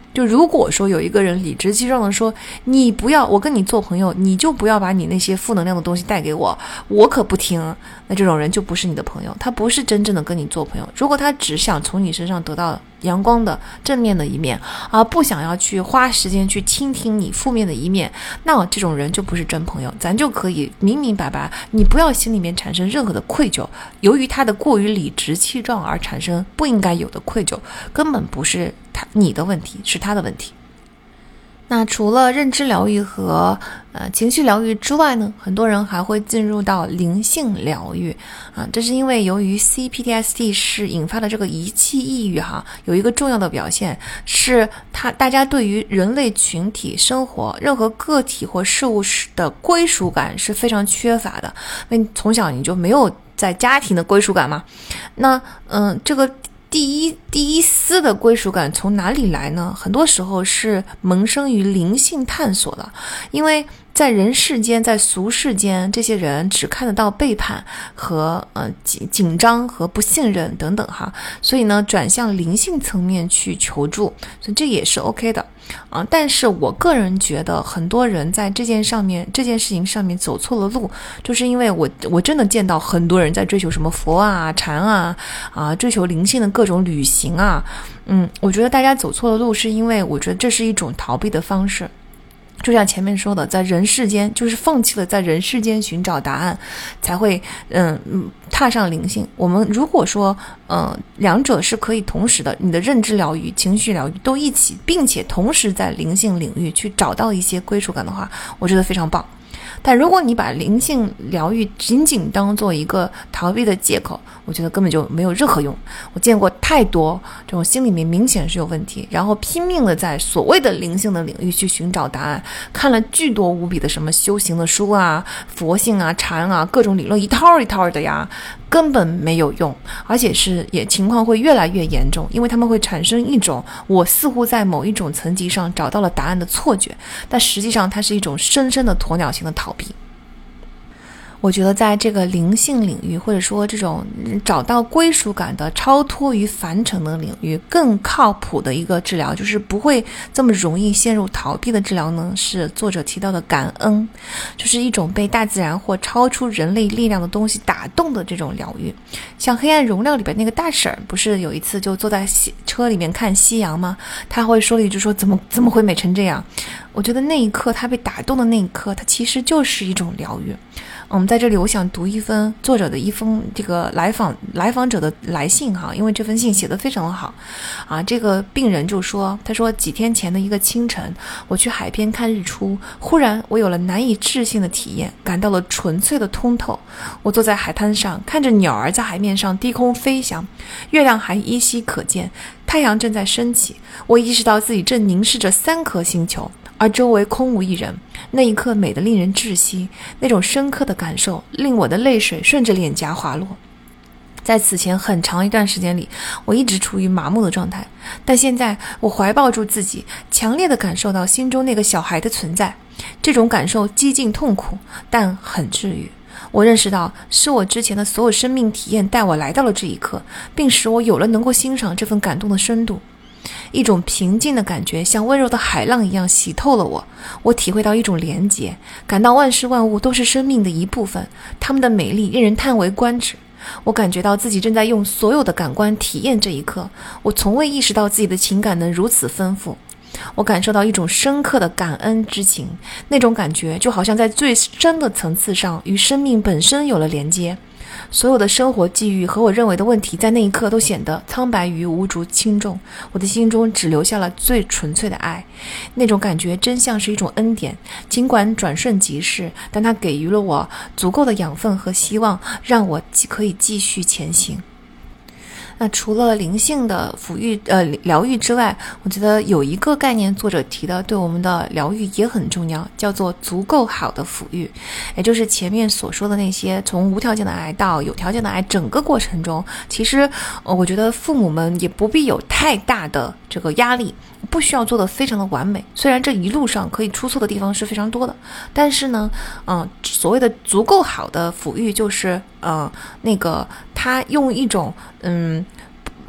就如果说有一个人理直气壮的说，你不要，我跟你做朋友，你就不要把你那些负能量的东西带给我，我可不听，那这种人就不是你的朋友，他不是真正的跟你做朋友。如果他只想从你身上得到阳光的正面的一面，而不想要去花时间去倾听你负面的一面，那这种人就不是真朋友。咱就可以明明白白，你不要心里面产生任何的愧疚，由于他的过于理直气壮而产生不应该有的愧疚，根本不是你的问题，是他的问题。那除了认知疗愈和情绪疗愈之外呢，很多人还会进入到灵性疗愈这是因为由于 CPTSD 是引发的这个遗弃抑郁有一个重要的表现是大家对于人类群体生活任何个体或事物的归属感是非常缺乏的，因为从小你就没有在家庭的归属感嘛。那这个第一丝的归属感从哪里来呢？很多时候是萌生于灵性探索的，因为在人世间，在俗世间，这些人只看得到背叛和紧张和不信任等等所以呢，转向灵性层面去求助，所以这也是 OK 的但是我个人觉得很多人在这件事情上面走错了路，就是因为我真的见到很多人在追求什么佛禅追求灵性的各种旅行我觉得大家走错了路，是因为我觉得这是一种逃避的方式。就像前面说的，在人世间就是放弃了在人世间寻找答案，才会踏上灵性。我们如果说两者是可以同时的，你的认知疗愈、情绪疗愈都一起，并且同时在灵性领域去找到一些归属感的话，我觉得非常棒。但如果你把灵性疗愈仅仅当做一个逃避的借口，我觉得根本就没有任何用。我见过太多这种心里面明显是有问题，然后拼命的在所谓的灵性的领域去寻找答案，看了巨多无比的什么修行的书佛性禅各种理论一套一套的根本没有用，而且情况会越来越严重，因为他们会产生一种我似乎在某一种层级上找到了答案的错觉，但实际上它是一种深深的鸵鸟型的逃避。我觉得在这个灵性领域，或者说这种找到归属感的超脱于凡尘的领域，更靠谱的一个治疗，就是不会这么容易陷入逃避的治疗呢，是作者提到的感恩，就是一种被大自然或超出人类力量的东西打动的这种疗愈。像《黑暗荣耀》里边那个大婶不是有一次就坐在车里面看夕阳吗？他会说了一句说怎么会美成这样。我觉得那一刻他被打动的那一刻，他其实就是一种疗愈。在这里我想读作者的一封这个来访者的来信因为这封信写得非常好这个病人就说，他说几天前的一个清晨，我去海边看日出，忽然我有了难以置信的体验，感到了纯粹的通透。我坐在海滩上，看着鸟儿在海面上低空飞翔，月亮还依稀可见，太阳正在升起，我意识到自己正凝视着3颗星球，而周围空无一人。那一刻美得令人窒息，那种深刻的感受令我的泪水顺着脸颊滑落。在此前很长一段时间里，我一直处于麻木的状态，但现在我怀抱住自己，强烈地感受到心中那个小孩的存在。这种感受激进痛苦，但很治愈。我认识到是我之前的所有生命体验带我来到了这一刻，并使我有了能够欣赏这份感动的深度。一种平静的感觉像温柔的海浪一样洗透了我体会到一种连结，感到万事万物都是生命的一部分，它们的美丽令人叹为观止。我感觉到自己正在用所有的感官体验这一刻，我从未意识到自己的情感能如此丰富。我感受到一种深刻的感恩之情，那种感觉就好像在最深的层次上与生命本身有了连接。所有的生活际遇和我认为的问题在那一刻都显得苍白与无足轻重，我的心中只留下了最纯粹的爱。那种感觉真像是一种恩典，尽管转瞬即逝，但它给予了我足够的养分和希望，让我可以继续前行。那除了灵性的疗愈之外，我觉得有一个概念作者提的对我们的疗愈也很重要，叫做足够好的抚育。也就是前面所说的那些从无条件的爱到有条件的爱，整个过程中其实我觉得父母们也不必有太大的这个压力，不需要做得非常的完美。虽然这一路上可以出错的地方是非常多的，但是呢所谓的足够好的抚育就是他用一种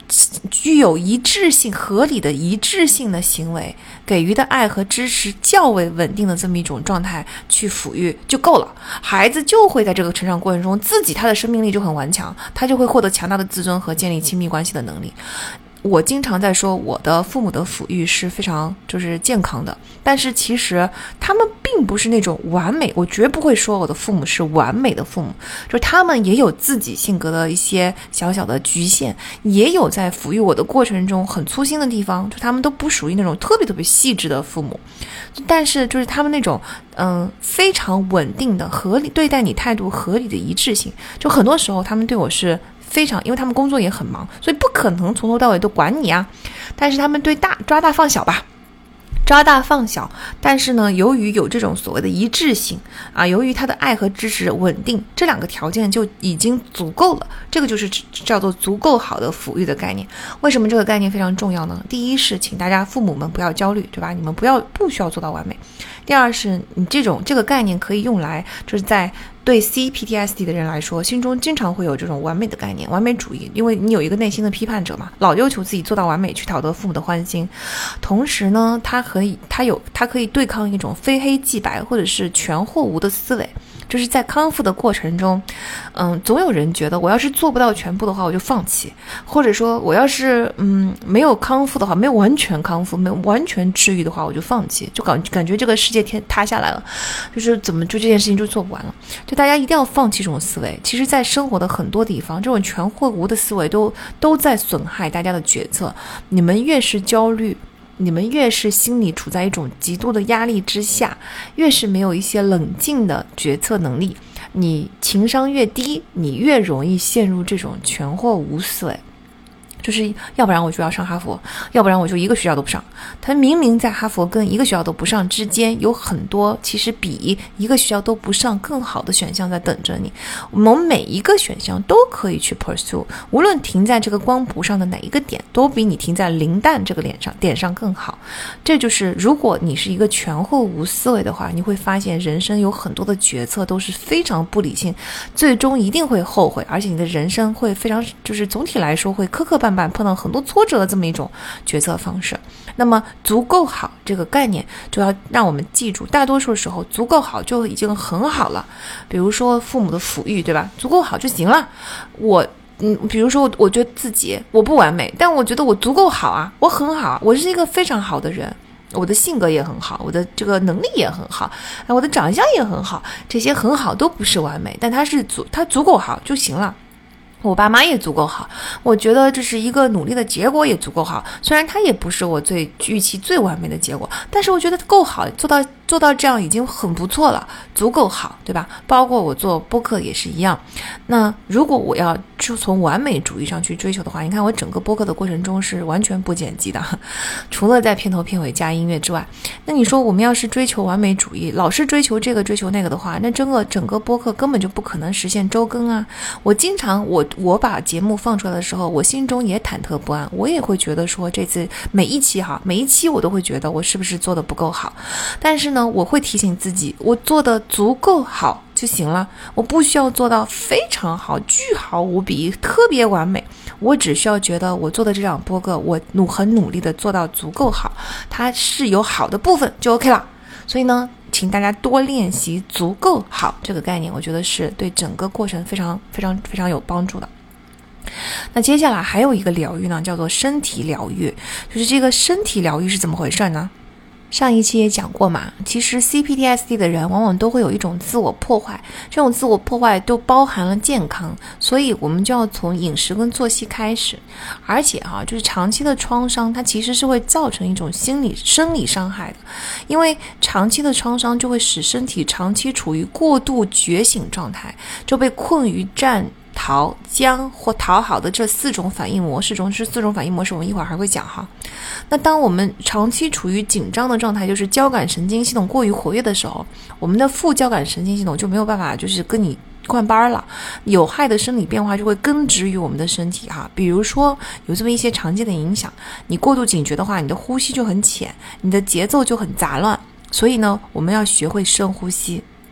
具有一致性、合理的一致性的行为，给予的爱和支持较为稳定的这么一种状态去抚育就够了。孩子就会在这个成长过程中，他的生命力就很顽强，他就会获得强大的自尊和建立亲密关系的能力。我经常在说我的父母的抚育是非常健康的，但是其实他们并不是那种完美，我绝不会说我的父母是完美的父母，就是他们也有自己性格的一些小小的局限，也有在抚育我的过程中很粗心的地方，就他们都不属于那种特别细致的父母，但是他们那种非常稳定的合理对待你态度合理的一致性，就很多时候他们对我是非常，因为他们工作也很忙，所以不可能从头到尾都管你啊。但是他们对抓大放小吧，抓大放小。但是呢，由于有这种所谓的一致性啊，由于他的爱和支持稳定，这两个条件就已经足够了。这个就是叫做足够好的抚育的概念。为什么这个概念非常重要呢？第一是，请大家父母们不要焦虑，对吧？你们不需要做到完美。第二是，你这个概念可以用来在对 CPTSD 的人来说，心中经常会有这种完美的概念，完美主义，因为你有一个内心的批判者嘛，老要求自己做到完美去讨得父母的欢心。同时呢，他可以对抗一种非黑即白或者是全或无的思维。就是在康复的过程中，总有人觉得我要是做不到全部的话我就放弃，或者说我要是没有康复的话，没有完全康复，没有完全治愈的话我就放弃，就感觉这个世界塌下来了，就是怎么就这件事情就做不完了。就大家一定要放弃这种思维。其实在生活的很多地方，这种全或无的思维都在损害大家的决策。你们越是焦虑，你们越是心里处在一种极度的压力之下，越是没有一些冷静的决策能力，你情商越低，你越容易陷入这种全或无思维。就是要不然我就要上哈佛，要不然我就一个学校都不上。他明明在哈佛跟一个学校都不上之间有很多其实比一个学校都不上更好的选项在等着你，我们每一个选项都可以去 pursue， 无论停在这个光谱上的哪一个点，都比你停在零蛋这个点上更好。这就是如果你是一个全或无思维的话，你会发现人生有很多的决策都是非常不理性，最终一定会后悔，而且你的人生会非常总体来说会磕磕绊绊，碰到很多挫折的这么一种决策方式。那么足够好这个概念就要让我们记住，大多数时候足够好就已经很好了。比如说父母的抚育，对吧？足够好就行了。比如说我觉得自己我不完美，但我觉得我足够好啊，我很好啊，我是一个非常好的人，我的性格也很好，我的这个能力也很好，我的长相也很好，这些很好都不是完美，但它足够好就行了。我爸妈也足够好，我觉得这是一个努力的结果也足够好，虽然它也不是我预期最完美的结果，但是我觉得够好，做到这样已经很不错了，足够好，对吧？包括我做播客也是一样。那如果我要就从完美主义上去追求的话，你看我整个播客的过程中是完全不剪辑的，除了在片头片尾加音乐之外。那你说我们要是追求完美主义，老是追求这个追求那个的话，那整个播客根本就不可能实现周更啊。我经常我把节目放出来的时候，我心中也忐忑不安，我也会觉得说这次每一期我都会觉得我是不是做的不够好，但是呢，我会提醒自己，我做的足够好就行了，我不需要做到非常好、巨好无比、特别完美，我只需要觉得我做的这档播客，我很努力的做到足够好，它是有好的部分就 OK 了。所以呢，请大家多练习足够好这个概念，我觉得是对整个过程非常非常非常有帮助的。那接下来还有一个疗愈呢，叫做身体疗愈。就是这个身体疗愈是怎么回事呢？上一期也讲过嘛，其实 CPTSD 的人往往都会有一种自我破坏，这种自我破坏都包含了健康，所以我们就要从饮食跟作息开始。而且就是长期的创伤，它其实是会造成一种生理伤害的，因为长期的创伤就会使身体长期处于过度觉醒状态，就被困于战、逃、僵或讨好的这四种反应模式中。这四种反应模式我们一会儿还会讲哈。那当我们长期处于紧张的状态，就是交感神经系统过于活跃的时候，我们的副交感神经系统就没有办法跟你换班了，有害的生理变化就会根植于我们的身体哈。比如说有这么一些常见的影响，你过度警觉的话，你的呼吸就很浅，你的节奏就很杂乱，所以呢，我们要学会深呼吸。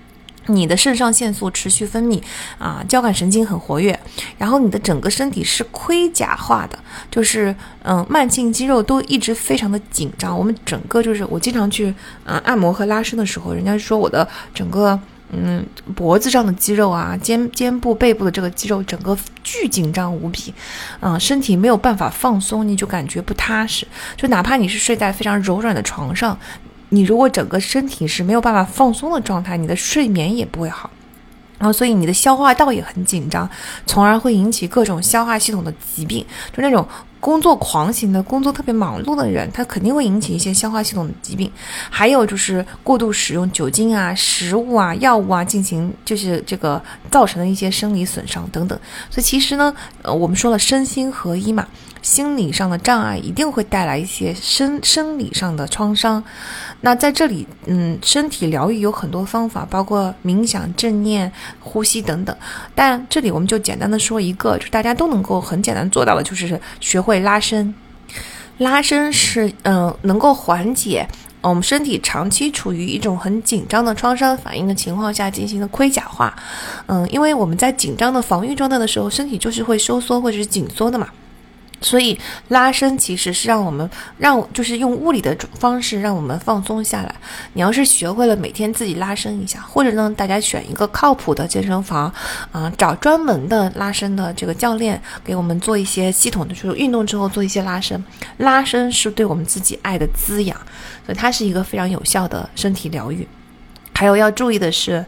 你的肾上腺素持续分泌交感神经很活跃，然后你的整个身体是盔甲化的，就是慢性肌肉都一直非常的紧张。我们整个就是我经常去按摩和拉伸的时候，人家说我的整个脖子上的肌肉啊，肩部背部的这个肌肉整个巨紧张无比，身体没有办法放松，你就感觉不踏实。就哪怕你是睡在非常柔软的床上，你如果整个身体是没有办法放松的状态，你的睡眠也不会好。然后所以你的消化道也很紧张，从而会引起各种消化系统的疾病。就那种工作狂型的，工作特别忙碌的人，他肯定会引起一些消化系统的疾病。还有就是过度使用酒精啊、食物啊、药物啊进行就是这个造成的一些生理损伤等等。所以其实呢我们说了身心合一嘛，心理上的障碍一定会带来一些生理上的创伤。那在这里身体疗愈有很多方法，包括冥想、正念、呼吸等等，但这里我们就简单的说一个，就大家都能够很简单做到的，就是学会拉伸。拉伸是能够缓解我们身体长期处于一种很紧张的创伤反应的情况下进行的盔甲化。因为我们在紧张的防御状态的时候，身体就是会收缩或者是紧缩的嘛。所以拉伸其实是就是用物理的方式让我们放松下来。你要是学会了每天自己拉伸一下，或者呢大家选一个靠谱的健身房找专门的拉伸的这个教练给我们做一些系统的，就是运动之后做一些拉伸。拉伸是对我们自己爱的滋养，所以它是一个非常有效的身体疗愈。还有要注意的是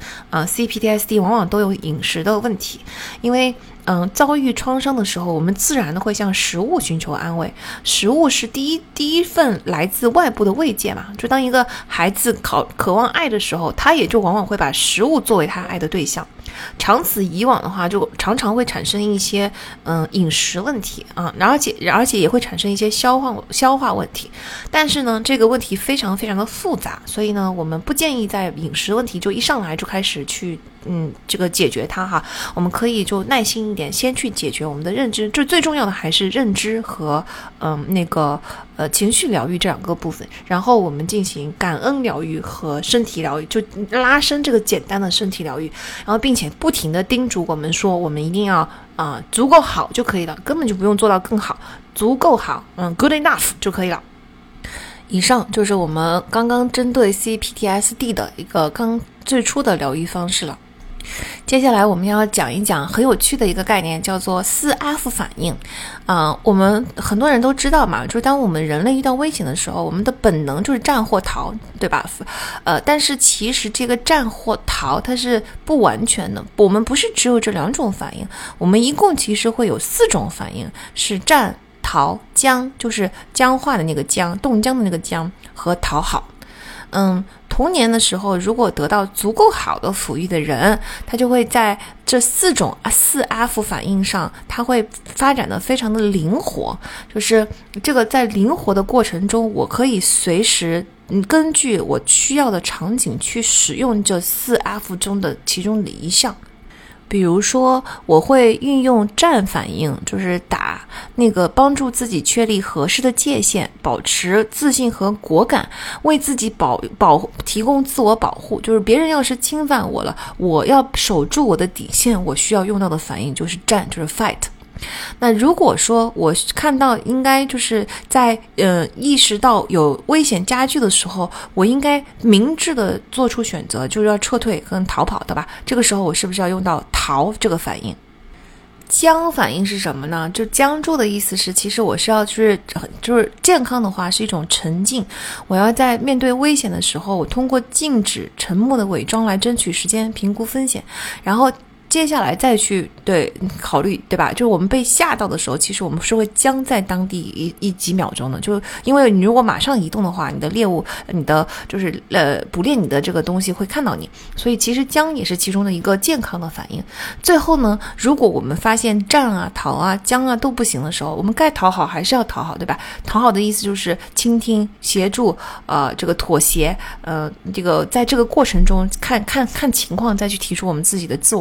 CPTSD 往往都有饮食的问题，因为遭遇创伤的时候，我们自然的会向食物寻求安慰。食物是第一份来自外部的慰藉嘛，就当一个孩子渴望爱的时候，他也就往往会把食物作为他爱的对象。长此以往的话，就常常会产生一些饮食问题而且也会产生一些消化问题。但是呢，这个问题非常非常的复杂，所以呢，我们不建议在饮食问题就一上来就开始去这个解决它哈。我们可以就耐心一点，先去解决我们的认知，这最重要的还是认知和情绪疗愈这两个部分，然后我们进行感恩疗愈和身体疗愈，就拉伸这个简单的身体疗愈，然后并且不停的叮嘱我们说，我们一定要足够好就可以了，根本就不用做到更好，足够好good enough 就可以了。以上就是我们刚刚针对 CPTSD 的一个最初的疗愈方式了。接下来我们要讲一讲很有趣的一个概念，叫做4F 反应。我们很多人都知道嘛，就是当我们人类遇到危险的时候，我们的本能就是战或逃，对吧？但是其实这个战或逃它是不完全的，我们不是只有这两种反应，我们一共其实会有4种反应，是战、逃、僵，就是僵化的那个僵，冻僵的那个僵，和讨好。童年的时候，如果得到足够好的抚育的人，他就会在这4种4F 反应上，他会发展的非常的灵活。就是这个在灵活的过程中，我可以随时根据我需要的场景去使用这4F 中的其中的一项。比如说我会运用战反应，就是打那个帮助自己确立合适的界限，保持自信和果敢，为自己提供自我保护。就是别人要是侵犯我了，我要守住我的底线，我需要用到的反应就是战，就是 fight。那如果说我看到应该就是在意识到有危险加剧的时候，我应该明智的做出选择，就是要撤退跟逃跑，对吧？这个时候我是不是要用到逃这个反应？僵反应是什么呢？就僵住的意思是，其实我是要就是健康的话是一种沉静，我要在面对危险的时候，我通过静止沉默的伪装来争取时间，评估风险，然后接下来再去考虑，对吧？就是我们被吓到的时候，其实我们是会僵在当地几秒钟的，就因为你如果马上移动的话，你的猎物，你的就是捕猎你的这个东西会看到你，所以其实僵也是其中的一个健康的反应。最后呢，如果我们发现战啊、逃啊、僵啊都不行的时候，我们该讨好还是要讨好，对吧？讨好的意思就是倾听、协助，这个妥协，这个在这个过程中看情况再去提出我们自己的自我的诉求。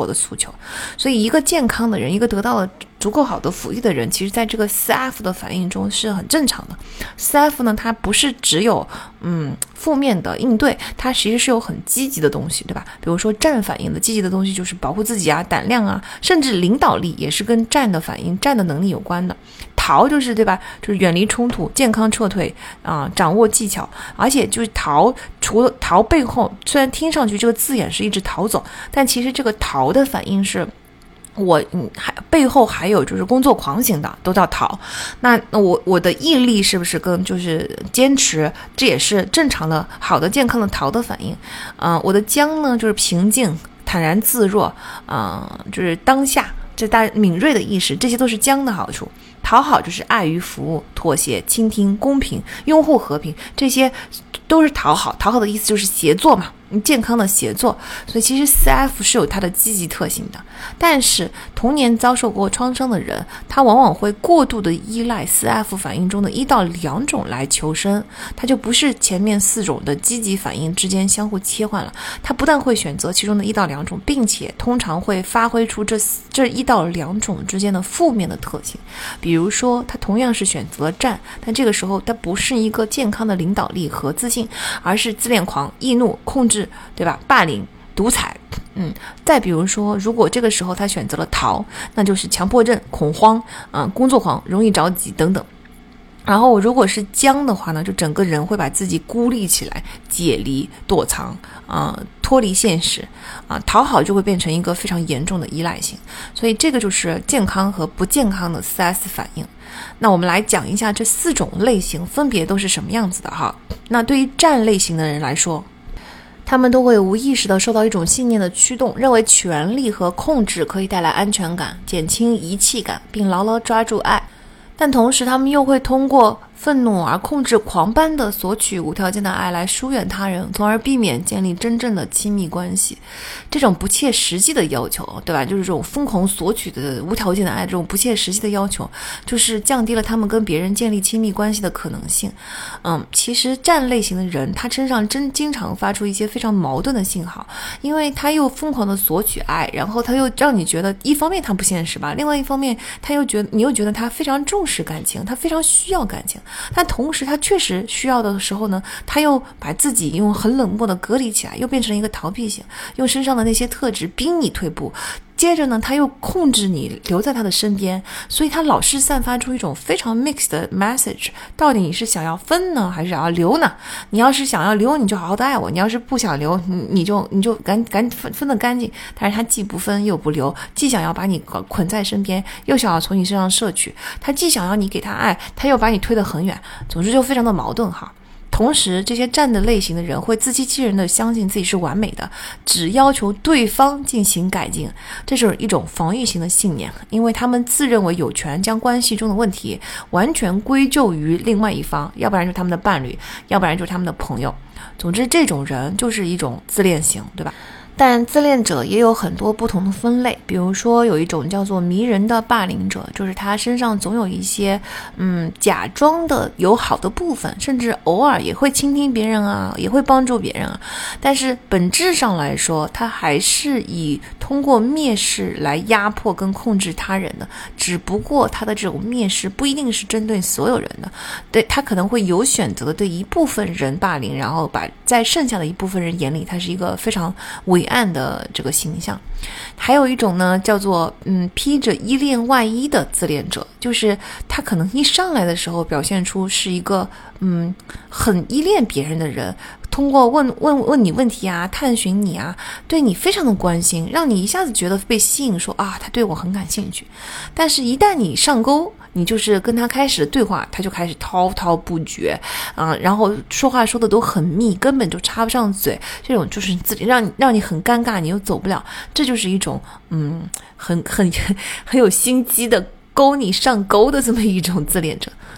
求。所以一个健康的人，一个得到了足够好的福利的人，其实在这个 4F 的反应中是很正常的。4F 呢，它不是只有负面的应对，它其实是有很积极的东西，对吧？比如说战反应的积极的东西就是保护自己啊、胆量啊，甚至领导力也是跟战的反应、战的能力有关的。逃就是对吧？就是远离冲突、健康撤退掌握技巧，而且就是逃，除了逃背后，虽然听上去这个字眼是一直逃走，但其实这个逃的反应是背后还有就是工作狂型的都叫逃。那我的毅力是不是跟就是坚持，这也是正常的好的健康的逃的反应。我的僵呢就是平静、坦然自若，就是当下这大敏锐的意识，这些都是僵的好处。讨好就是爱与服务、妥协、倾听、公平、拥护和平，这些都是讨好。讨好的意思就是协作嘛，健康的协作。所以其实 4F 是有它的积极特性的，但是童年遭受过创伤的人，他往往会过度的依赖 4F 反应中的1到2种来求生，他就不是前面4种的积极反应之间相互切换了，他不但会选择其中的1到2种，并且通常会发挥出这1到2种之间的负面的特性。比如说他同样是选择了战，但这个时候他不是一个健康的领导力和自信，而是自恋狂、易怒、控制，对吧？霸凌、独裁。再比如说，如果这个时候他选择了逃，那就是强迫症、恐慌，工作狂、容易着急等等。然后如果是僵的话呢，就整个人会把自己孤立起来，解离、躲藏，脱离现实，讨好就会变成一个非常严重的依赖性。所以这个就是健康和不健康的 4S 反应。那我们来讲一下这4种类型分别都是什么样子的哈。那对于战类型的人来说，他们都会无意识地受到一种信念的驱动，认为权力和控制可以带来安全感，减轻遗弃感，并牢牢抓住爱。但同时他们又会通过愤怒而控制狂般的索取无条件的爱来疏远他人，从而避免建立真正的亲密关系。这种不切实际的要求，对吧？就是这种疯狂索取的无条件的爱，这种不切实际的要求，就是降低了他们跟别人建立亲密关系的可能性。其实战类型的人，他身上经常发出一些非常矛盾的信号，因为他又疯狂的索取爱，然后他又让你觉得一方面他不现实吧，另外一方面你又觉得他非常重视感情，他非常需要感情。但同时他确实需要的时候呢，他又把自己用很冷漠的隔离起来，又变成一个逃避型，用身上的那些特质逼你退步。接着呢，他又控制你留在他的身边，所以他老是散发出一种非常 mixed 的 message。到底你是想要分呢，还是想要留呢？你要是想要留，你就好好的爱我；你要是不想留，你就赶分得干净。但是他既不分又不留，既想要把你捆在身边，又想要从你身上摄取。他既想要你给他爱，他又把你推得很远。总之就非常的矛盾哈。同时这些战的类型的人会自欺欺人的相信自己是完美的，只要求对方进行改进，这是一种防御型的信念，因为他们自认为有权将关系中的问题完全归咎于另外一方，要不然就是他们的伴侣，要不然就是他们的朋友。总之这种人就是一种自恋型，对吧？但自恋者也有很多不同的分类，比如说有一种叫做迷人的霸凌者，就是他身上总有一些假装的友好的部分，甚至偶尔也会倾听别人啊，也会帮助别人啊，但是本质上来说，他还是以通过蔑视来压迫跟控制他人的，只不过他的这种蔑视不一定是针对所有人的，对，他可能会有选择的对一部分人霸凌，然后把在剩下的一部分人眼里，他是一个非常伟岸的这个形象。还有一种呢叫做披着依恋外衣的自恋者，就是他可能一上来的时候表现出是一个很依恋别人的人，通过问你问题啊，探寻你啊，对你非常的关心，让你一下子觉得被吸引，说他对我很感兴趣。但是一旦你上钩，你就是跟他开始对话，他就开始滔滔不绝然后说话说的都很密，根本就插不上嘴，这种就是自己让你很尴尬，你又走不了，这就是一种很有心机的勾你上钩的这么一种自恋者。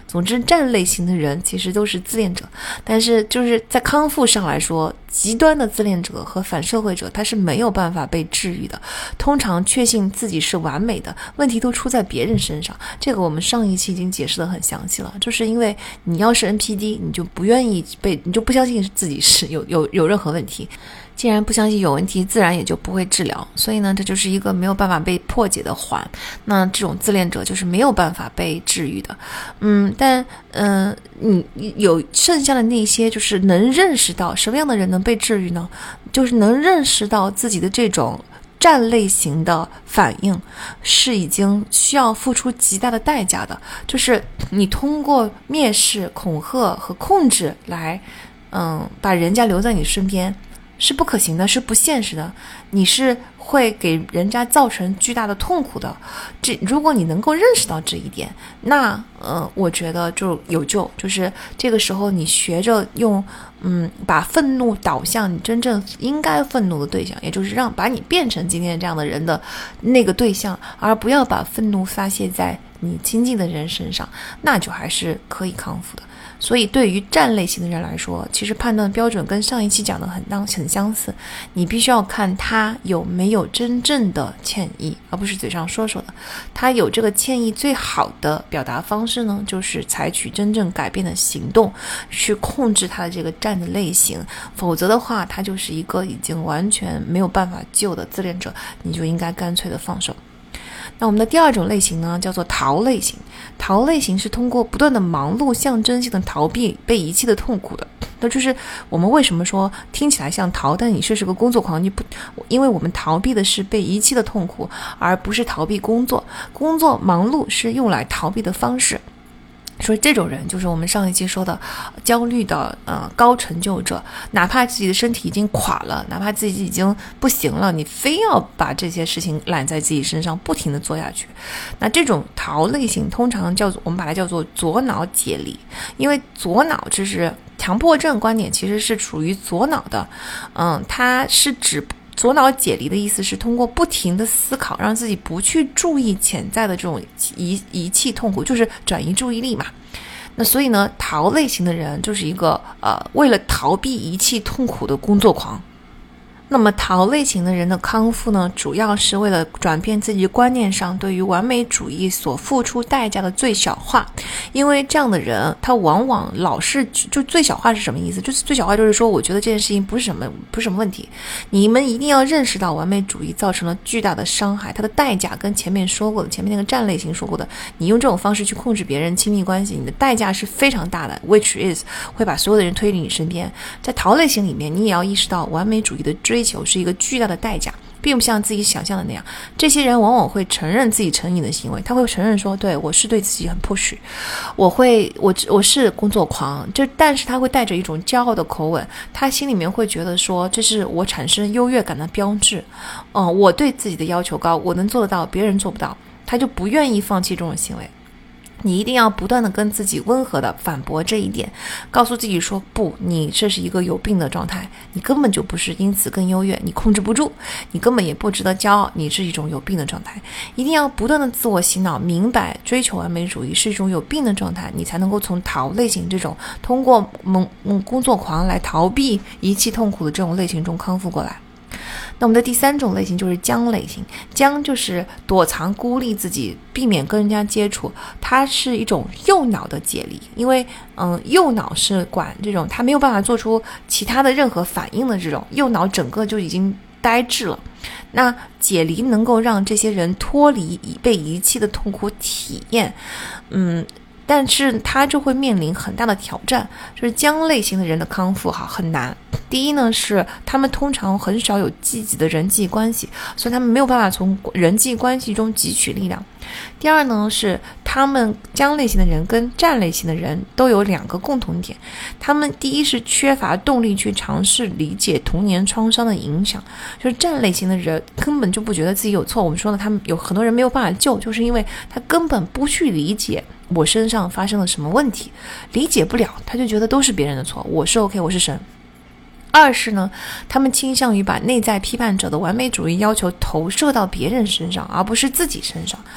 总之战类型的人其实都是自恋者，但是就是在康复上来说，极端的自恋者和反社会者他是没有办法被治愈的，通常确信自己是完美的，问题都出在别人身上。这个我们上一期已经解释得很详细了，就是因为你要是 NPD， 你就不愿意你就不相信自己是有任何问题，既然不相信有问题，自然也就不会治疗，所以呢，这就是一个没有办法被破解的环。那这种自恋者就是没有办法被治愈的。但你有剩下的那些，就是能认识到什么样的人能被治愈呢？就是能认识到自己的这种战类型的反应是已经需要付出极大的代价的，就是你通过蔑视、恐吓和控制来把人家留在你身边是不可行的，是不现实的，你是会给人家造成巨大的痛苦的。如果你能够认识到这一点，那我觉得就有救，就是这个时候你学着用把愤怒导向你真正应该愤怒的对象，也就是把你变成今天这样的人的那个对象，而不要把愤怒发泄在你亲近的人身上，那就还是可以康复的。所以对于战类型的人来说，其实判断标准跟上一期讲的很相似，你必须要看他有没有真正的歉意，而不是嘴上说说的。他有这个歉意，最好的表达方式呢，就是采取真正改变的行动去控制他的这个战的类型，否则的话他就是一个已经完全没有办法救的自恋者，你就应该干脆的放手。那我们的第二种类型呢，叫做逃类型。逃类型是通过不断的忙碌象征性的逃避被遗弃的痛苦的。那就是我们为什么说听起来像逃，但你是个工作狂，因为我们逃避的是被遗弃的痛苦，而不是逃避工作。工作忙碌是用来逃避的方式。所以这种人就是我们上一期说的焦虑的高成就者，哪怕自己的身体已经垮了，哪怕自己已经不行了，你非要把这些事情揽在自己身上不停地做下去。那这种逃类型通常我们把它叫做左脑解离，因为左脑就是强迫症观点其实是属于左脑的，它是指左脑解离的意思是通过不停的思考，让自己不去注意潜在的这种遗弃痛苦，就是转移注意力嘛。那所以呢，逃类型的人就是一个为了逃避遗弃痛苦的工作狂。那么逃类型的人的康复呢，主要是为了转变自己观念上对于完美主义所付出代价的最小化。因为这样的人他往往老是就最小化是什么意思？就是最小化就是说，我觉得这件事情不是什么问题。你们一定要认识到完美主义造成了巨大的伤害，它的代价跟前面那个战类型说过的，你用这种方式去控制别人亲密关系，你的代价是非常大的， which is 会把所有的人推离你身边。在逃类型里面，你也要意识到完美主义的追求是一个巨大的代价，并不像自己想象的那样。这些人往往会承认自己成瘾的行为，他会承认说，对，我是对自己很 push， 我是工作狂，但是他会带着一种骄傲的口吻，他心里面会觉得说，这是我产生优越感的标志，我对自己的要求高，我能做得到，别人做不到，他就不愿意放弃这种行为。你一定要不断的跟自己温和的反驳这一点，告诉自己说，不，你这是一个有病的状态，你根本就不是因此更优越，你控制不住，你根本也不值得骄傲，你是一种有病的状态。一定要不断的自我洗脑，明白追求完美主义是一种有病的状态，你才能够从逃类型这种通过工作狂来逃避遗弃痛苦的这种类型中康复过来。那我们的第三种类型就是僵类型，僵就是躲藏孤立自己，避免跟人家接触，它是一种右脑的解离，因为右脑是管这种他没有办法做出其他的任何反应的这种，右脑整个就已经呆滞了。那解离能够让这些人脱离被遗弃的痛苦体验，但是他就会面临很大的挑战，就是僵类型的人的康复很难。第一呢，是他们通常很少有积极的人际关系，所以他们没有办法从人际关系中汲取力量。第二呢，是他们僵类型的人跟战类型的人都有两个共同点，他们第一是缺乏动力去尝试理解童年创伤的影响，就是战类型的人根本就不觉得自己有错，我们说的他们有很多人没有办法救，就是因为他根本不去理解我身上发生了什么问题，理解不了，他就觉得都是别人的错，我是 OK， 我是神。二是呢，他们倾向于把内在批判者的完美主义要求投射到别人身上，而不是自己身上。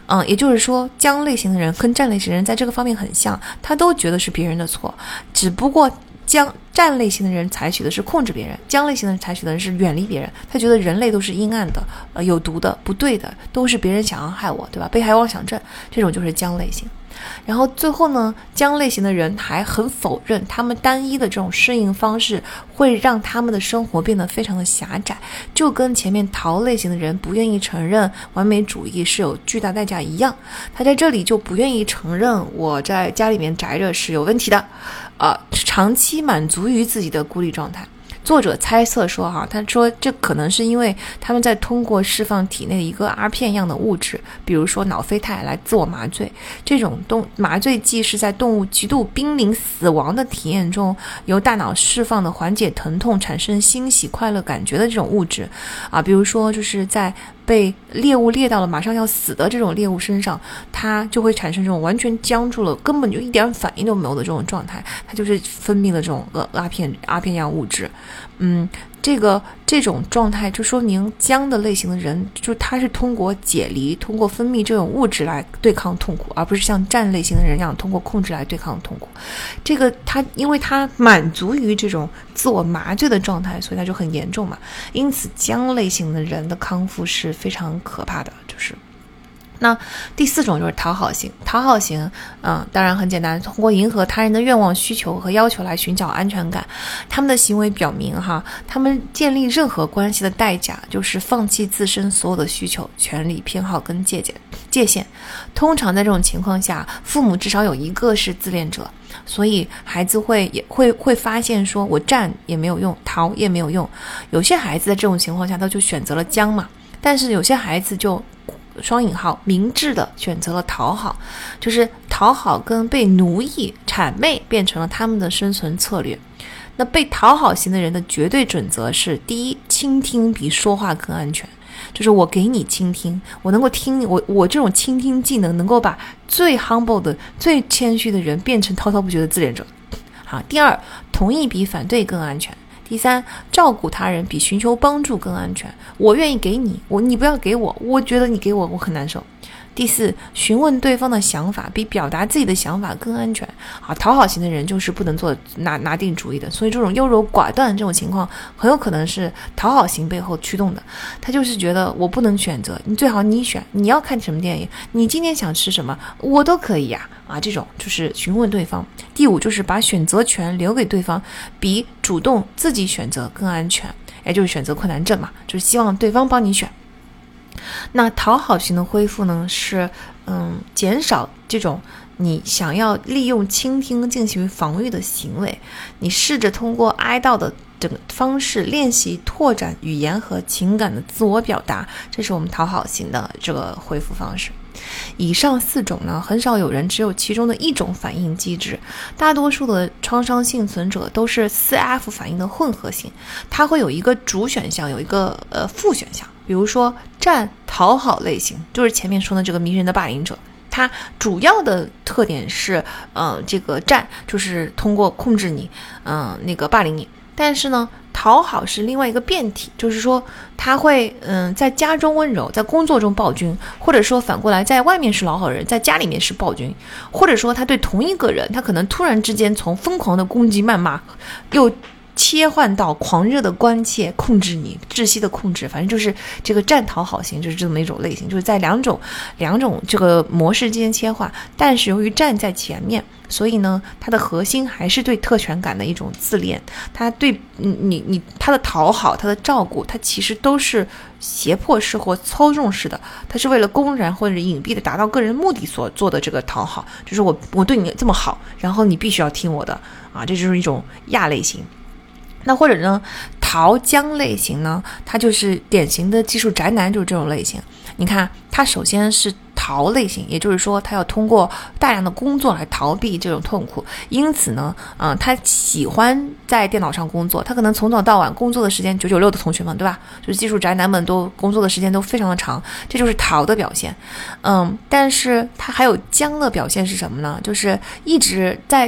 也就是说江类型的人跟战类型的人在这个方面很像，他都觉得是别人的错，只不过战类型的人采取的是控制别人，江类型的人采取的是远离别人，他觉得人类都是阴暗的、有毒的、不对的，都是别人想要害我，对吧？被害妄想症，这种就是江类型。然后最后呢，江类型的人还很否认他们单一的这种适应方式会让他们的生活变得非常的狭窄，就跟前面桃类型的人不愿意承认完美主义是有巨大代价一样，他在这里就不愿意承认我在家里面宅着是有问题的，长期满足于自己的孤立状态。作者猜测说他说这可能是因为他们在通过释放体内的一个阿片一样的物质，比如说脑啡肽来自我麻醉。这种麻醉剂是在动物极度濒临死亡的体验中由大脑释放的缓解疼痛、产生欣喜快乐感觉的这种物质比如说就是在被猎物猎到了马上要死的这种猎物身上，它就会产生这种完全僵住了，根本就一点反应都没有的这种状态，它就是分泌了这种阿片样物质。这种状态就说明僵的类型的人，就他是通过解离、通过分泌这种物质来对抗痛苦，而不是像战类型的人一样通过控制来对抗痛苦。这个因为他满足于这种自我麻醉的状态，所以他就很严重嘛。因此僵类型的人的康复是非常可怕的，就是那第4种就是讨好型。讨好型当然很简单，通过迎合他人的愿望、需求和要求来寻找安全感。他们的行为表明他们建立任何关系的代价就是放弃自身所有的需求、权利、偏好跟界限。通常在这种情况下，父母至少有一个是自恋者，所以孩子会发现说，我战也没有用，逃也没有用。有些孩子在这种情况下他就选择了僵嘛，但是有些孩子就双引号明智的选择了讨好，就是讨好跟被奴役、谄媚变成了他们的生存策略。那被讨好型的人的绝对准则是：第一，倾听比说话更安全，就是我给你倾听，我能够听你，我这种倾听技能能够把最 humble 的、最谦虚的人变成滔滔不绝的自恋者。第二，同意比反对更安全。第三，照顾他人比寻求帮助更安全，我愿意给你，你不要给我，我觉得你给我很难受。第四，询问对方的想法比表达自己的想法更安全。讨好型的人就是不能做拿定主意的，所以这种优柔寡断这种情况很有可能是讨好型背后驱动的。他就是觉得我不能选择，你最好你选，你要看什么电影，你今天想吃什么我都可以这种就是询问对方。第五，就是把选择权留给对方比主动自己选择更安全，也就是选择困难症嘛，就是希望对方帮你选。那讨好型的恢复呢是减少这种你想要利用倾听进行防御的行为，你试着通过哀悼的这个方式练习拓展语言和情感的自我表达，这是我们讨好型的这个恢复方式。以上4种呢，很少有人只有其中的一种反应机制，大多数的创伤幸存者都是4F 反应的混合型，它会有一个主选项，有一个副选项。比如说战讨好类型，就是前面说的这个迷人的霸凌者，它主要的特点是这个战就是通过控制你那个霸凌你，但是呢讨好是另外一个变体，就是说他会在家中温柔，在工作中暴君，或者说反过来在外面是老好人，在家里面是暴君，或者说他对同一个人，他可能突然之间从疯狂的攻击谩骂又切换到狂热的关切，控制你，窒息的控制，反正就是这个战讨好型，就是这么一种类型，就是在两种这个模式之间切换。但是由于战在前面，所以呢它的核心还是对特权感的一种自恋，它对它的讨好，它的照顾，它其实都是胁迫式或操纵式的，它是为了公然或者隐蔽的达到个人目的所做的这个讨好，就是我对你这么好，然后你必须要听我的这就是一种亚类型。那或者呢桃僵类型呢，它就是典型的技术宅男，就是这种类型。你看它首先是逃类型，也就是说他要通过大量的工作来逃避这种痛苦，因此呢他喜欢在电脑上工作，他可能从早到晚工作的时间996的同学们对吧，就是技术宅男们都工作的时间都非常的长，这就是逃的表现。但是他还有僵的表现是什么呢，就是一直在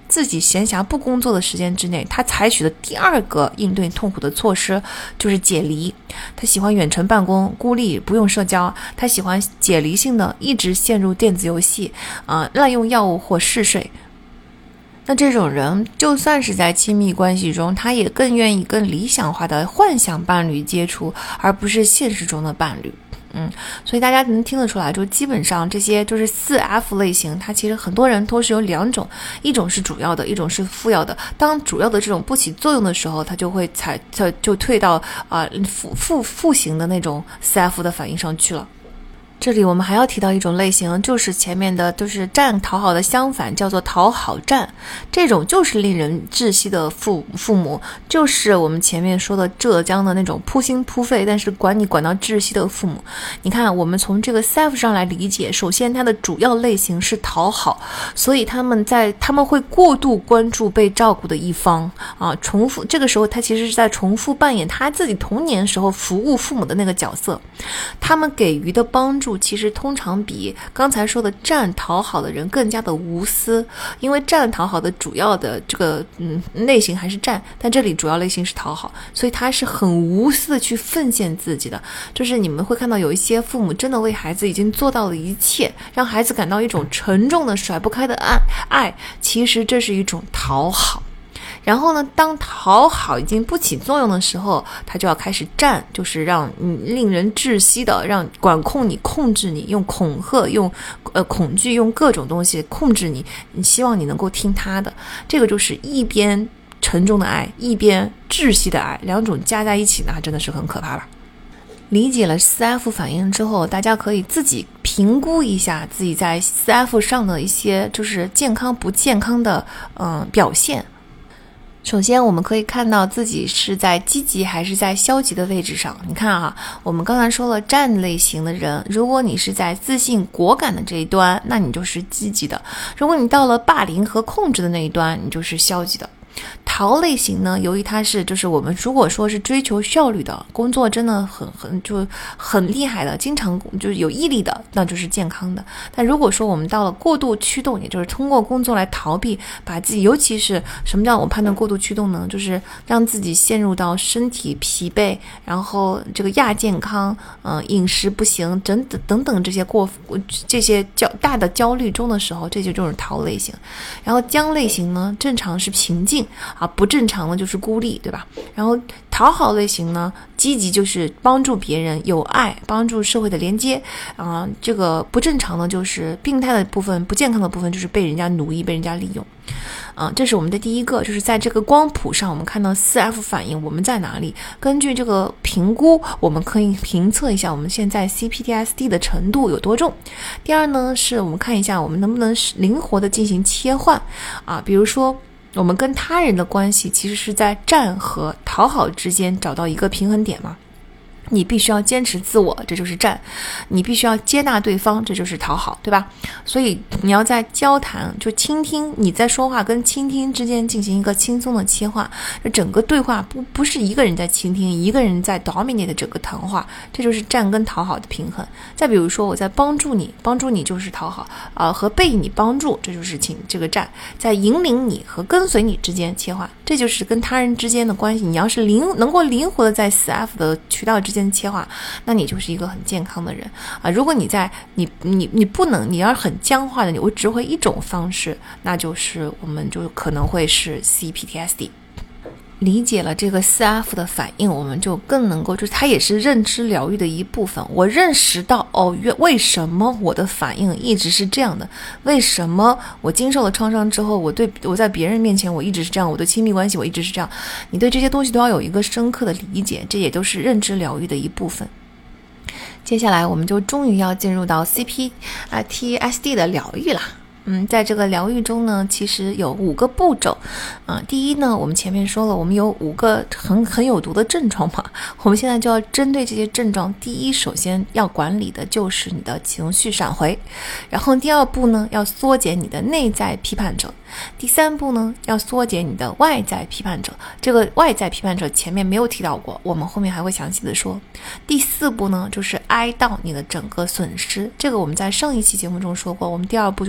自己闲暇不工作的时间之内，他采取的第二个应对痛苦的措施就是解离。他喜欢远程办公，孤立，不用社交。他喜欢解离性的一直陷入电子游戏，滥用药物或嗜睡。那这种人就算是在亲密关系中，他也更愿意跟理想化的幻想伴侣接触，而不是现实中的伴侣。所以大家能听得出来，就基本上这些就是4F 类型，它其实很多人都是有2种，一种是主要的，一种是副要的。当主要的这种不起作用的时候，它就会就退到负型的那种4F 的反应上去了。这里我们还要提到一种类型，就是前面的就是战讨好的相反，叫做讨好战。这种就是令人窒息的父母，就是我们前面说的浙江的那种扑心扑肺但是管你管到窒息的父母。你看我们从这个 CF 上来理解，首先它的主要类型是讨好，所以他们会过度关注被照顾的一方重复，这个时候他其实是在重复扮演他自己童年时候服务父母的那个角色。他们给予的帮助其实通常比刚才说的战讨好的人更加的无私，因为战讨好的主要的这个类型还是战，但这里主要类型是讨好，所以他是很无私的去奉献自己的。就是你们会看到有一些父母真的为孩子已经做到了一切，让孩子感到一种沉重的甩不开的爱，其实这是一种讨好。然后呢，当讨好已经不起作用的时候，他就要开始战，就是让令人窒息的，让管控你、控制你，用恐吓、用恐惧、用各种东西控制你，你希望你能够听他的。这个就是一边沉重的爱，一边窒息的爱，两种加在一起呢，真的是很可怕吧。理解了 4F 反应之后，大家可以自己评估一下自己在 4F 上的一些就是健康不健康的表现。首先我们可以看到自己是在积极还是在消极的位置上。你看我们刚才说了战类型的人，如果你是在自信果敢的这一端，那你就是积极的；如果你到了霸凌和控制的那一端，你就是消极的。逃类型呢，由于它是就是我们如果说是追求效率的工作，真的很厉害的，经常就是有毅力的，那就是健康的。但如果说我们到了过度驱动，也就是通过工作来逃避，把自己，尤其是什么叫我判断过度驱动呢？就是让自己陷入到身体疲惫，然后这个亚健康，饮食不行，等等这些大的焦虑中的时候，这就这种逃类型。然后僵类型呢，正常是平静不正常的就是孤立，对吧？然后讨好类型呢，积极就是帮助别人，有爱，帮助社会的连接这个不正常的就是病态的部分，不健康的部分就是被人家奴役，被人家利用这是我们的第一个，就是在这个光谱上我们看到 4F 反应我们在哪里，根据这个评估我们可以评测一下我们现在 CPTSD 的程度有多重。第二呢，是我们看一下我们能不能灵活的进行切换比如说我们跟他人的关系其实是在战和讨好之间找到一个平衡点嘛。你必须要坚持自我，这就是战；你必须要接纳对方，这就是讨好，对吧？所以你要在交谈，就倾听，你在说话跟倾听之间进行一个轻松的切换。这整个对话不是一个人在倾听，一个人在 dominate 整个谈话，这就是战跟讨好的平衡。再比如说我在帮助你就是讨好和被你帮助，这就是这个战。在引领你和跟随你之间切换，这就是跟他人之间的关系。你要是能够灵活的在 4F 的渠道之间切换，那你就是一个很健康的人如果你不能，你要是很僵化的，我只会一种方式，那就是我们就可能会是 CPTSD。理解了这个 4F 的反应，我们就更能够，就是它也是认知疗愈的一部分。我认识到为什么我的反应一直是这样的，为什么我经受了创伤之后，我在别人面前我一直是这样，我对亲密关系我一直是这样。你对这些东西都要有一个深刻的理解，这也都是认知疗愈的一部分。接下来我们就终于要进入到 CPTSD 的疗愈了。在这个疗愈中呢，其实有5个步骤第一呢，我们前面说了，我们有5个很有毒的症状嘛，我们现在就要针对这些症状，第一首先要管理的就是你的情绪闪回，然后第二步呢，要缩减你的内在批判者，第3步呢，要缩减你的外在批判者，这个外在批判者前面没有提到过，我们后面还会详细的说。第4步呢，就是哀悼你的整个损失，这个我们在上一期节目中说过，我们第2步就是通过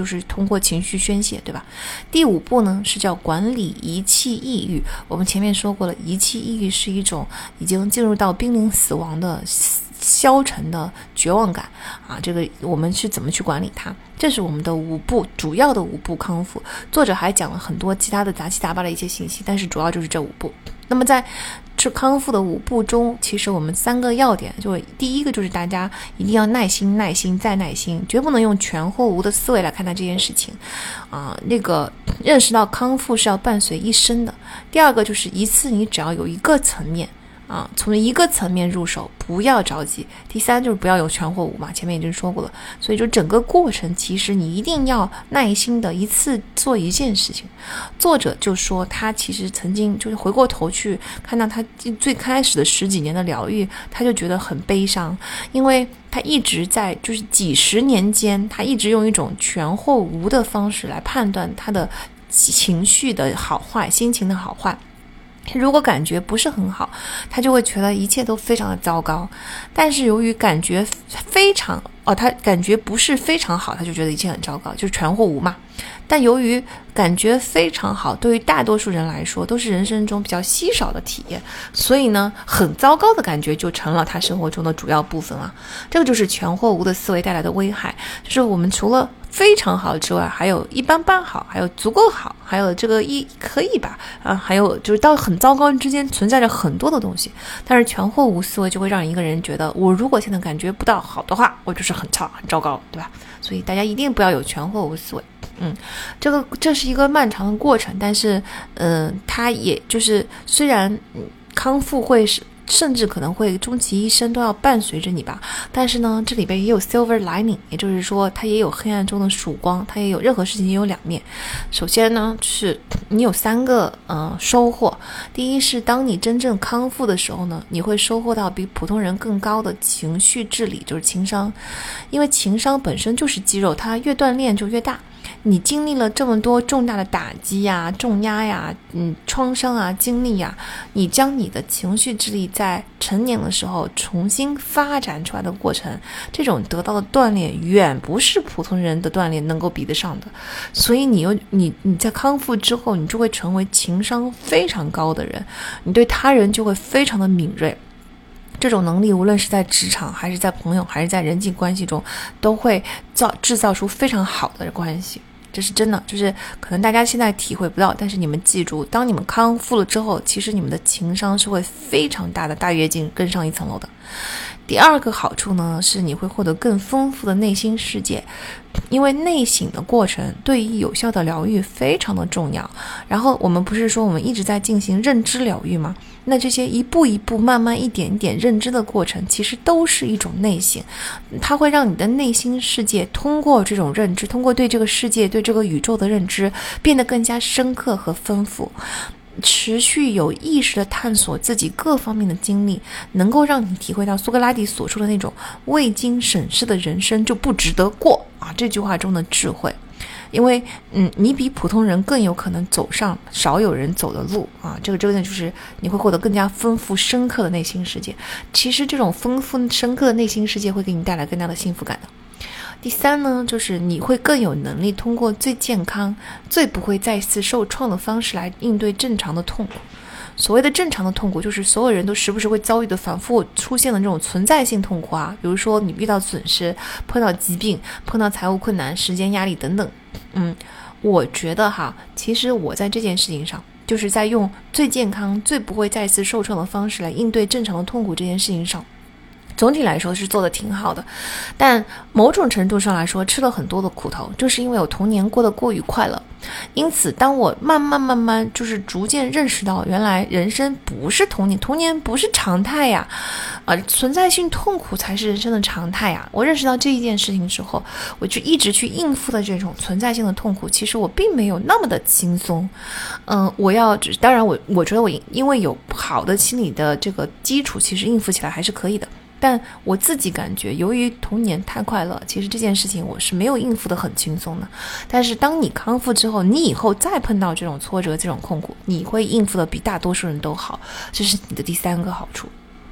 过情绪宣泄，对吧？第5步呢是叫管理遗弃抑郁。我们前面说过了，遗弃抑郁是一种已经进入到濒临死亡的消沉的绝望感啊，这个我们是怎么去管理它？这是我们的5步，主要的5步康复。作者还讲了很多其他的杂七杂八的一些信息，但是主要就是这5步。那么在这康复的5步中，其实我们3个要点，就第一个就是大家一定要耐心，耐心再耐心，绝不能用全或无的思维来看待这件事情认识到康复是要伴随一生的。第二个就是一次你只要有一个层面从一个层面入手，不要着急。第3就是不要有全或无嘛，前面已经说过了。所以就整个过程，其实你一定要耐心的一次做一件事情。作者就说他其实曾经就是回过头去看到他最开始的10几年的疗愈，他就觉得很悲伤，因为他一直在就是几十年间，他一直用一种全或无的方式来判断他的情绪的好坏，心情的好坏。如果感觉不是很好，他就会觉得一切都非常的糟糕。但是由于感觉非常他感觉不是非常好，他就觉得一切很糟糕，就是全或无嘛。但由于感觉非常好，对于大多数人来说都是人生中比较稀少的体验，所以呢，很糟糕的感觉就成了他生活中的主要部分啊。这个就是全或无的思维带来的危害，就是我们除了非常好之外，还有一般般好，还有足够好，还有这个可以吧还有就是到很糟糕之间存在着很多的东西。但是全或无思维就会让一个人觉得，我如果现在感觉不到好的话，我就是很差很糟糕，对吧？所以大家一定不要有全或无思维。这是一个漫长的过程，但是它也就是虽然康复会甚至可能会终其一生都要伴随着你吧，但是呢，这里边也有 silver lining， 也就是说它也有黑暗中的曙光，它也有任何事情也有2面。首先呢，是你有3个收获。第一是当你真正康复的时候呢，你会收获到比普通人更高的情绪治理，就是情商。因为情商本身就是肌肉，它越锻炼就越大。你经历了这么多重大的打击呀、重压呀、创伤啊、经历呀，你将你的情绪智力在成年的时候重新发展出来的过程，这种得到的锻炼远不是普通人的锻炼能够比得上的。所以你在康复之后，你就会成为情商非常高的人，你对他人就会非常的敏锐。这种能力无论是在职场还是在朋友还是在人际关系中，都会制造出非常好的关系。这是真的，就是可能大家现在体会不到，但是你们记住，当你们康复了之后，其实你们的情商是会非常大的大跃进，更上一层楼的。第2个好处呢，是你会获得更丰富的内心世界，因为内省的过程对于有效的疗愈非常的重要。然后我们不是说我们一直在进行认知疗愈吗？那这些一步一步慢慢一点点认知的过程，其实都是一种内省，它会让你的内心世界通过这种认知，通过对这个世界对这个宇宙的认知变得更加深刻和丰富。持续有意识的探索自己各方面的经历，能够让你体会到苏格拉底所说的那种未经审视的人生就不值得过这句话中的智慧。因为你比普通人更有可能走上少有人走的路这个真的就是你会获得更加丰富深刻的内心世界。其实这种丰富深刻的内心世界会给你带来更大的幸福感的。第3呢，就是你会更有能力通过最健康、最不会再次受创的方式来应对正常的痛苦。所谓的正常的痛苦，就是所有人都时不时会遭遇的反复出现的这种存在性痛苦比如说你遇到损失、碰到疾病、碰到财务困难、时间压力等等。我觉得其实我在这件事情上，就是在用最健康、最不会再次受创的方式来应对正常的痛苦这件事情上，总体来说是做得挺好的。但某种程度上来说，吃了很多的苦头，就是因为我童年过得过于快乐。因此当我慢慢就是逐渐认识到，原来人生不是童年不是常态呀，存在性痛苦才是人生的常态呀。我认识到这一件事情之后，我就一直去应付的这种存在性的痛苦，其实我并没有那么的轻松。当然我觉得我因为有好的心理的这个基础，其实应付起来还是可以的。但我自己感觉，由于童年太快乐，其实这件事情我是没有应付的很轻松的。但是当你康复之后，你以后再碰到这种挫折、这种痛苦，你会应付的比大多数人都好，这是你的第3个好处。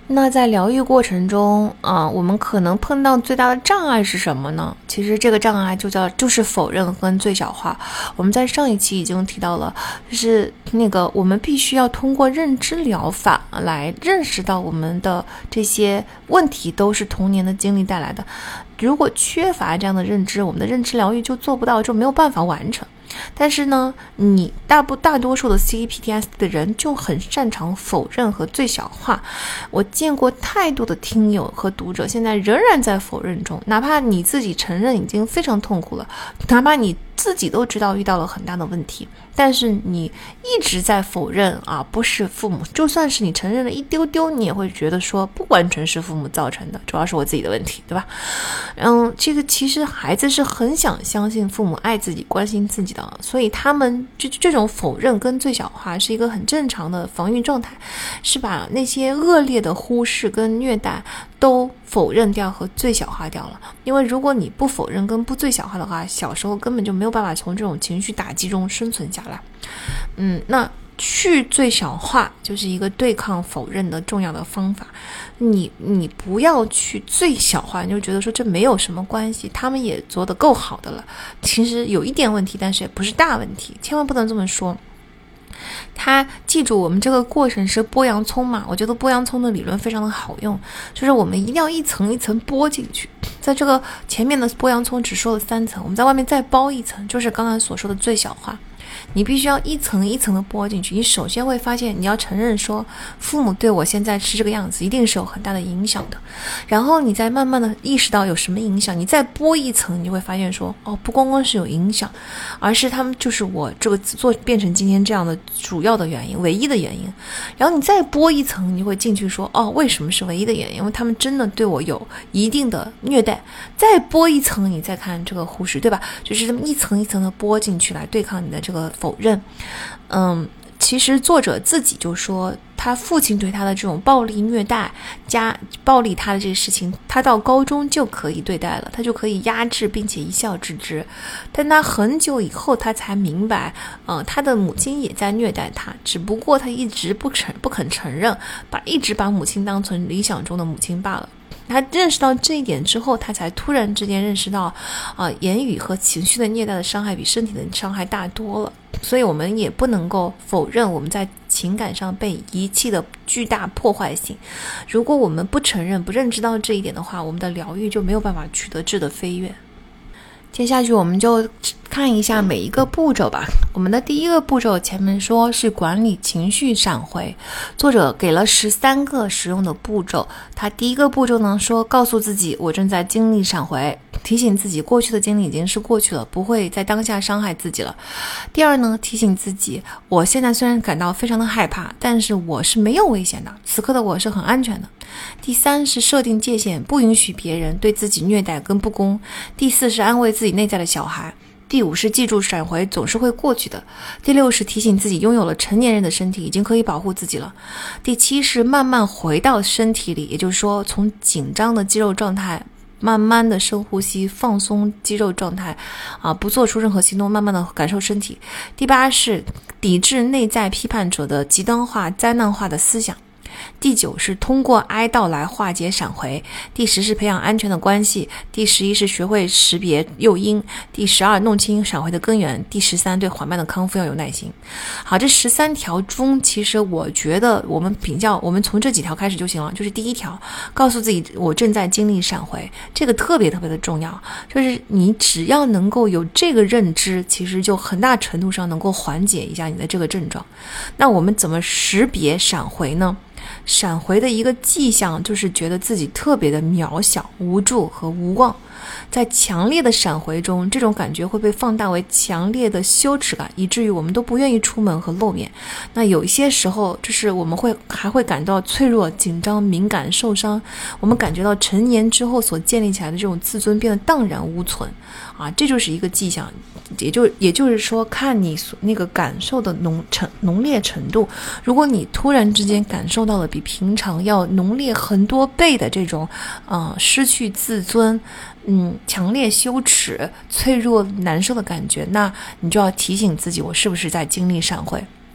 那在疗愈过程中我们可能碰到最大的障碍是什么呢？其实这个障碍就是否认跟最小化。我们在上一期已经提到了，就是我们必须要通过认知疗法来认识到我们的这些问题都是童年的经历带来的。如果缺乏这样的认知，我们的认知疗愈就做不到，就没有办法完成。但是呢，你大多数的 CPTSD 的人就很擅长否认和最小化。我见过太多的听友和读者现在仍然在否认中，哪怕你自己承认已经非常痛苦了，哪怕你自己都知道遇到了很大的问题，但是你一直在否认不是父母，就算是你承认了一丢丢，你也会觉得说不完全是父母造成的，主要是我自己的问题，对吧？这个其实孩子是很想相信父母爱自己关心自己的，所以他们这种否认跟最小化是一个很正常的防御状态，是把那些恶劣的忽视跟虐待都否认掉和最小化掉了。因为如果你不否认跟不最小化的话，小时候根本就没有办法从这种情绪打击中生存下来。那去最小化就是一个对抗否认的重要的方法。你不要去最小化，你就觉得说这没有什么关系，他们也做得够好的了。其实有一点问题，但是也不是大问题，千万不能这么说。记住我们这个过程是剥洋葱嘛，我觉得剥洋葱的理论非常的好用，就是我们一定要一层一层剥进去。在这个前面的剥洋葱只说了3层，我们在外面再包一层，就是刚才所说的最小化。你必须要一层一层的剥进去。你首先会发现，你要承认说父母对我现在是这个样子，一定是有很大的影响的。然后你再慢慢的意识到有什么影响，你再剥一层，你就会发现说不光光是有影响，而是他们就是我这个变成今天这样的主要的原因，唯一的原因。然后你再剥一层，你会进去说为什么是唯一的原因？因为他们真的对我有一定的虐待。再剥一层，你再看这个忽视，对吧？就是这么一层一层的剥进去来对抗你的这个否认。其实作者自己就说，他父亲对他的这种暴力虐待暴力他的这个事情，他到高中就可以对待了，他就可以压制并且一笑置之。但他很久以后他才明白他的母亲也在虐待他，只不过他一直不肯承认，一直把母亲当成理想中的母亲罢了。他认识到这一点之后，他才突然之间认识到言语和情绪的虐待的伤害比身体的伤害大多了。所以我们也不能够否认我们在情感上被遗弃的巨大破坏性。如果我们不承认不认知到这一点的话，我们的疗愈就没有办法取得质的飞跃。接下去我们就看一下每一个步骤吧。我们的第一个步骤前面说是管理情绪闪回，作者给了13个实用的步骤。他第一个步骤呢说，告诉自己我正在经历闪回，提醒自己过去的经历已经是过去了，不会在当下伤害自己了。第二呢，提醒自己我现在虽然感到非常的害怕，但是我是没有危险的，此刻的我是很安全的。第三是设定界限，不允许别人对自己虐待跟不公。第四是安慰自己内在的小孩。第5是记住闪回总是会过去的。第6是提醒自己拥有了成年人的身体，已经可以保护自己了。第7是慢慢回到身体里，也就是说从紧张的肌肉状态慢慢的深呼吸，放松肌肉状态不做出任何行动，慢慢的感受身体。第8是抵制内在批判者的极端化灾难化的思想。第9是通过哀悼来化解闪回。第10是培养安全的关系。第11是学会识别诱因。第12弄清闪回的根源。第13对缓慢的康复要有耐心。好，这13条中，其实我觉得我们从这几条开始就行了。就是第1条，告诉自己我正在经历闪回，这个特别特别的重要。就是你只要能够有这个认知，其实就很大程度上能够缓解一下你的这个症状。那我们怎么识别闪回呢？闪回的一个迹象就是觉得自己特别的渺小、无助和无望。在强烈的闪回中，这种感觉会被放大为强烈的羞耻感，以至于我们都不愿意出门和露面。那有一些时候，就是我们还会感到脆弱、紧张、敏感、受伤。我们感觉到成年之后所建立起来的这种自尊变得荡然无存这就是一个迹象。也就是说，看你那个感受的浓烈程度。如果你突然之间感受到了比平常要浓烈很多倍的这种失去自尊、强烈羞耻、脆弱难受的感觉，那你就要提醒自己，我是不是在经历闪回。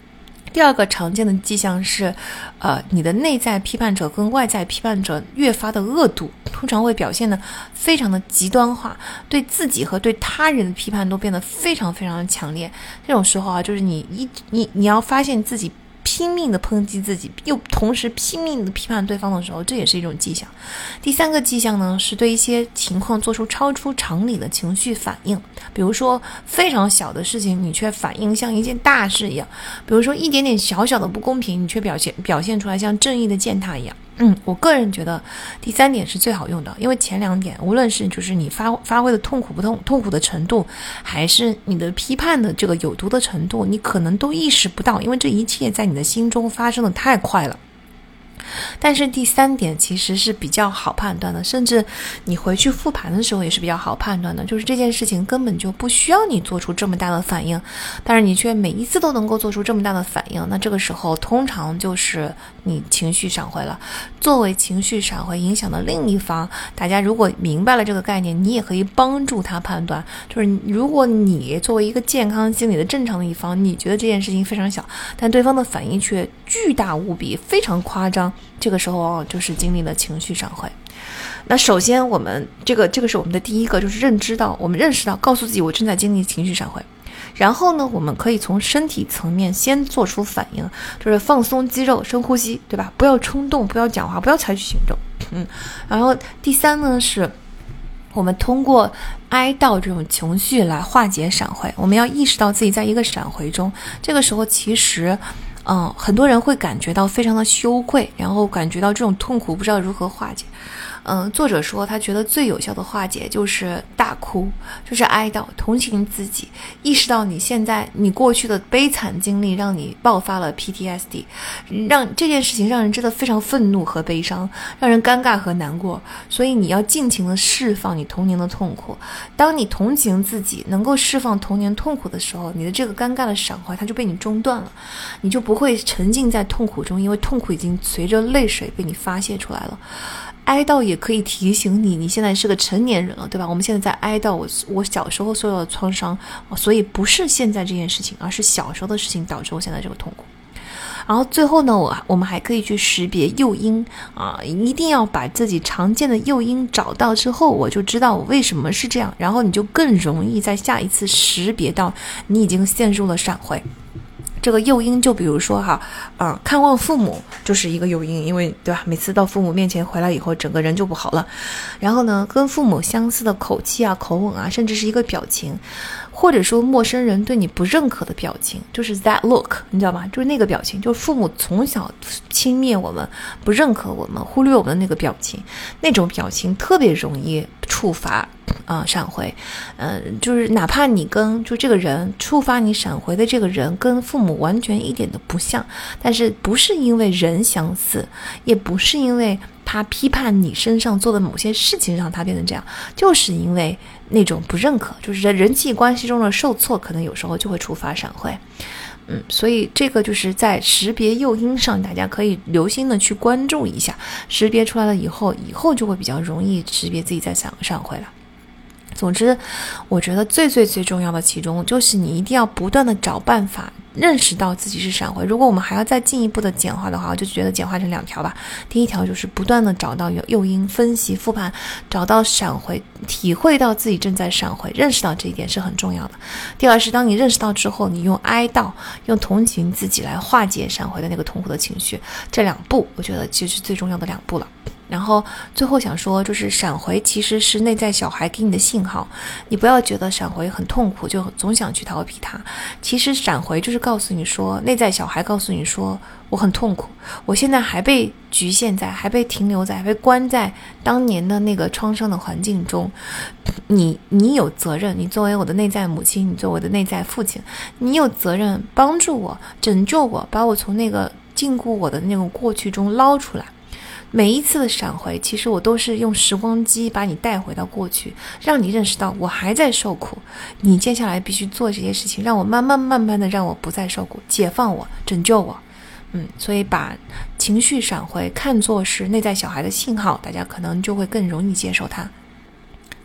第二个常见的迹象是，你的内在批判者跟外在批判者越发的恶毒，通常会表现得非常的极端化，对自己和对他人的批判都变得非常非常的强烈。这种时候啊，就是你要发现自己拼命的抨击自己，又同时拼命的批判对方的时候，这也是一种迹象。第三个迹象呢，是对一些情况做出超出常理的情绪反应，比如说非常小的事情你却反应像一件大事一样，比如说一点点小小的不公平你却表现出来像正义的践踏一样。我个人觉得第三点是最好用的，因为前两点无论是就是你发挥的痛苦的程度，还是你的批判的这个有毒的程度，你可能都意识不到，因为这一切在你的心中发生的太快了。但是第三点其实是比较好判断的，甚至你回去复盘的时候也是比较好判断的，就是这件事情根本就不需要你做出这么大的反应，但是你却每一次都能够做出这么大的反应，那这个时候通常就是你情绪闪回了。作为情绪闪回影响的另一方，大家如果明白了这个概念，你也可以帮助他判断，就是如果你作为一个健康心理的正常的一方，你觉得这件事情非常小，但对方的反应却巨大无比，非常夸张，这个时候就是经历了情绪闪回。那首先我们这个是我们的第一个，就是我们认识到告诉自己我正在经历情绪闪回。然后呢，我们可以从身体层面先做出反应，就是放松肌肉，深呼吸，对吧？不要冲动，不要讲话，不要采取行动。然后第三呢，是我们通过哀悼这种情绪来化解闪回。我们要意识到自己在一个闪回中，这个时候其实很多人会感觉到非常的羞愧，然后感觉到这种痛苦不知道如何化解。作者说他觉得最有效的化解就是大哭，就是哀悼，同情自己，意识到你过去的悲惨经历让你爆发了 PTSD， 让这件事情让人真的非常愤怒和悲伤，让人尴尬和难过，所以你要尽情的释放你童年的痛苦。当你同情自己，能够释放童年痛苦的时候，你的这个尴尬的闪回它就被你中断了，你就不会沉浸在痛苦中，因为痛苦已经随着泪水被你发泄出来了。哀悼也可以提醒你现在是个成年人了，对吧？我们现在在哀悼我小时候所有的创伤，所以不是现在这件事情，而是小时候的事情导致我现在这个痛苦。然后最后呢，我们还可以去识别诱因一定要把自己常见的诱因找到之后，我就知道我为什么是这样，然后你就更容易在下一次识别到你已经陷入了闪回。这个诱因就比如说看望父母就是一个诱因，因为对吧，每次到父母面前回来以后整个人就不好了。然后呢，跟父母相似的口气口吻甚至是一个表情，或者说陌生人对你不认可的表情，就是 that look， 你知道吗？就是那个表情，就是父母从小轻蔑我们，不认可我们，忽略我们的那个表情，那种表情特别容易触发闪回。就是哪怕你就这个人触发你闪回的这个人跟父母完全一点都不像，但是不是因为人相似，也不是因为他批判你身上做的某些事情让他变成这样，就是因为那种不认可，就是人际关系中的受挫，可能有时候就会触发闪回。所以这个就是在识别诱因上，大家可以留心的去关注一下，识别出来了以后就会比较容易识别自己在闪回了。总之，我觉得最重要的其中就是你一定要不断的找办法认识到自己是闪回。如果我们还要再进一步的简化的话，我就觉得简化成2条吧。第一条就是不断的找到诱因，分析复盘，找到闪回，体会到自己正在闪回，认识到这一点是很重要的。第二是当你认识到之后，你用哀悼，用同情自己来化解闪回的那个痛苦的情绪，这2步我觉得就是最重要的2步了。然后最后想说，就是闪回其实是内在小孩给你的信号，你不要觉得闪回很痛苦就总想去逃避它，其实闪回就是告诉你说，内在小孩告诉你说，我很痛苦，我现在还被局限在，还被停留在，还被关在当年的那个创伤的环境中。你有责任，你作为我的内在母亲，你作为我的内在父亲，你有责任帮助我，拯救我，把我从那个禁锢我的那种过去中捞出来。每一次的闪回，其实我都是用时光机把你带回到过去，让你认识到我还在受苦，你接下来必须做这些事情，让我慢慢的让我不再受苦，解放我，拯救我。所以把情绪闪回看作是内在小孩的信号，大家可能就会更容易接受它。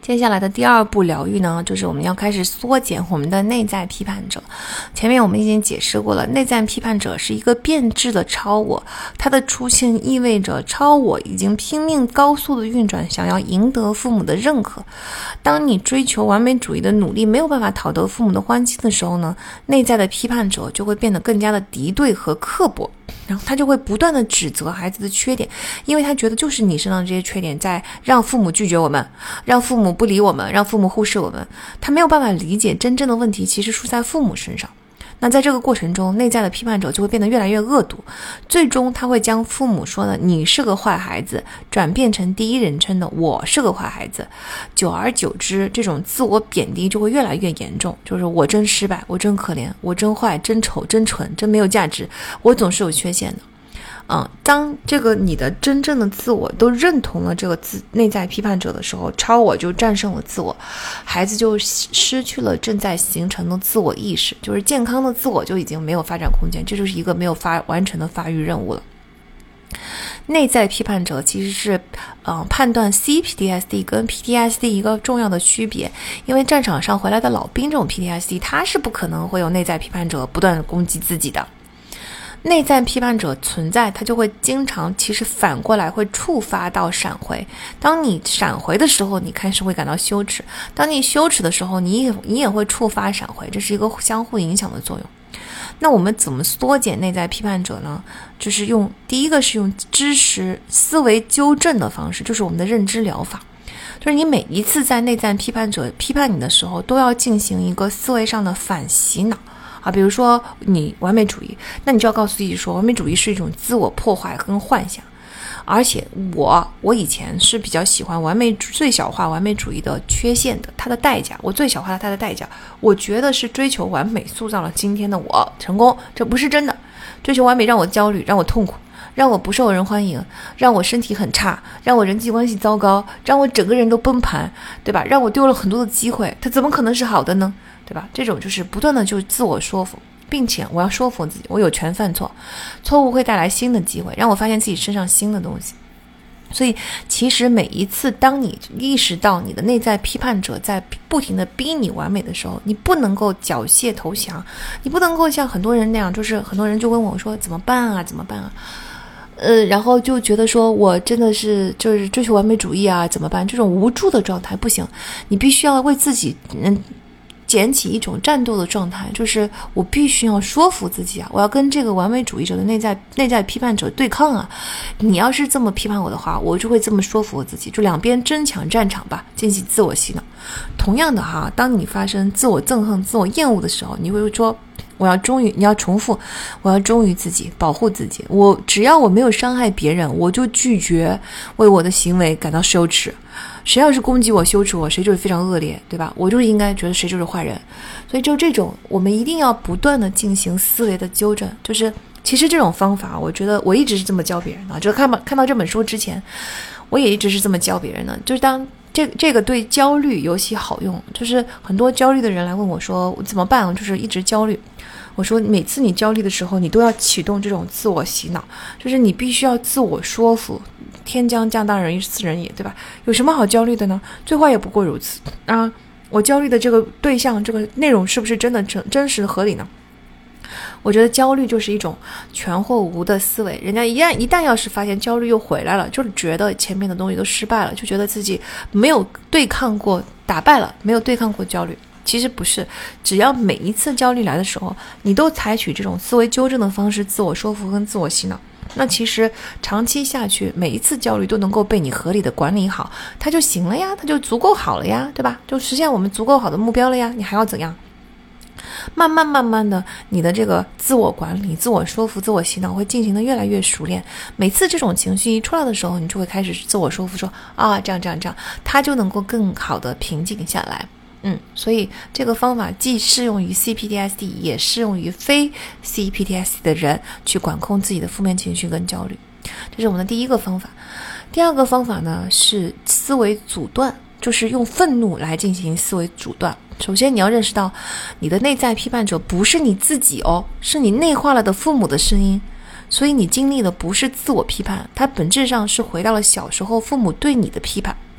接下来的第二步疗愈呢，就是我们要开始缩减我们的内在批判者。前面我们已经解释过了，内在批判者是一个变质的超我，它的出现意味着超我已经拼命高速的运转，想要赢得父母的认可。当你追求完美主义的努力没有办法讨得父母的欢心的时候呢，内在的批判者就会变得更加的敌对和刻薄，然后他就会不断的指责孩子的缺点，因为他觉得就是你身上这些缺点在让父母拒绝我们，让父母不理我们，让父母忽视我们。他没有办法理解真正的问题其实出在父母身上。那在这个过程中，内在的批判者就会变得越来越恶毒，最终他会将父母说的你是个坏孩子转变成第一人称的我是个坏孩子。久而久之，这种自我贬低就会越来越严重，就是我真失败，我真可怜，我真坏，真丑，真蠢，真没有价值，我总是有缺陷的。当这个你的真正的自我都认同了这个内在批判者的时候，超我就战胜了自我，孩子就失去了正在形成的自我意识，就是健康的自我就已经没有发展空间，这就是一个没有完成的发育任务了。内在批判者其实是判断 CPTSD 跟 PTSD 一个重要的区别，因为战场上回来的老兵这种 PTSD 他是不可能会有内在批判者不断攻击自己的。内在批判者存在，他就会经常其实反过来会触发到闪回。当你闪回的时候，你开始会感到羞耻，当你羞耻的时候，你也会触发闪回，这是一个相互影响的作用。那我们怎么缩减内在批判者呢？就是第一个是用知识思维纠正的方式，就是我们的认知疗法。就是你每一次在内在批判者批判你的时候，都要进行一个思维上的反洗脑。比如说你完美主义，那你就要告诉自己说，完美主义是一种自我破坏跟幻想，而且我以前是比较喜欢最小化完美主义的缺陷的，它的代价，我最小化了它的代价，我觉得是追求完美塑造了今天的我成功，这不是真的。追求完美让我焦虑，让我痛苦，让我不受人欢迎，让我身体很差，让我人际关系糟糕，让我整个人都崩盘，对吧？让我丢了很多的机会，它怎么可能是好的呢？对吧？这种就是不断的就自我说服，并且我要说服自己，我有权犯错，错误会带来新的机会，让我发现自己身上新的东西。所以其实每一次当你意识到你的内在批判者在不停的逼你完美的时候，你不能够缴械投降，你不能够像很多人那样，就是很多人就问我说怎么办啊怎么办啊，然后就觉得说我真的是就是追求完美主义啊怎么办，这种无助的状态不行，你必须要为自己捡起一种战斗的状态，就是我必须要说服自己啊，我要跟这个完美主义者的内在批判者对抗啊。你要是这么批判我的话，我就会这么说服我自己，就两边争抢战场吧，进行自我洗脑。同样的哈，当你发生自我憎恨、自我厌恶的时候，你会说你要重复，我要忠于自己，保护自己。只要我没有伤害别人，我就拒绝为我的行为感到羞耻。谁要是攻击我、羞耻我，谁就是非常恶劣，对吧？我就是应该觉得谁就是坏人。所以就这种，我们一定要不断的进行思维的纠正。就是其实这种方法，我觉得我一直是这么教别人的。就看到这本书之前，我也一直是这么教别人的。就是当这个对焦虑尤其好用，就是很多焦虑的人来问我说我怎么办，我就是一直焦虑。我说每次你焦虑的时候，你都要启动这种自我洗脑，就是你必须要自我说服，天将降大任于斯人也，对吧？有什么好焦虑的呢？最坏也不过如此啊！我焦虑的这个对象，这个内容是不是真的真实合理呢？我觉得焦虑就是一种全或无的思维，人家一旦要是发现焦虑又回来了，就是觉得前面的东西都失败了，就觉得自己没有对抗过，打败了，没有对抗过焦虑。其实不是，只要每一次焦虑来的时候，你都采取这种思维纠正的方式，自我说服跟自我洗脑，那其实长期下去，每一次焦虑都能够被你合理的管理好，它就行了呀，它就足够好了呀，对吧？就实现我们足够好的目标了呀，你还要怎样？慢慢的，你的这个自我管理、自我说服、自我洗脑会进行的越来越熟练。每次这种情绪一出来的时候，你就会开始自我说服说啊，这样，它就能够更好的平静下来。所以这个方法既适用于 CPTSD 也适用于非 CPTSD 的人去管控自己的负面情绪跟焦虑。这是我们的第一个方法。第二个方法呢是思维阻断，就是用愤怒来进行思维阻断。首先你要认识到你的内在批判者不是你自己哦，是你内化了的父母的声音。所以你经历的不是自我批判，它本质上是回到了小时候父母对你的批判。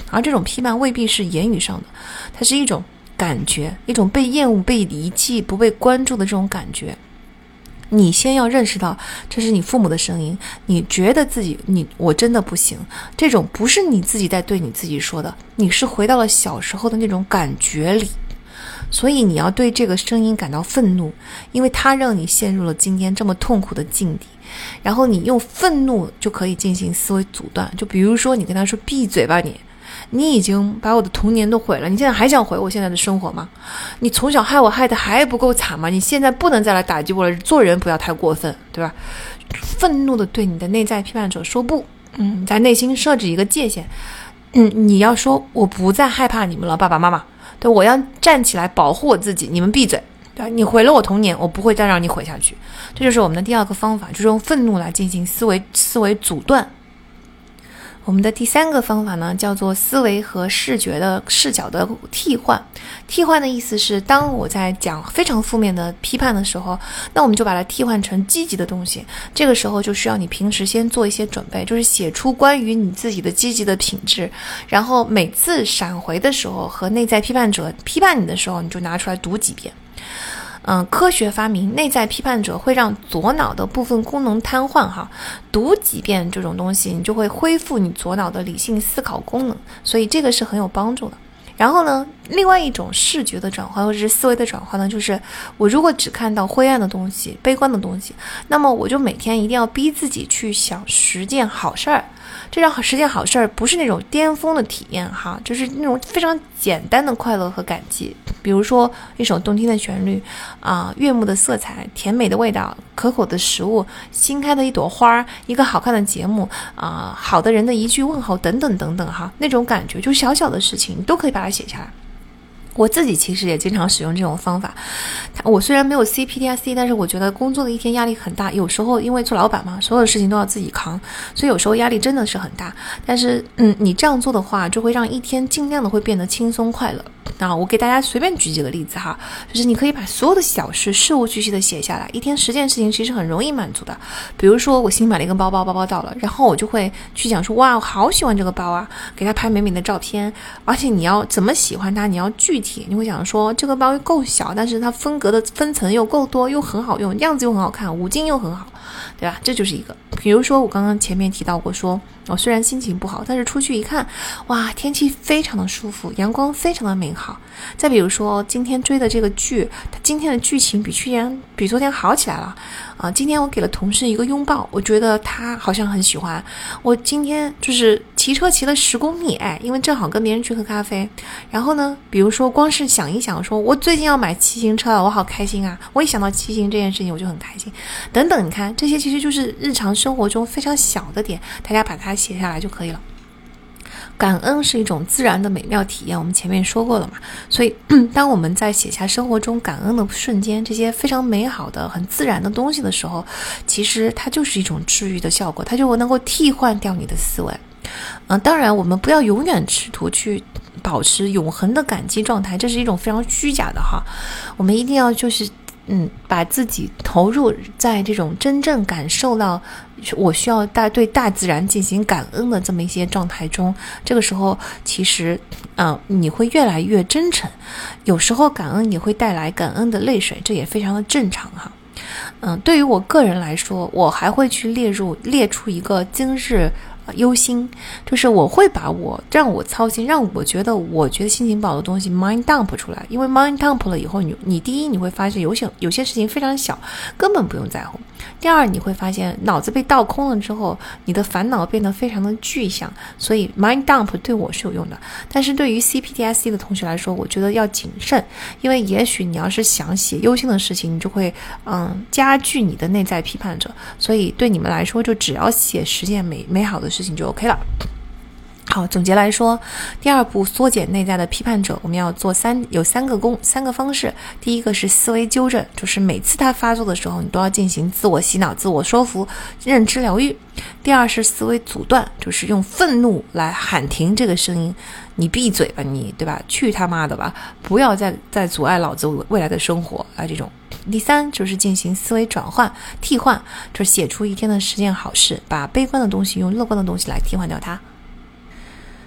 而这种批判未必是言语上的，它是一种感觉，一种被厌恶、被遗弃、不被关注的这种感觉。你先要认识到这是你父母的声音，你觉得自己我真的不行，这种不是你自己在对你自己说的，你是回到了小时候的那种感觉里。所以你要对这个声音感到愤怒，因为它让你陷入了今天这么痛苦的境地。然后你用愤怒就可以进行思维阻断，就比如说你跟他说闭嘴吧，你已经把我的童年都毁了，你现在还想毁我现在的生活吗？你从小害我害的还不够惨吗？你现在不能再来打击我了，做人不要太过分，对吧？愤怒的对你的内在批判者说不，在内心设置一个界限，你要说我不再害怕你们了，爸爸妈妈，对，我要站起来保护我自己，你们闭嘴，对吧？你毁了我童年，我不会再让你毁下去。这就是我们的第二个方法，就是用愤怒来进行思维阻断。我们的第三个方法呢，叫做思维和视角的替换。替换的意思是，当我在讲非常负面的批判的时候，那我们就把它替换成积极的东西。这个时候就需要你平时先做一些准备，就是写出关于你自己的积极的品质，然后每次闪回的时候和内在批判者批判你的时候，你就拿出来读几遍。科学发明内在批判者会让左脑的部分功能瘫痪哈，读几遍这种东西，你就会恢复你左脑的理性思考功能，所以这个是很有帮助的。然后呢，另外一种视觉的转换或者是思维的转换呢，就是我如果只看到灰暗的东西、悲观的东西，那么我就每天一定要逼自己去想10件好事儿。这让10件好事儿不是那种巅峰的体验哈，就是那种非常简单的快乐和感激。比如说一首动听的旋律悦目的色彩，甜美的味道，可口的食物，新开的一朵花，一个好看的节目好的人的一句问候等等等等哈，那种感觉就小小的事情你都可以把它写下来。我自己其实也经常使用这种方法。我虽然没有 CPTSD， 但是我觉得工作的一天压力很大，有时候因为做老板嘛，所有的事情都要自己扛，所以有时候压力真的是很大。但是你这样做的话，就会让一天尽量的会变得轻松快乐。我给大家随便举几个例子哈，就是你可以把所有的小事事无巨细的写下来，一天10件事情其实很容易满足的。比如说我新买了一个包包，包包到了，然后我就会去讲说哇，我好喜欢这个包啊，给他拍美美的照片，而且你要怎么喜欢它，你要具体，你会想说这个包够小，但是它分隔的分层又够多，又很好用，样子又很好看，五金又很好，对吧？这就是一个。比如说我刚刚前面提到过说，我虽然心情不好，但是出去一看，哇，天气非常的舒服，阳光非常的美好。再比如说今天追的这个剧，它今天的剧情比昨天好起来了今天我给了同事一个拥抱，我觉得他好像很喜欢我。今天就是骑车骑了10公里，因为正好跟别人去喝咖啡。然后呢，比如说光是想一想说我最近要买骑行车了，我好开心啊，我一想到骑行这件事情我就很开心等等。你看这些其实就是日常生活中非常小的点，大家把它写下来就可以了。感恩是一种自然的美妙体验，我们前面说过了嘛。所以当我们在写下生活中感恩的瞬间，这些非常美好的很自然的东西的时候，其实它就是一种治愈的效果，它就能够替换掉你的思维。当然我们不要永远试图去保持永恒的感激状态，这是一种非常虚假的哈。我们一定要就是把自己投入在这种真正感受到我需要对大自然进行感恩的这么一些状态中，这个时候其实你会越来越真诚。有时候感恩也会带来感恩的泪水，这也非常的正常哈。对于我个人来说，我还会去列出一个今日忧心，就是我会把让我操心，让我觉得心情不好的东西 mind dump 出来。因为 mind dump 了以后，你第一你会发现有些事情非常小，根本不用在乎。第二，你会发现脑子被倒空了之后，你的烦恼变得非常的具象。所以 mind dump 对我是有用的，但是对于 CPTSD 的同学来说，我觉得要谨慎，因为也许你要是想写忧心的事情，你就会加剧你的内在批判者。所以对你们来说，就只要写10件美好的事情就 OK 了。好，总结来说，第二步缩减内在的批判者，我们要做有三个方式。第一个是思维纠正，就是每次他发作的时候，你都要进行自我洗脑、自我说服、认知疗愈。第二是思维阻断，就是用愤怒来喊停这个声音，你闭嘴吧你，对吧？去他妈的吧，不要再阻碍老子未来的生活这种。第三就是进行思维转换、替换，就是写出一天的10件好事，把悲观的东西用乐观的东西来替换掉它。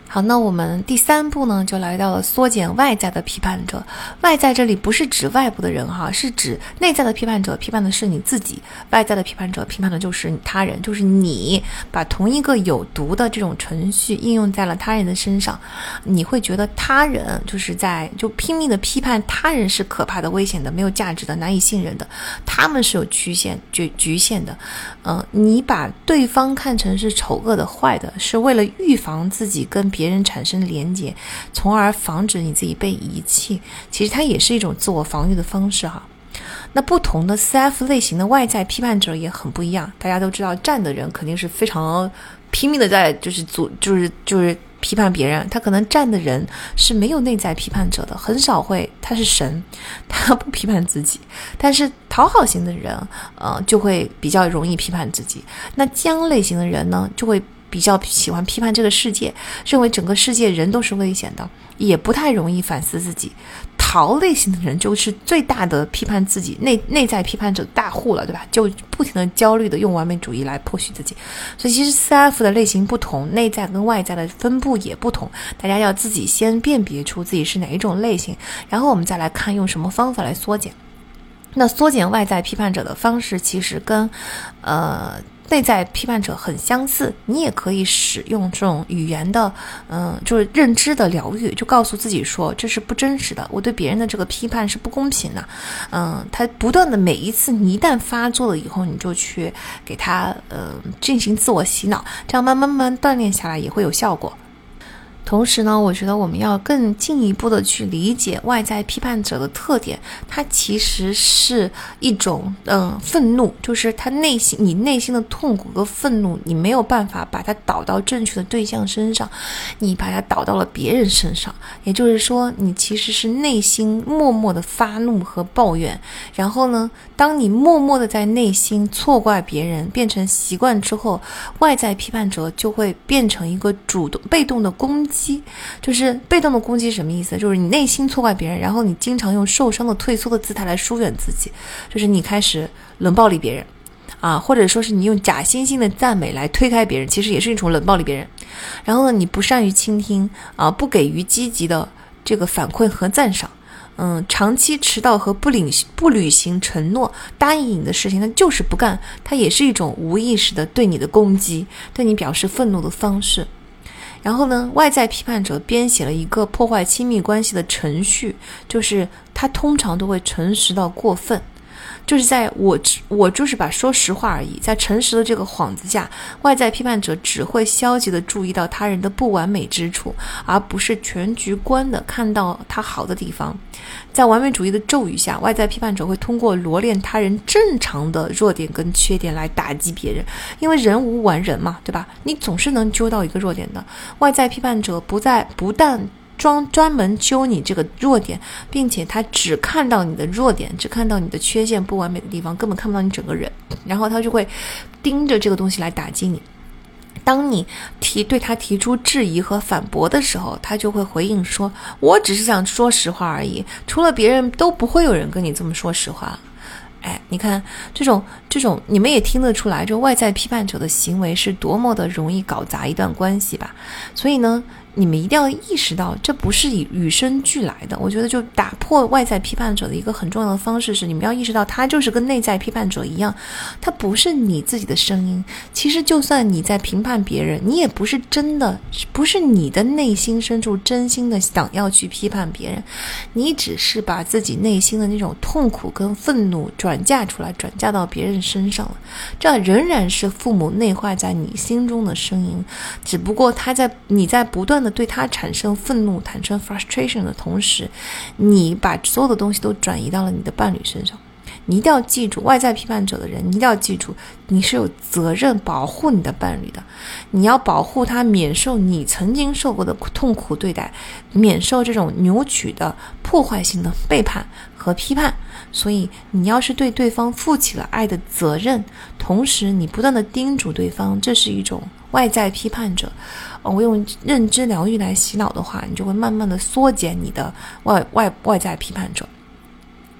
好，那我们第3步呢，就来到了缩减外在的批判者。外在这里不是指外部的人哈，是指内在的批判者，批判的是你自己；外在的批判者，批判的就是他人，就是你把同一个有毒的这种程序应用在了他人的身上，你会觉得他人就拼命的批判他人是可怕的、危险的、没有价值的、难以信任的，他们是有局限的。你把对方看成是丑恶的、坏的，是为了预防自己跟别人产生连结，从而防止你自己被遗弃。其实它也是一种自我防御的方式哈。那不同的 CF 类型的外在批判者也很不一样。大家都知道，战的人肯定是非常拼命的在批判别人，他可能战的人是没有内在批判者的，很少会，他是神，他不批判自己。但是讨好型的人就会比较容易批判自己。那僵类型的人呢，就会比较喜欢批判这个世界，认为整个世界人都是危险的，也不太容易反思自己。逃类型的人就是最大的批判自己内在批判者大户了，对吧？就不停的焦虑的用完美主义来迫许自己。所以其实 CF 的类型不同，内在跟外在的分布也不同，大家要自己先辨别出自己是哪一种类型，然后我们再来看用什么方法来缩减。那缩减外在批判者的方式其实跟内在批判者很相似，你也可以使用这种语言的就是认知的疗愈，就告诉自己说这是不真实的，我对别人的这个批判是不公平的。他不断的每一次你一旦发作了以后，你就去给他进行自我洗脑，这样慢慢锻炼下来也会有效果。同时呢，我觉得我们要更进一步的去理解外在批判者的特点，它其实是一种愤怒，就是你内心的痛苦和愤怒，你没有办法把它导到正确的对象身上，你把它导到了别人身上，也就是说你其实是内心默默的发怒和抱怨，然后呢，当你默默的在内心错怪别人变成习惯之后，外在批判者就会变成一个被动的攻击。就是被动的攻击什么意思？就是你内心错怪别人，然后你经常用受伤的退缩的姿态来疏远自己，就是你开始冷暴力别人或者说是你用假惺惺的赞美来推开别人，其实也是一种冷暴力别人。然后呢，你不善于倾听不给予积极的这个反馈和赞赏，长期迟到和不履行承诺，答应你的事情那就是不干，它也是一种无意识的对你的攻击，对你表示愤怒的方式。然后呢，外在批判者编写了一个破坏亲密关系的程序，就是他通常都会诚实到过分，就是在我就是把说实话而已，在诚实的这个幌子下，外在批判者只会消极的注意到他人的不完美之处，而不是全局观的看到他好的地方。在完美主义的咒语下，外在批判者会通过罗列他人正常的弱点跟缺点来打击别人，因为人无完人嘛，对吧？你总是能揪到一个弱点的。外在批判者不但专门揪你这个弱点，并且他只看到你的弱点，只看到你的缺陷不完美的地方，根本看不到你整个人，然后他就会盯着这个东西来打击你。当你对他提出质疑和反驳的时候，他就会回应说，我只是想说实话而已，除了别人都不会有人跟你这么说实话。你看这种你们也听得出来，这外在批判者的行为是多么的容易搞砸一段关系吧。所以呢，你们一定要意识到这不是与生俱来的。我觉得就打破外在批判者的一个很重要的方式是，你们要意识到他就是跟内在批判者一样，他不是你自己的声音。其实就算你在评判别人，你也不是真的，不是你的内心深处真心的想要去批判别人，你只是把自己内心的那种痛苦跟愤怒转嫁出来，转嫁到别人身上了。这仍然是父母内化在你心中的声音，只不过你在不断的对他产生愤怒，产生 frustration 的同时，你把所有的东西都转移到了你的伴侣身上。你一定要记住，外在批判者的人，你一定要记住，你是有责任保护你的伴侣的。你要保护他免受你曾经受过的痛苦对待，免受这种扭曲的破坏性的背叛和批判。所以你要是对对方负起了爱的责任，同时你不断的叮嘱对方，这是一种外在批判者。我用认知疗愈来洗脑的话，你就会慢慢的缩减你的外在批判者。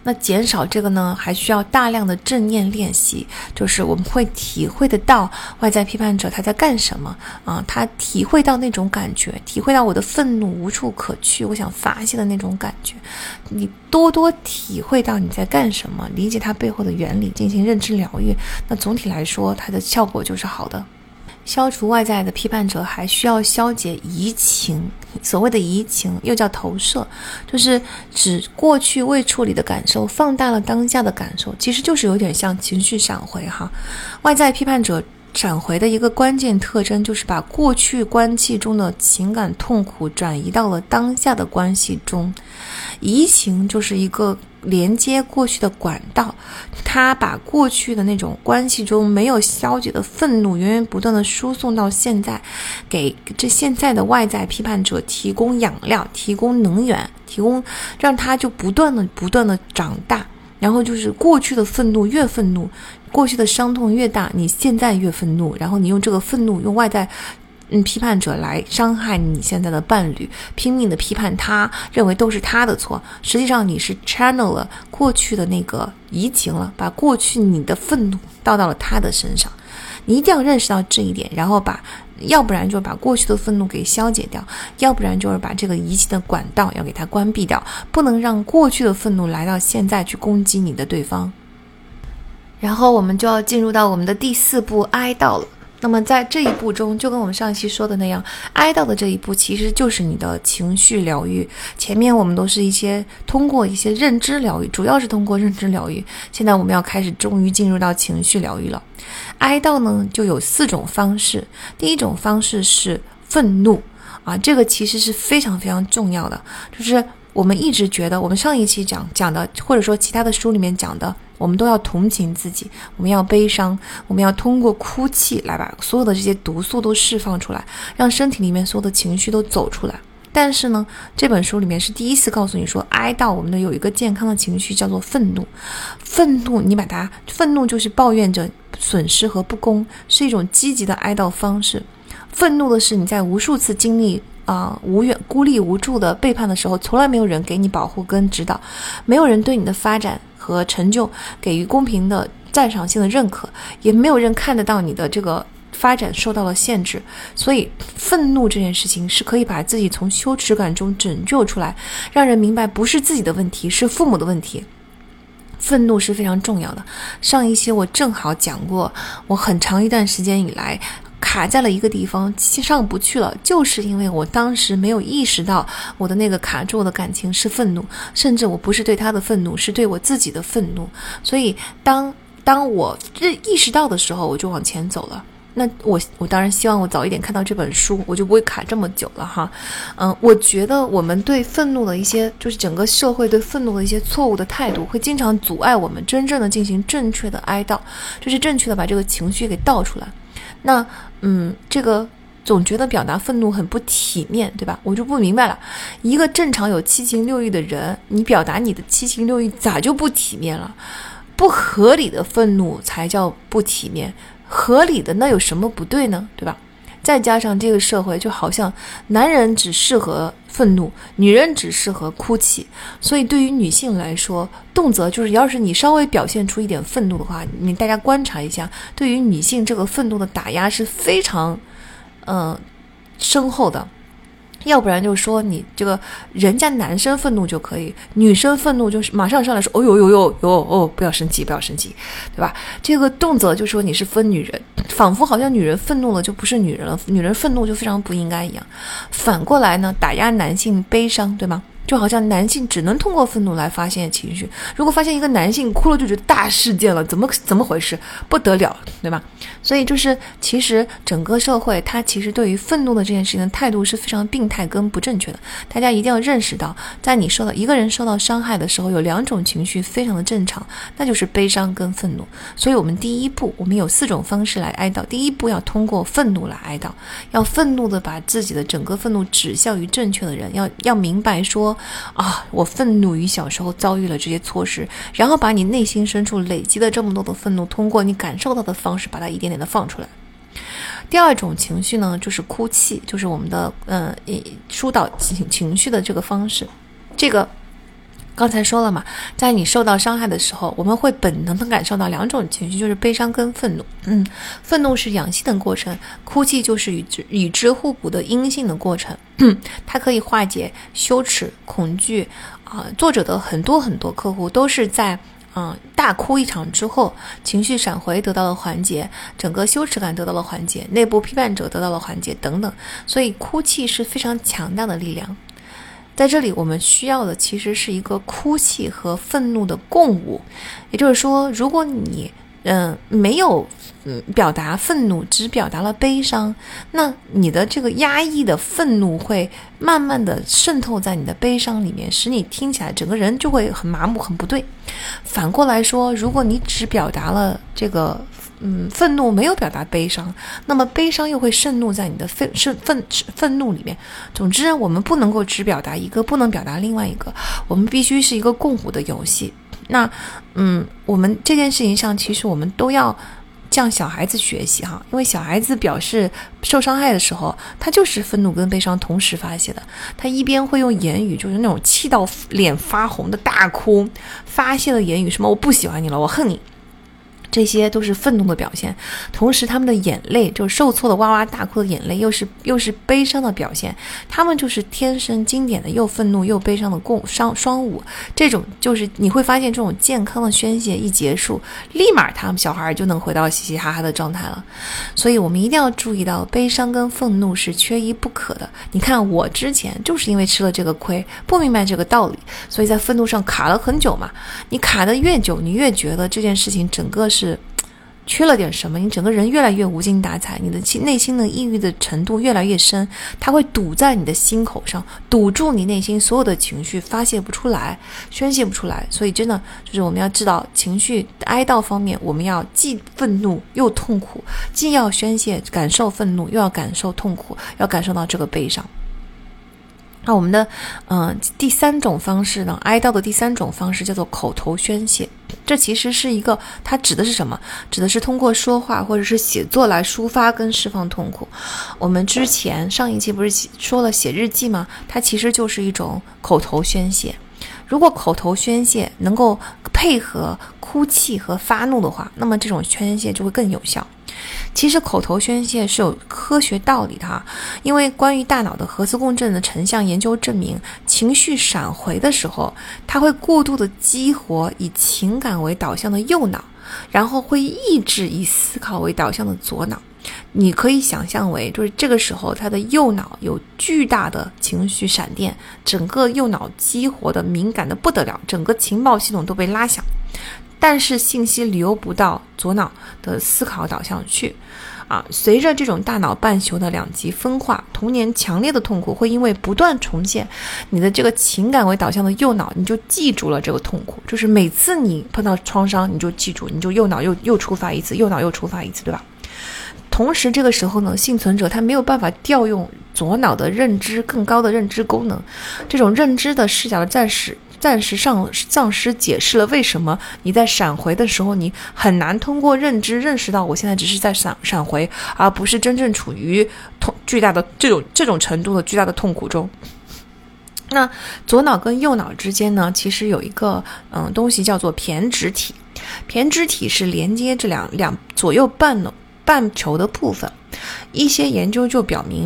那减少这个呢，还需要大量的正念练习，就是我们会体会得到外在批判者他在干什么啊，他体会到那种感觉，体会到我的愤怒无处可去，我想发泄的那种感觉。你多多体会到你在干什么，理解它背后的原理，进行认知疗愈，那总体来说它的效果就是好的。消除外在的批判者还需要消解移情，所谓的移情又叫投射，就是指过去未处理的感受放大了当下的感受，其实就是有点像情绪闪回哈。外在批判者闪回的一个关键特征就是把过去关系中的情感痛苦转移到了当下的关系中，移情就是一个连接过去的管道，他把过去的那种关系中没有消解的愤怒源源不断的输送到现在，给这现在的外在批判者提供养料，提供能源，提供让他就不断的长大，然后就是过去的愤怒越愤怒，过去的伤痛越大，你现在越愤怒，然后你用这个愤怒用外在批判者来伤害你现在的伴侣，拼命的批判他，认为都是他的错，实际上你是 channel 了过去的那个移情了，把过去你的愤怒倒到了他的身上。你一定要认识到这一点，然后要不然就把过去的愤怒给消解掉，要不然就是把这个移情的管道要给它关闭掉，不能让过去的愤怒来到现在去攻击你的对方。然后我们就要进入到我们的第4步哀悼了。那么在这一步中，就跟我们上一期说的那样，哀悼的这一步其实就是你的情绪疗愈。前面我们都是通过一些认知疗愈，主要是通过认知疗愈，现在我们要开始终于进入到情绪疗愈了。哀悼呢就有4种方式，第一种方式是愤怒啊，这个其实是非常非常重要的，就是我们一直觉得，我们上一期讲的，或者说其他的书里面讲的，我们都要同情自己，我们要悲伤，我们要通过哭泣来把所有的这些毒素都释放出来，让身体里面所有的情绪都走出来。但是呢，这本书里面是第一次告诉你说，哀悼我们的有一个健康的情绪叫做愤怒。愤怒就是抱怨着损失和不公，是一种积极的哀悼方式。愤怒的是你在无数次经历孤立无助的背叛的时候，从来没有人给你保护跟指导，没有人对你的发展和成就给予公平的赞赏性的认可，也没有人看得到你的这个发展受到了限制。所以愤怒这件事情是可以把自己从羞耻感中拯救出来，让人明白不是自己的问题，是父母的问题。愤怒是非常重要的。上一期我正好讲过，我很长一段时间以来卡在了一个地方，上不去了，就是因为我当时没有意识到我的那个卡住的感情是愤怒，甚至我不是对他的愤怒，是对我自己的愤怒。所以当我意识到的时候，我就往前走了。那我当然希望我早一点看到这本书，我就不会卡这么久了哈。我觉得我们对愤怒的一些，就是整个社会对愤怒的一些错误的态度，会经常阻碍我们真正的进行正确的哀悼，就是正确的把这个情绪给倒出来。那这个总觉得表达愤怒很不体面，对吧？我就不明白了，一个正常有七情六欲的人，你表达你的七情六欲咋就不体面了？不合理的愤怒才叫不体面，合理的那有什么不对呢？对吧？再加上这个社会就好像男人只适合愤怒，女人只适合哭泣，所以对于女性来说，动辄就是要是你稍微表现出一点愤怒的话，大家观察一下，对于女性这个愤怒的打压是非常深厚的。要不然就是说你这个人家男生愤怒就可以，女生愤怒就是马上上来说哦哟不要生气，对吧？这个动辄就说你是分女人，仿佛好像女人愤怒了就不是女人了，女人愤怒就非常不应该一样。反过来呢，打压男性悲伤，对吗？就好像男性只能通过愤怒来发现情绪，如果发现一个男性哭了就觉得大事件了，怎么回事，不得了，对吧？所以就是其实整个社会它其实对于愤怒的这件事情的态度是非常病态跟不正确的。大家一定要认识到，在一个人受到伤害的时候，有2种情绪非常的正常，那就是悲伤跟愤怒。所以我们第一步，我们有4种方式来哀悼。第一步要通过愤怒来哀悼，要愤怒的把自己的整个愤怒指向于正确的人，要明白说我愤怒于小时候遭遇了这些错事，然后把你内心深处累积的这么多的愤怒，通过你感受到的方式把它一点点的放出来。第2种情绪呢，就是哭泣，就是我们的疏导情绪的这个方式。这个刚才说了嘛，在你受到伤害的时候，我们会本能的感受到2种情绪，就是悲伤跟愤怒。愤怒是阳性的过程，哭泣就是与之互补的阴性的过程。它可以化解羞耻、恐惧作者的很多客户都是在大哭一场之后，情绪闪回得到了缓解，整个羞耻感得到了缓解，内部批判者得到了缓解等等。所以哭泣是非常强大的力量。在这里我们需要的其实是一个哭泣和愤怒的共舞，也就是说，如果你没有表达愤怒，只表达了悲伤，那你的这个压抑的愤怒会慢慢的渗透在你的悲伤里面，使你听起来整个人就会很麻木，很不对。反过来说，如果你只表达了这个愤怒，没有表达悲伤，那么悲伤又会渗入在你的愤怒里面。总之，我们不能够只表达一个，不能表达另外一个，我们必须是一个共舞的游戏。那我们这件事情上，其实我们都要向小孩子学习哈，因为小孩子表示受伤害的时候，他就是愤怒跟悲伤同时发泄的。他一边会用言语，就是那种气到脸发红的大哭发泄的言语，什么我不喜欢你了，我恨你，这些都是愤怒的表现。同时他们的眼泪，就是受挫的哇哇大哭的眼泪，又是悲伤的表现。他们就是天生经典的又愤怒又悲伤的双舞。这种就是你会发现，这种健康的宣泄一结束，立马他们小孩就能回到嘻嘻哈哈的状态了。所以我们一定要注意到，悲伤跟愤怒是缺一不可的。你看我之前就是因为吃了这个亏，不明白这个道理，所以在愤怒上卡了很久嘛。你卡得越久，你越觉得这件事情整个是缺了点什么，你整个人越来越无精打采，你的内心的抑郁的程度越来越深，它会堵在你的心口上，堵住你内心所有的情绪，发泄不出来，宣泄不出来。所以真的就是我们要知道，情绪哀悼方面，我们要既愤怒又痛苦，既要宣泄感受愤怒，又要感受痛苦，要感受到这个悲伤。那我们的第3种方式呢，哀悼的第3种方式叫做口头宣泄。这其实是一个，它指的是什么？指的是通过说话或者是写作来抒发跟释放痛苦。我们之前上一期不是说了写日记吗？它其实就是一种口头宣泄。如果口头宣泄能够配合哭泣和发怒的话，那么这种宣泄就会更有效。其实口头宣泄是有科学道理的因为关于大脑的核磁共振的成像研究证明，情绪闪回的时候，它会过度的激活以情感为导向的右脑，然后会抑制以思考为导向的左脑。你可以想象为，就是这个时候他的右脑有巨大的情绪闪电，整个右脑激活的敏感的不得了，整个情报系统都被拉响，但是信息流不到左脑的思考导向去随着这种大脑半球的2极分化，童年强烈的痛苦会因为不断重现，你的这个情感为导向的右脑，你就记住了这个痛苦，就是每次你碰到创伤，你就记住，你就右脑又触发一次，右脑又触发一次，对吧？同时这个时候呢，幸存者他没有办法调用左脑的认知更高的认知功能，这种认知的视角的暂时丧失，解释了为什么你在闪回的时候，你很难通过认知认识到我现在只是在闪回，而不是真正处于巨大的这种程度的巨大的痛苦中。那左脑跟右脑之间呢，其实有一个东西叫做胼胝体，胼胝体是连接这两左右半球的部分。一些研究就表明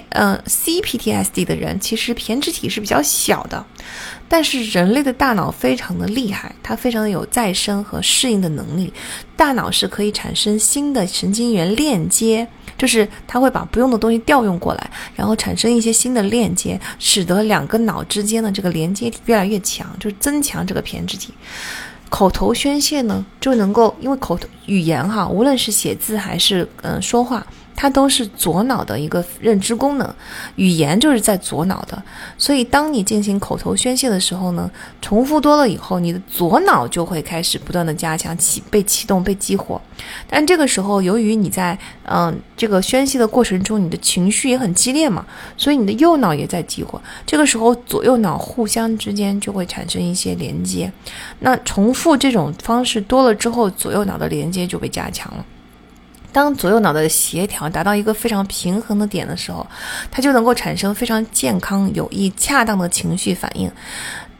CPTSD 的人其实胼胝体是比较小的，但是人类的大脑非常的厉害，它非常的有再生和适应的能力。大脑是可以产生新的神经元链接，就是它会把不用的东西调用过来，然后产生一些新的链接，使得2个脑之间的这个连接越来越强，就是增强这个胼胝体。口头宣泄呢，就能够因为语言无论是写字还是说话，它都是左脑的一个认知功能，语言就是在左脑的，所以当你进行口头宣泄的时候呢，重复多了以后，你的左脑就会开始不断的加强，被启动，被激活。但这个时候由于你在这个宣泄的过程中，你的情绪也很激烈嘛，所以你的右脑也在激活，这个时候左右脑互相之间就会产生一些连接，那重复这种方式多了之后，左右脑的连接就被加强了。当左右脑的协调达到一个非常平衡的点的时候，它就能够产生非常健康、有益、恰当的情绪反应。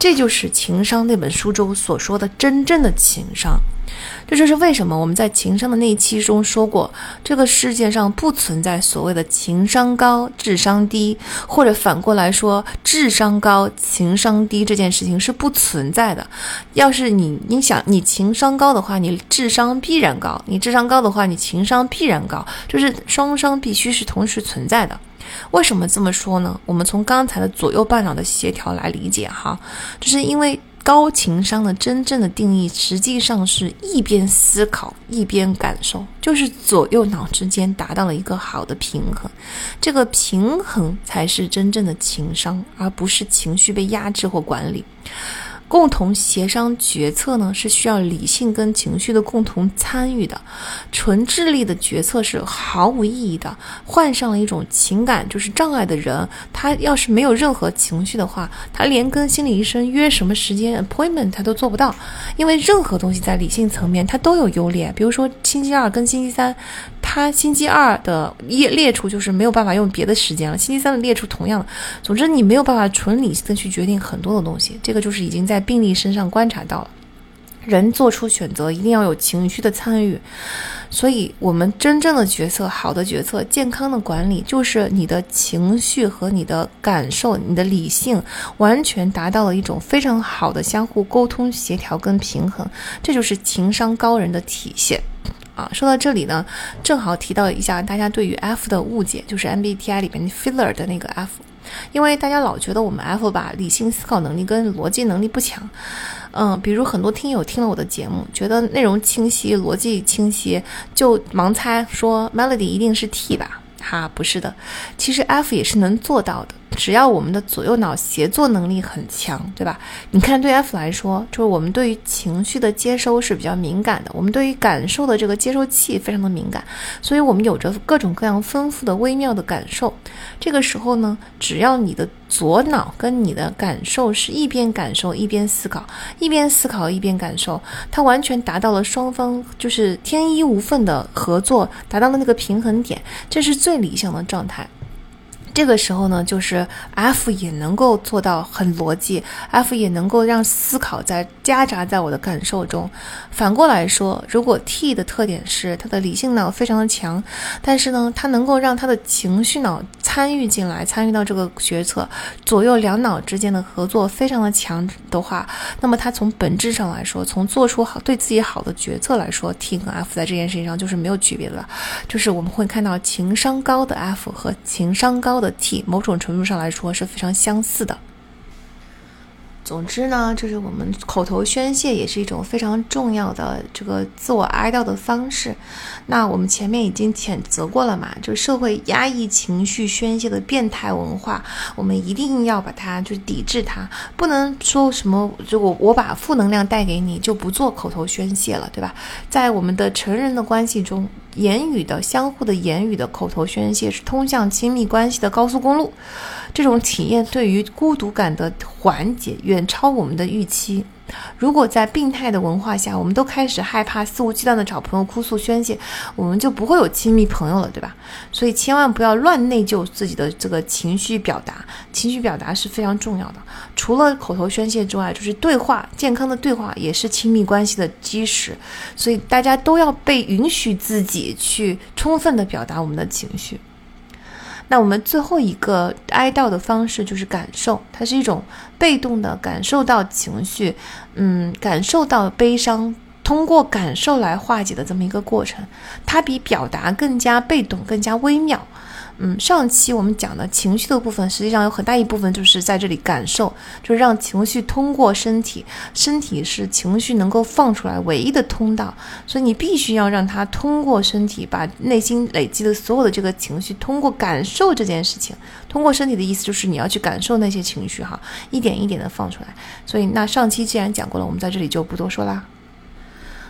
这就是《情商》那本书中所说的真正的情商。这就是为什么我们在情商的那一期中说过，这个世界上不存在所谓的情商高智商低，或者反过来说智商高情商低，这件事情是不存在的。要是你想你情商高的话，你智商必然高，你智商高的话，你情商必然高，就是双商必须是同时存在的。为什么这么说呢？我们从刚才的左右半脑的协调来理解哈，就是因为高情商的真正的定义实际上是一边思考一边感受，就是左右脑之间达到了一个好的平衡，这个平衡才是真正的情商，而不是情绪被压制或管理。共同协商决策呢，是需要理性跟情绪的共同参与的，纯智力的决策是毫无意义的。患上了一种情感就是障碍的人，他要是没有任何情绪的话，他连跟心理医生约什么时间 appointment 他都做不到，因为任何东西在理性层面它都有优劣。比如说星期二跟星期三，他星期二的列出就是没有办法用别的时间了，星期三的列出同样的，总之你没有办法纯理性的去决定很多的东西，这个就是已经在病例身上观察到了。人做出选择一定要有情绪的参与，所以我们真正的决策，好的决策，健康的管理，就是你的情绪和你的感受，你的理性完全达到了一种非常好的相互沟通协调跟平衡，这就是情商高人的体现。说到这里呢，正好提到一下大家对于 F 的误解，就是 MBTI 里面 Filler 的那个 F， 因为大家老觉得我们 F 吧，理性思考能力跟逻辑能力不强。比如很多听友听了我的节目，觉得内容清晰，逻辑清晰，就盲猜说 Melody 一定是 T 吧？不是的，其实 F 也是能做到的，只要我们的左右脑协作能力很强，对吧？你看对 F 来说，就是我们对于情绪的接收是比较敏感的，我们对于感受的这个接收器非常的敏感，所以我们有着各种各样丰富的微妙的感受。这个时候呢，只要你的左脑跟你的感受是一边感受一边思考，一边思考一边感受，它完全达到了双方就是天衣无缝的合作，达到了那个平衡点，这是最理想的状态。这个时候呢，就是 F 也能够做到很逻辑， F 也能够让思考在夹杂在我的感受中。反过来说，如果 T 的特点是他的理性脑非常的强，但是呢，他能够让他的情绪脑参与进来，参与到这个决策，左右两脑之间的合作非常的强的话，那么他从本质上来说，从做出好对自己好的决策来说， T 跟 F 在这件事情上就是没有区别的了。就是我们会看到情商高的 F 和情商高的T 某种程度上来说是非常相似的。总之呢，就是我们口头宣泄也是一种非常重要的这个自我哀悼的方式。那我们前面已经谴责过了嘛，就社会压抑情绪宣泄的变态文化，我们一定要把它就抵制它，不能说什么就我把负能量带给你就不做口头宣泄了，对吧？在我们的成人的关系中，言语的相互的言语的口头宣泄是通向亲密关系的高速公路，这种体验对于孤独感的缓解远超我们的预期。如果在病态的文化下，我们都开始害怕肆无忌惮的找朋友哭诉宣泄，我们就不会有亲密朋友了，对吧？所以千万不要乱内疚自己的这个情绪表达，情绪表达是非常重要的。除了口头宣泄之外，就是对话，健康的对话也是亲密关系的基石，所以大家都要被允许自己去充分的表达我们的情绪。那我们最后一个哀悼的方式就是感受，它是一种被动的感受到情绪，感受到悲伤，通过感受来化解的这么一个过程，它比表达更加被动，更加微妙。上期我们讲的情绪的部分，实际上有很大一部分就是在这里感受，就是让情绪通过身体，身体是情绪能够放出来唯一的通道，所以你必须要让它通过身体，把内心累积的所有的这个情绪通过感受这件事情，通过身体的意思就是你要去感受那些情绪哈，一点一点的放出来。所以那上期既然讲过了，我们在这里就不多说啦。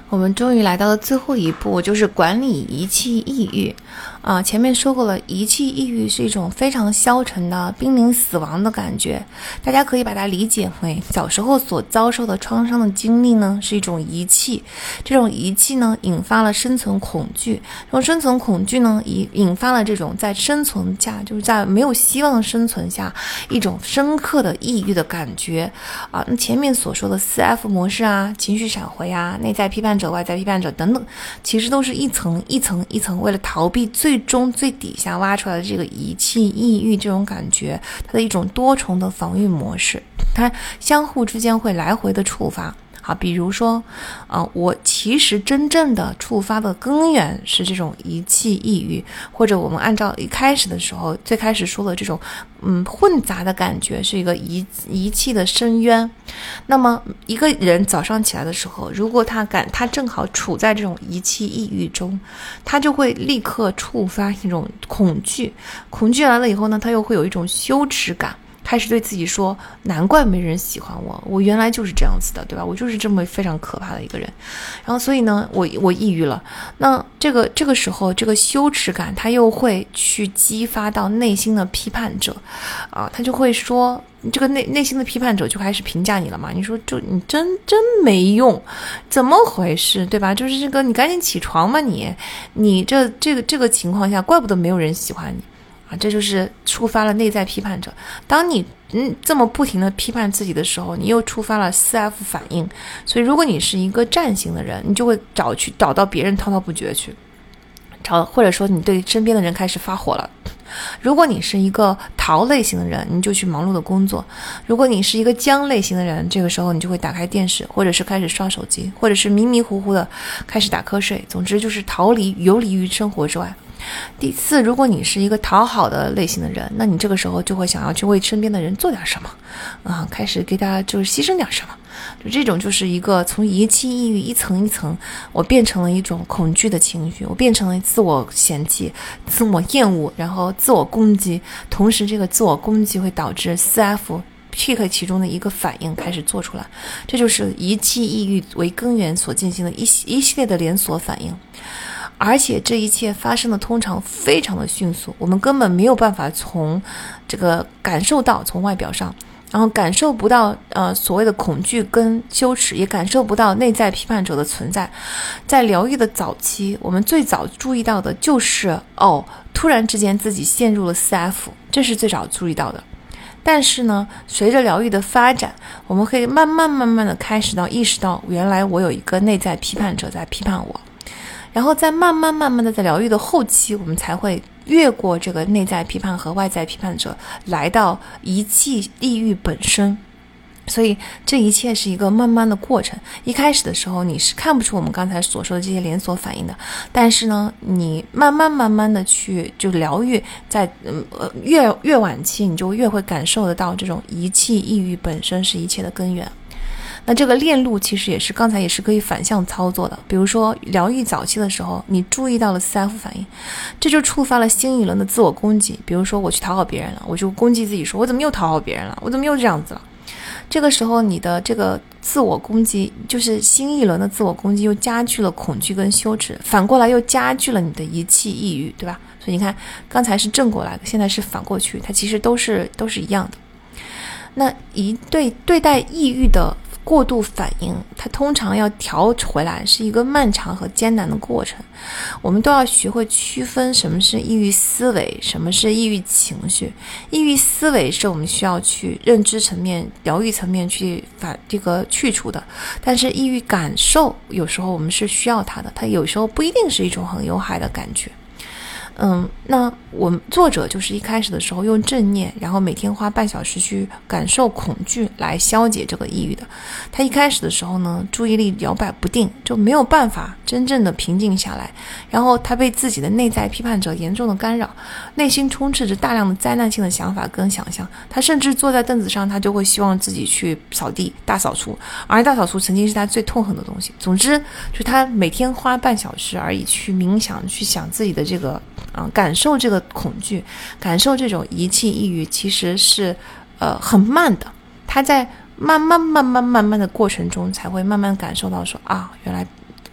我们终于来到了最后一步，就是管理遗弃抑郁。前面说过了，遗弃抑郁是一种非常消沉的、濒临死亡的感觉。大家可以把它理解为小时候所遭受的创伤的经历呢，是一种遗弃。这种遗弃呢，引发了生存恐惧。这种生存恐惧呢，引发了这种在生存下，就是在没有希望的生存下，一种深刻的抑郁的感觉。那前面所说的4F 模式啊、情绪闪回啊、内在批判者、外在批判者等等，其实都是一层一层一层，为了逃避最终最底下挖出来的这个遗弃抑郁这种感觉，它的一种多重的防御模式，它相互之间会来回的触发。好，比如说我其实真正的触发的根源是这种遗弃抑郁，或者我们按照一开始的时候最开始说的这种混杂的感觉，是一个遗弃的深渊。那么一个人早上起来的时候，如果他正好处在这种遗弃抑郁中，他就会立刻触发一种恐惧来了以后呢，他又会有一种羞耻感，开始对自己说，难怪没人喜欢我，我原来就是这样子的，对吧？我就是这么非常可怕的一个人。然后所以呢，我抑郁了。那这个时候，这个羞耻感它又会去激发到内心的批判者他就会说，这个内心的批判者就开始评价你了嘛。你说你真没用，怎么回事，对吧？就是这个，你赶紧起床嘛，你这个情况下，怪不得没有人喜欢你。这就是触发了内在批判者。当你这么不停的批判自己的时候，你又触发了4F 反应。所以如果你是一个战型的人，你就会找到别人滔滔不绝去或者说你对身边的人开始发火了。如果你是一个逃类型的人，你就去忙碌的工作；如果你是一个僵类型的人，这个时候你就会打开电视，或者是开始刷手机，或者是迷迷糊糊的开始打瞌睡。总之就是游离于生活之外。第四，如果你是一个讨好的类型的人，那你这个时候就会想要去为身边的人做点什么开始给大家就是牺牲点什么。就这种就是一个从遗弃抑郁一层一层，我变成了一种恐惧的情绪，我变成了自我嫌弃、自我厌恶，然后自我攻击。同时这个自我攻击会导致4F pick 其中的一个反应开始做出来，这就是遗弃抑郁为根源所进行的一系列的连锁反应。而且这一切发生的通常非常的迅速，我们根本没有办法从这个感受到，从外表上，然后感受不到所谓的恐惧跟羞耻，也感受不到内在批判者的存在。在疗愈的早期，我们最早注意到的就是突然之间自己陷入了4F，这是最早注意到的。但是呢，随着疗愈的发展，我们可以慢慢的开始意识到，原来我有一个内在批判者在批判我。然后在慢慢的在疗愈的后期，我们才会越过这个内在批判和外在批判者，来到遗弃抑郁本身。所以这一切是一个慢慢的过程。一开始的时候你是看不出我们刚才所说的这些连锁反应的，但是呢，你慢慢的去就疗愈，在越晚期，你就越会感受得到这种遗弃抑郁本身是一切的根源。那这个链路其实刚才也是可以反向操作的。比如说疗愈早期的时候，你注意到了4F反应，这就触发了新一轮的自我攻击。比如说我去讨好别人了，我就攻击自己说，我怎么又讨好别人了，我怎么又这样子了。这个时候你的这个自我攻击，就是新一轮的自我攻击，又加剧了恐惧跟羞耻，反过来又加剧了你的遗弃抑郁，对吧？所以你看，刚才是正过来的，现在是反过去，它其实都是一样的。那对待抑郁的过度反应，它通常要调回来是一个漫长和艰难的过程。我们都要学会区分什么是抑郁思维，什么是抑郁情绪。抑郁思维是我们需要去认知层面、疗愈层面去去除的，但是抑郁感受有时候我们是需要它的，它有时候不一定是一种很有害的感觉。那我们作者就是一开始的时候用正念，然后每天花半小时去感受恐惧来消解这个抑郁的。他一开始的时候呢，注意力摇摆不定，就没有办法真正的平静下来，然后他被自己的内在批判者严重的干扰，内心充斥着大量的灾难性的想法跟想象。他甚至坐在凳子上，他就会希望自己去扫地大扫除，而大扫除曾经是他最痛恨的东西。总之就他每天花半小时而已去冥想，去想自己的这个感受这个恐惧，感受这种遗弃抑郁，其实是很慢的。他在慢慢的过程中才会慢慢感受到说原来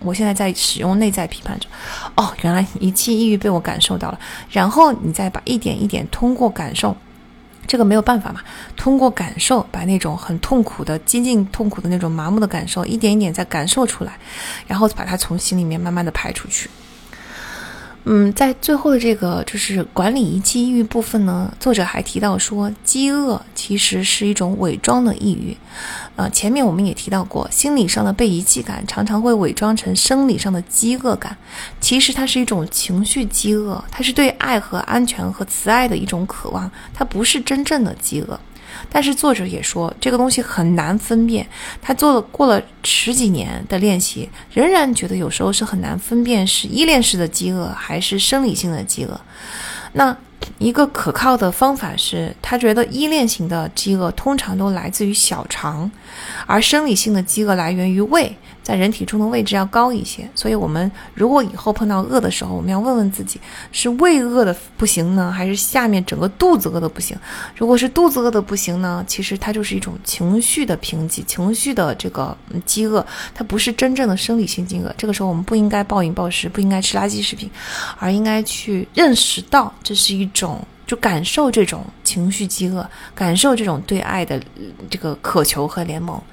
我现在在使用内在批判者，原来遗弃抑郁被我感受到了，然后你再把一点一点通过感受，这个没有办法嘛，通过感受把那种很痛苦的激进痛苦的那种麻木的感受一点一点再感受出来，然后把它从心里面慢慢的排出去。在最后的这个就是管理遗弃抑郁部分呢，作者还提到说，饥饿其实是一种伪装的抑郁。前面我们也提到过，心理上的被遗弃感常常会伪装成生理上的饥饿感，其实它是一种情绪饥饿，它是对爱和安全和慈爱的一种渴望，它不是真正的饥饿。但是作者也说，这个东西很难分辨，他过了10几年的练习，仍然觉得有时候是很难分辨是依恋式的饥饿还是生理性的饥饿。那一个可靠的方法是，他觉得依恋型的饥饿通常都来自于小肠，而生理性的饥饿来源于胃，在人体中的位置要高一些。所以我们如果以后碰到饿的时候，我们要问问自己，是胃饿的不行呢，还是下面整个肚子饿的不行？如果是肚子饿的不行呢，其实它就是一种情绪的贫瘠，情绪的这个饥饿，它不是真正的生理性饥饿。这个时候我们不应该暴饮暴食，不应该吃垃圾食品，而应该去认识到这是一种，就感受这种情绪饥饿，感受这种对爱的这个渴求和联盟。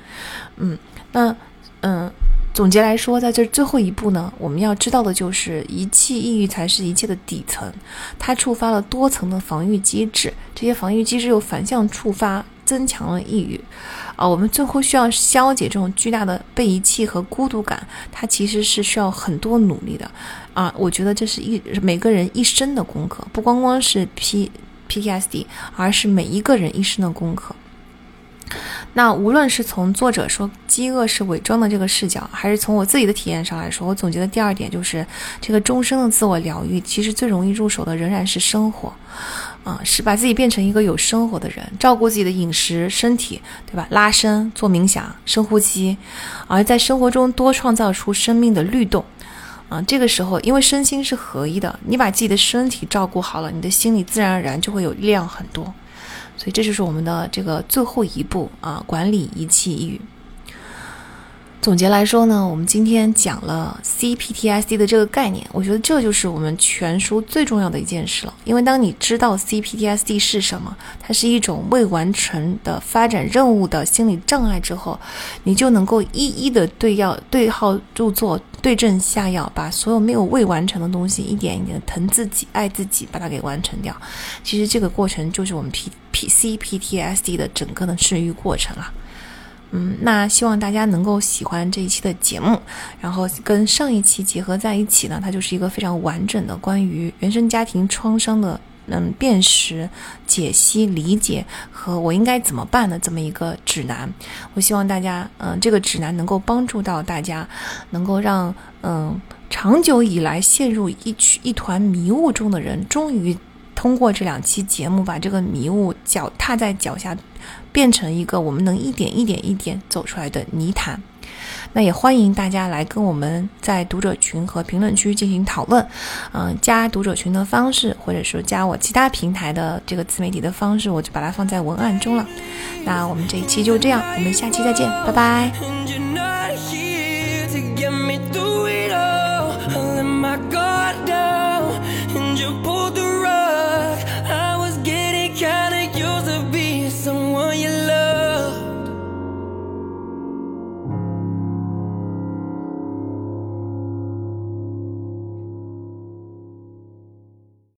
总结来说，在这最后一步呢，我们要知道的就是遗弃抑郁才是一切的底层，它触发了多层的防御机制，这些防御机制又反向触发，增强了抑郁。我们最后需要消解这种巨大的被遗弃和孤独感，它其实是需要很多努力的。我觉得这是每个人一生的功课，不光光是 PTSD， 而是每一个人一生的功课。那无论是从作者说饥饿是伪装的这个视角，还是从我自己的体验上来说，我总结的第二点就是，这个终生的自我疗愈其实最容易入手的仍然是生活，是把自己变成一个有生活的人，照顾自己的饮食身体，对吧？拉伸、做冥想、深呼吸，而在生活中多创造出生命的律动。这个时候因为身心是合一的，你把自己的身体照顾好了，你的心里自然而然就会有力量很多。所以这就是我们的这个最后一步管理遗弃抑郁。总结来说呢，我们今天讲了 CPTSD 的这个概念，我觉得这就是我们全书最重要的一件事了。因为当你知道 CPTSD 是什么，它是一种未完成的发展任务的心理障碍之后，你就能够一一的对号入座，对症下药，把所有没有未完成的东西一点一点的疼自己爱自己，把它给完成掉。其实这个过程就是我们 CPTSD 的整个的治愈过程了。那希望大家能够喜欢这一期的节目，然后跟上一期结合在一起呢，它就是一个非常完整的关于原生家庭创伤的辨识、解析、理解和我应该怎么办的这么一个指南。我希望大家这个指南能够帮助到大家，能够让长久以来陷入一团迷雾中的人，终于通过这2期节目把这个迷雾脚踏在脚下，变成一个我们能一点一点走出来的泥潭。那也欢迎大家来跟我们在读者群和评论区进行讨论，加读者群的方式，或者说加我其他平台的这个自媒体的方式，我就把它放在文案中了。那我们这一期就这样，我们下期再见，拜拜。